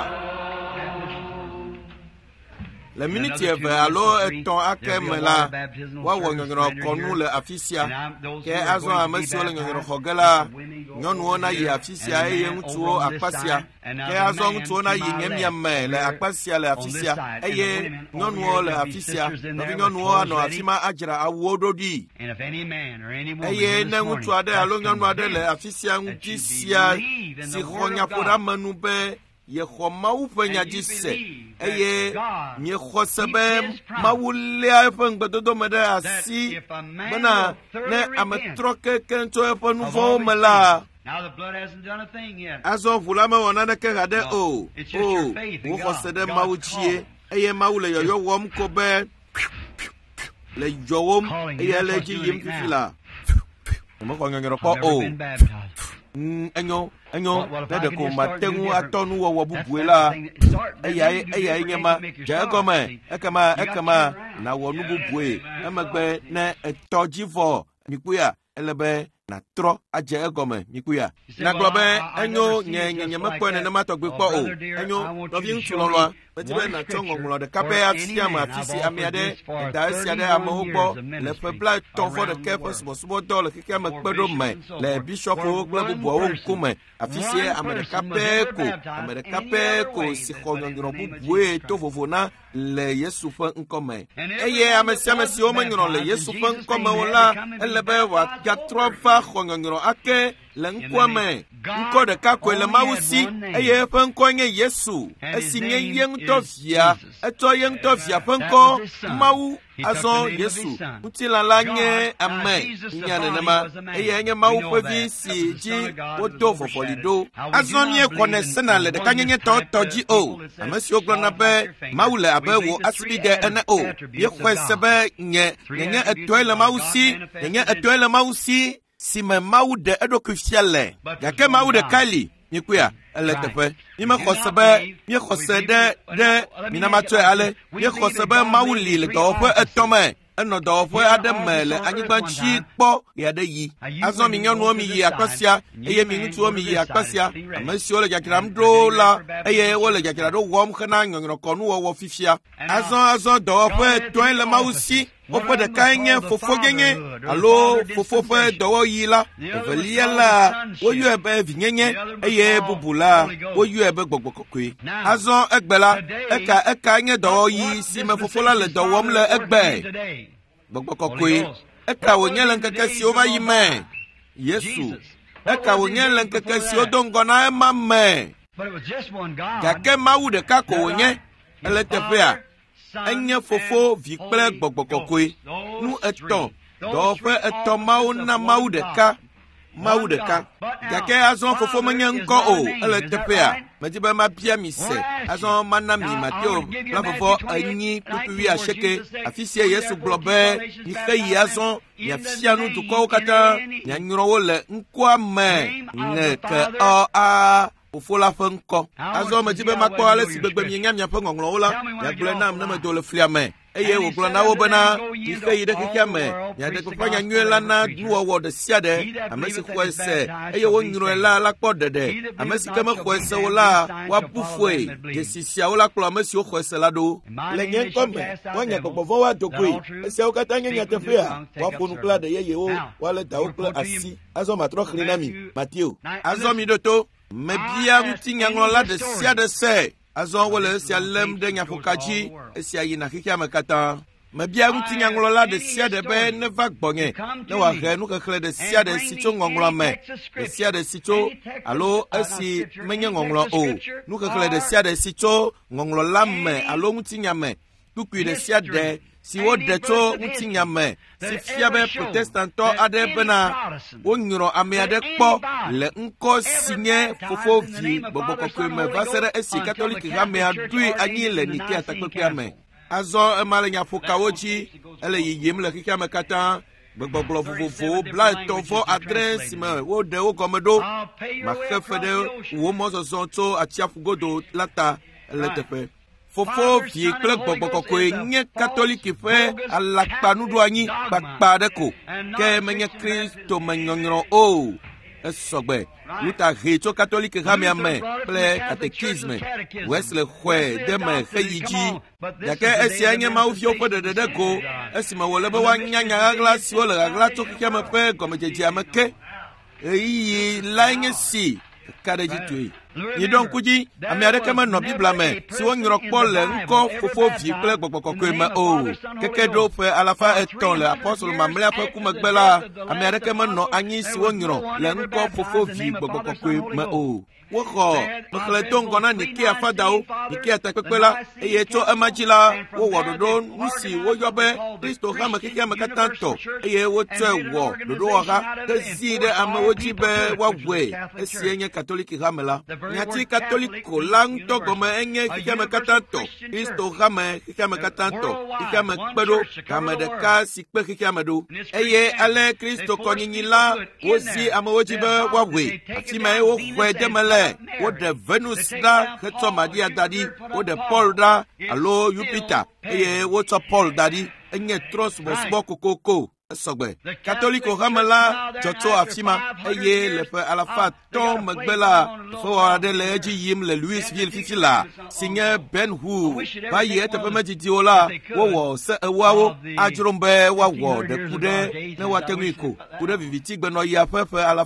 Le miniti eve alo etɔ̃ ake me la woawɔ nyɔnyrɔkɔnu le afi sia ke azɔ ame siwo le nyɔnyrɔxɔ ge la nyɔnuwo nayi afi sia eye ŋutsuwo akpa sia ke azɔ ŋutsuwo nayi nye miame le akpa sia le afi sia eye nyɔnuwo le afi sia nɔvi nyɔnuwo anɔ afi ma adzra awuwo ɖo ɖi eye ne ŋutsu aɖe alo nyɔnu aɖe le afi sia ŋuti sia si xɔ nyaƒoɖamenu be yexɔ Mawu ƒe nya dzi se eye miexɔ se be Mawu léa eƒe ŋugbedodo me ɖe asi bena ne ame trɔ kekeŋ tso eƒe nu vɔ̃wo me la azɔ ʋu la mewɔ naneke haɖe o woxɔ se ɖe Mawu dzie eye Mawu le yɔyɔ wɔm ko be le dzɔwom eye ele edzi yim fifi la mexɔ nyɔnyrɔkpɔ o enyo ne ɖeko mate ŋu atɔ nuwɔwɔ bubue la eyae nye ma dze egɔme ekema nawɔ nu bubue emegbe ne etɔ dzivɔ mikuya ele be natrɔ adze egɔme mikuya nagblɔ be enyo nye mekpɔe nenema tɔgbi kpɔ o enyo nɔvi ŋutsu lɔlɔa meti be natsɔ ŋɔŋlɔ ɖeka be afia me afi si ame aɖe da esia ɖe amewo gbɔ le ƒe 71 ƒe subɔsubɔdɔ le xexea me kpe ɖo me le bishɔpwo kple bubuawo ŋkume afi sie ame ɖeka pɛ ko si xɔ nyɔnyrɔ bubue to vovo na le Yesu ƒe ŋkɔme eye ame sia ame siwo menyrɔ le Yesu ƒe ŋkɔme o la ele be wòagatrɔ va xɔ nyɔnyrɔ ake le ŋkua me ŋkɔ ɖeka koe le Mawu si eye eƒe ŋkɔ nye Yesu esi nye ye ŋutɔ via etsɔ ye ŋutɔ via ƒe ŋkɔ Mawu azɔ Yesu ŋutilã la nye ame nya nenema eye enye Mawu ƒe vi si dzi wodo vɔvɔli ɖo azɔ míexɔne sena le ɖekanyenye tɔ dzi o ame siwo gblɔna be Mawu le abe wò asibide ene o míexɔe se be nye etɔe le Mawu si si me Mawu ɖe eɖokui fia le gake Mawu ɖeka li mikuya ele teƒe míexɔ se ɖe minamatɔe ale míexɔ se be Mawu li le dɔwɔƒe etɔ̃ me enɔ dɔwɔƒe aɖe me le anyigba dzi kpɔ ya ɖe yi azɔ mi nyɔnuwo mi yi akpasia eye mi ŋutsuwo mi yi akpasia ame siwo le dzadzram ɖo la eye wole dzadzraɖo wɔm hena nyɔnyrɔkɔnuwɔwɔ fifia azɔ dɔwɔƒe etɔ̃e le Mawu si woƒe ɖekae nye fofo genye alo fofo ƒe dɔwɔyi la evelia la woyɔe be vinyenye eye bubu la woyɔe be gbɔgbɔ kɔkɔe azɔ egbe la eka nye dɔwɔyi si me fofo la le dɔ wɔm le egbe gbɔgbɔ kɔkɔe eka wònye le ŋkeke siwo va yi me Yesu eka wònye le ŋkeke siwo do ŋgɔ na ema me gake Mawu ɖeka ko wònye ele teƒea enye fofo vi kple gbɔgbɔ kɔkɔe nu etɔ̃ dɔwɔƒe etɔ̃ Mawu na Mawu ɖeka gake azɔ fofo menye ŋkɔ o ele teƒea medi be mabia mi se azɔ mana mi Mateo la fofo 8:90 afi sie Yesu gblɔ be mixe yi azɔ miafia nu dukɔwo katã mianyrɔ wo le ŋkua me ke fofo la ƒe ŋkɔ. Azɔ medzi be makpɔ ale si gbegbe mienya miaƒe ŋɔŋlɔwo la, miagblɔe nam ne medo le flia me. Eye wògblɔ na wo bena mixe yi ɖe xexea me, miaɖe gbeƒã nyanyuie la na nuwɔwɔ ɖe sia ɖe, ame si xɔe se, eye wonyrɔe la kpɔ ɖeɖe. Ame si ke mexɔe se o la, woabu foe. Dzesi siawo la kplɔ ame siwo xɔe se la ɖo. Le nye ŋkɔ me, woanya gbɔgbɔ vɔ̃ woado koe. Esiawo katã nye nyateƒea, woaƒo nu kple aɖe yeyewo, woalé dawo kple asi. Azɔ matrɔ xlẽ na mi, Mateo. Azɔ mi ɖo to, mebia ŋutinyaŋlɔla ɖe sia ɖe se. Azɔ wole esia lém ɖe nyaƒoka dzi, esia yina xexea me katã. Mebia ŋutinyaŋlɔla ɖe sia ɖe be neva gbɔnye, ne wòahe nuxexlẽ ɖe sia ɖe si tso ŋɔŋlɔa me, ɖe sia ɖe si tso, alo esi menye ŋɔŋlɔ o, nuxexlẽ ɖe sia ɖe si tso ŋɔŋlɔ la me alo ŋutinya me, kpukpui ɖe sia ɖe si woɖe tso ŋutinya me, si fia be protestantɔ aɖe bena wonyrɔ ame aɖe kpɔ le ŋkɔ si nye Fofo Vi Gbɔgbɔ Kɔkɔe me va se ɖe esi katoliki hamea ɖoe anyi le Nikea takpekpea me. Azɔ ema le nyaƒokawo dzi, ele yiyim le xexea me katã. Gbegbɔgblɔ vovovowo 37 si me woɖe wo gɔme ɖo. Maxe fe ɖe wo mɔzɔzɔ tso atsiaƒu godo la ta ele teƒe. Fofo Vi kple Gbɔgbɔ Kɔkɔe nye katoliki ƒe alakpanuɖoanyi kpakpa ɖe ko, ke menye Kristo me nyɔnyrɔ o. Esɔgbe, Luther he tso katoliki hamea me kple katekisme, Wesley xɔe de me heyi dzi, gake esia nye mawuviwo ƒe ɖeɖeɖe go, esime wòle be woanya nyaɣaɣla siwo le ɣaɣla tso xexea me ƒe gɔmedzedzea me ke. Ɣeyiɣi lae nye si ka ɖe dzi toe. Nyiɖɔ ŋku dzi, ame aɖeke menɔ Biblia me si wonyrɔ kpɔ le ŋkɔ Fofo Vi kple Gbɔgbɔ Kɔkɔe me o. Keke ɖo ƒe 300 le apɔstol mamlɛa ƒe kumegbe la, ame aɖeke menɔ anyi si wonyrɔ le ŋkɔ Fofo Vi Gbɔgbɔ Kɔkɔe me o. Woxɔ mexlẽ to ŋgɔ na Nikea fadawo, Nikea takpekpe la, eye tso ema dzi la, wowɔ ɖoɖo nu si woyɔ be Kristo hame xexea me katã tɔ, eye wotsɔe wɔ ɖoɖowɔha hezi ɖe amewo dzi be woawɔe. Esie nye katoliki hame la. Nyati katoliko la ŋutɔ gɔme enye xexea me katã tɔ, Kristo hame xexea me katã tɔ, xexea me kpe ɖo, game ɖeka si kpe xexea me ɖo. Eye ale Kristo kɔnyinyi la wozi amewo dzi be woawɔe. Afi mae woxɔe de me le. Woɖe Venus ɖa hetsɔ Maria da ɖi, woɖe Paul ɖa alo Jupiter, eye wotsɔ Paul da ɖi. Enye trɔsubɔsubɔ kokoko. Esɔgbe. Katoliko hame la dzɔtso afi ma, eye le ƒe 100 megbe la, fewɔ aɖe le edzi yim le Louisville fifi la, si nye Ben Hur va yi eteƒe medidiwo la, wowɔ se ewoawo adzrom be woawɔ ɖeku ɖe ne woate ŋui ko, ku ɖe viviti gbenɔyia ƒe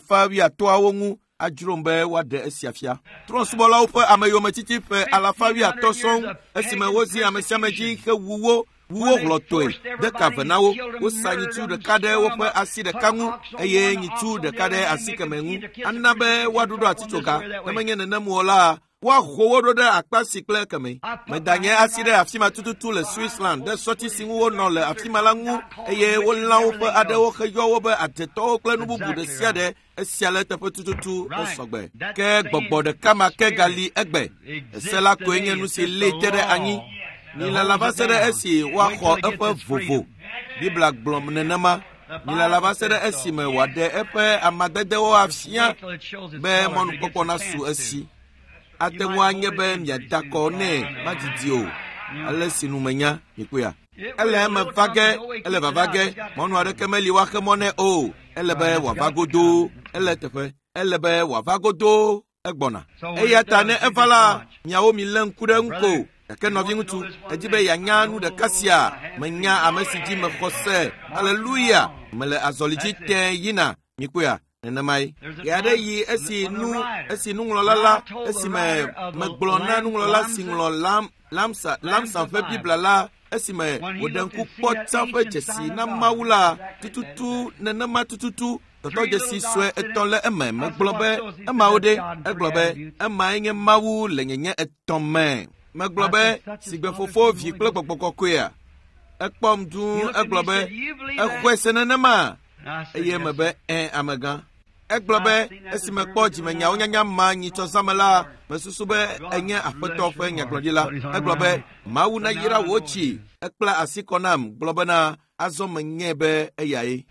210 ŋu. Adzrom be woaɖe esia fia. Trɔ̃subɔlawo ƒe ameyometsitsi ƒe 250 sɔŋ, esime wozi ame sia ame dzi hewu wo hlɔtɔe de kave na wo. Wosa nyitsu ɖeka ɖe woƒe asi ɖeka ŋu, eye nyitsu ɖeka ɖe asi keme ŋu. Ana be woaɖuɖɔ atitsoga, ne menye nenem o la, woaho wo ɖo ɖe akpa si kple keme. Meda nye asi ɖe afi ma tututu le Switzerland, ɖe sɔti si ŋu wonɔ le afi ma la ŋu, eye wolã woƒe aɖewo heyɔ wo be adetɔwo kple nu bubu ɖe sia ɖe. Esia le teƒe tututu esɔgbe. Ke gbɔgbɔ ɖeka ma ke gali egbe. Ese la koe nye nu si lée te ɖe anyi. Milala va se ɖe esi woaxɔ eƒe vovo. Biblia gblɔm nenema. Milala va se ɖe esime wòaɖe eƒe amadedewo afia be mɔnukpɔkpɔ nasu esi. Ate ŋu anye be miada kɔ nɛ madidi o. Ale si nu menya mikoya. Ele eme va ge, ele vava ge, mɔnu aɖeke meli woaxe mɔ nɛ o. Ele be wòava godo, ele teƒe, ele be wòava godo egbɔna. Eya ta ne eva la, miawo milé ŋku ɖe ŋuko. Gake nɔvi ŋutsu, edi be yanya nu ɖeka sia, menya ame si dzi mexɔ se. Aleluya, mele azɔli dzi tẽ yina mikoya. Nenemae. Ya ɖe yi esi nuŋlɔla la, esi megblɔ na nuŋlɔla si ŋlɔ Lamsa ƒe Biblia la, esi me wòɖe ŋku kpɔ tsã ƒe dzesi na Mawu la, tututu nenema tututu, tɔtɔ dzesi sue etɔ̃ le eme. Megblɔ be emawo ɖe, egblɔ be emae nye Mawu le nyenye etɔ̃ me. Megblɔ be sigbe Fofo Vi kple Gbɔgbɔ Kɔkɔea. Ekpɔm duu, egblɔ be exɔe se nenema. Eye me be amegã. Egblɔ be esi mekpɔ dzimenyawo nyanya ma nyitsɔ zame la, mesusu be enye Aƒetɔ ƒe nyagblɔɖila. Egblɔ be Mawu nayra wò tsi. Ekpla asi kɔ nam, gblɔ bena azɔ menye be eyae.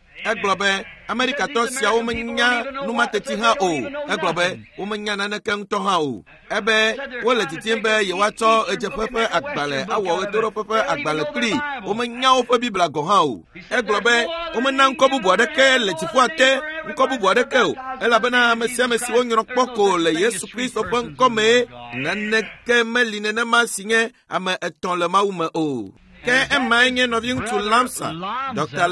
eglobe America to sia wo menya numa teti ha o eglobe wo menya na nkan to ha o ebe wo le titimbe ye wato ejepepe agbale awo etoro pepe agbale kri wo menya wo fa bibla go ha o eglobe wo mena nkobu bodeke le tifu ate nkobu bodeke o elabena mesi wo nyoro poko le Yesu Kristo bon kome naneke meline na masinye ama eton le maume o ke emanye no vin to Lamsa Dr.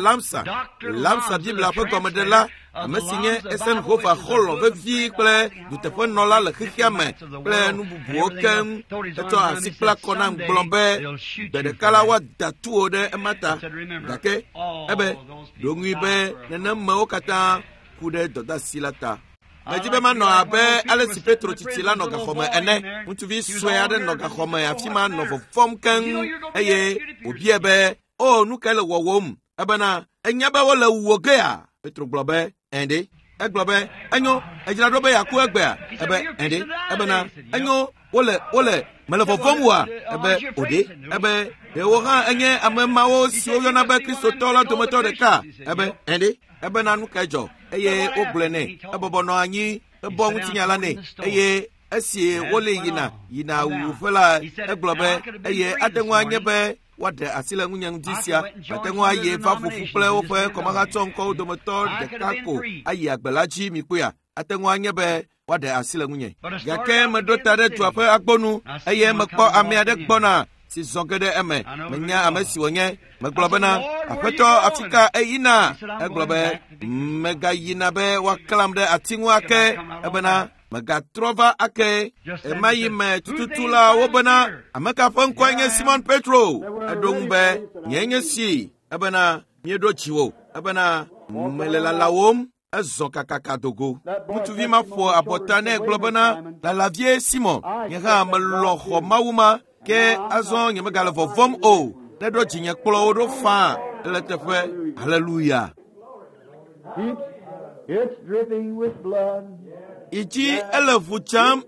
Lamsa Bible a peu comme de là amasinye esen hofa holo ve vi ple du te fon no la le khiame ple nu bubu ken eto asikla kona mblombe de kala wa datu ode emata dake ebe dongui be nena ma okata kude doda silata Majibe ma no abe Alesi Petro titila no gahoma ene mutuvi soya de no gahoma afima no fom kan eye obi ebe o nu kale wowom ebana enya ba wala woge a Petro globe ende eglobe enyo ejira do be yaku egbe a ebe ende ebana enyo wole mele fom wa ebe ode ebe de wo ha enye amema wo si o yona ba Kristo tola tomato de ka ebe ende ebe na nu kajo eye oglene ebobo no anyi ebo mutinyala ne eye esie wole yina ufela eglobe eye adenwa nyebe wade asile ngunya ndisia adenwa ye fafufu ple ope komaga tonko domotor de kako ayi agbelaji mikuya adenwa nyebe wade asile ngunye yake medotare tuape agbonu eye mekpo amiade gbona si zongede eme menya amesi wonye meglobena apeto Afrika eyina eglobe mega yina be waklamde atingu ake ebena mega trova ake emayime tututula wobena ameka fonko nye Simon Petro edongbe nyenye si ebena miedo chiwo ebena melela lawom ezoka kakadogo mutuvi mafo abotane globena la lavie Simon nyeha meloho mawuma ke azon nye megale vom o ne do jinye kplo do fa letefe hallelujah it's dripping with blood iji elefucham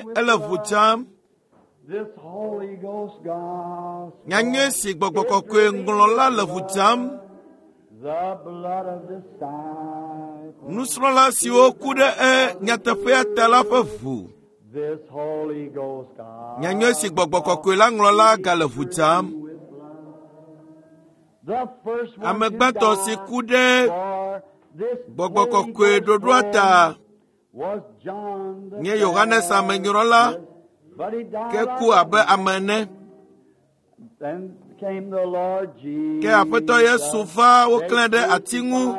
this Holy Ghost gospel nyanye si gbogboko kwe nglola lefucham the blood of the disciple nusrola si okude nyatefe atelafu this Holy Ghost gospel nyanyo si gbogboko kwe la nglola galefucham amegbato si kude gbogboko kwe dodwata nye Yohanes amenyrola ke ku abe amene ke apeto Yesu fa woklende atingu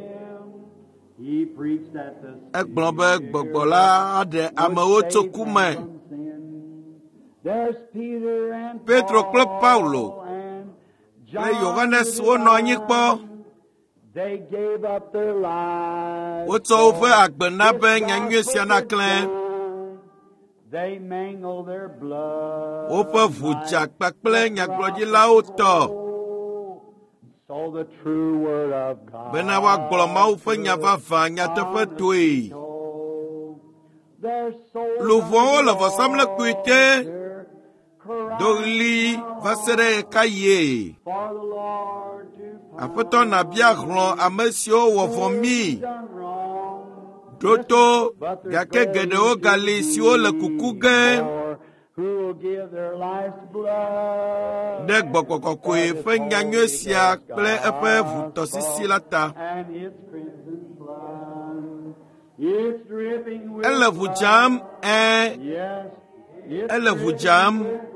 egblombe gbogbola ade amewo tokume Petro kple Paulo kple Yohanes wonɔ anyi kpɔ wotsɔ woƒe agbena be nyanyue sia naklẽ woƒe ʋudza kpakple nyagblɔdzilawo tɔ bena woagblɔ Mawu ƒe nya vavã nyateƒe toe luʋɔwo le vɔsamlekpui te do ɣli va se ɖe kayie aƒetɔ nabia hlɔ̃ ame siwo wɔ vɔ mí ɖoto gake geɖewo gali siwo le kuku ge ɖe gbɔgbɔ kɔkɔe ƒe nyanyue sia kple eƒe ʋutɔsisi la ta ele ʋu dzam ele ʋu dzam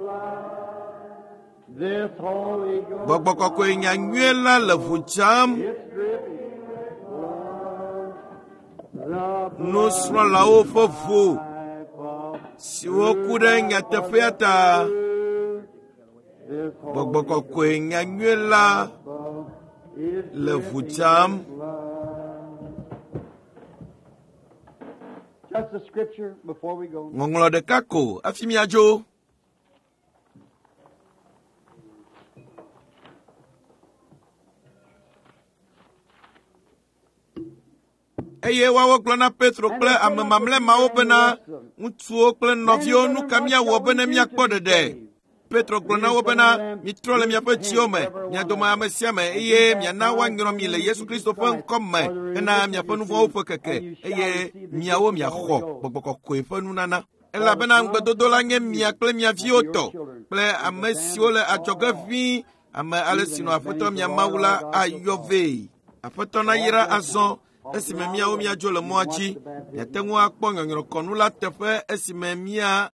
gbɔgbɔ kɔkɔe nyanyue la le ʋu dzam nusrɔ̃lawo ƒe ʋu siwo ku ɖe nyateƒea ta gbɔgbɔ kɔkɔe nyanyue la le ʋu dzam. Ŋɔŋlɔ ɖeka ko afi miadzo. Eye woawo gblɔ na Petro kple ame mamlɛ mawo bena ŋutsuwo kple nɔviwo nu ka miawɔ bena miakpɔ ɖeɖe. Petro gblɔ na wo bena mitrɔ le miaƒe dziwo me, mia dome ame sia me, eye miana woanyrɔ mi le Yesu Kristo ƒe ŋkɔ me hena miaƒe nu vɔ̃wo ƒe keke, eye miawo miaxɔ Gbɔgbɔ Kɔkɔe ƒe nunana. Elabena ŋugbedodo la nye mia kple mia viwo tɔ, kple ame siwo le adzɔge ʋĩi, ame ale si nɔ Aƒetɔ mia Mawu la ayɔ vee. Aƒetɔ nayra azɔ esime miawo miadzo le mɔa dzi, miate ŋu akpɔ nyɔnyrɔkɔnu la teƒe esime mia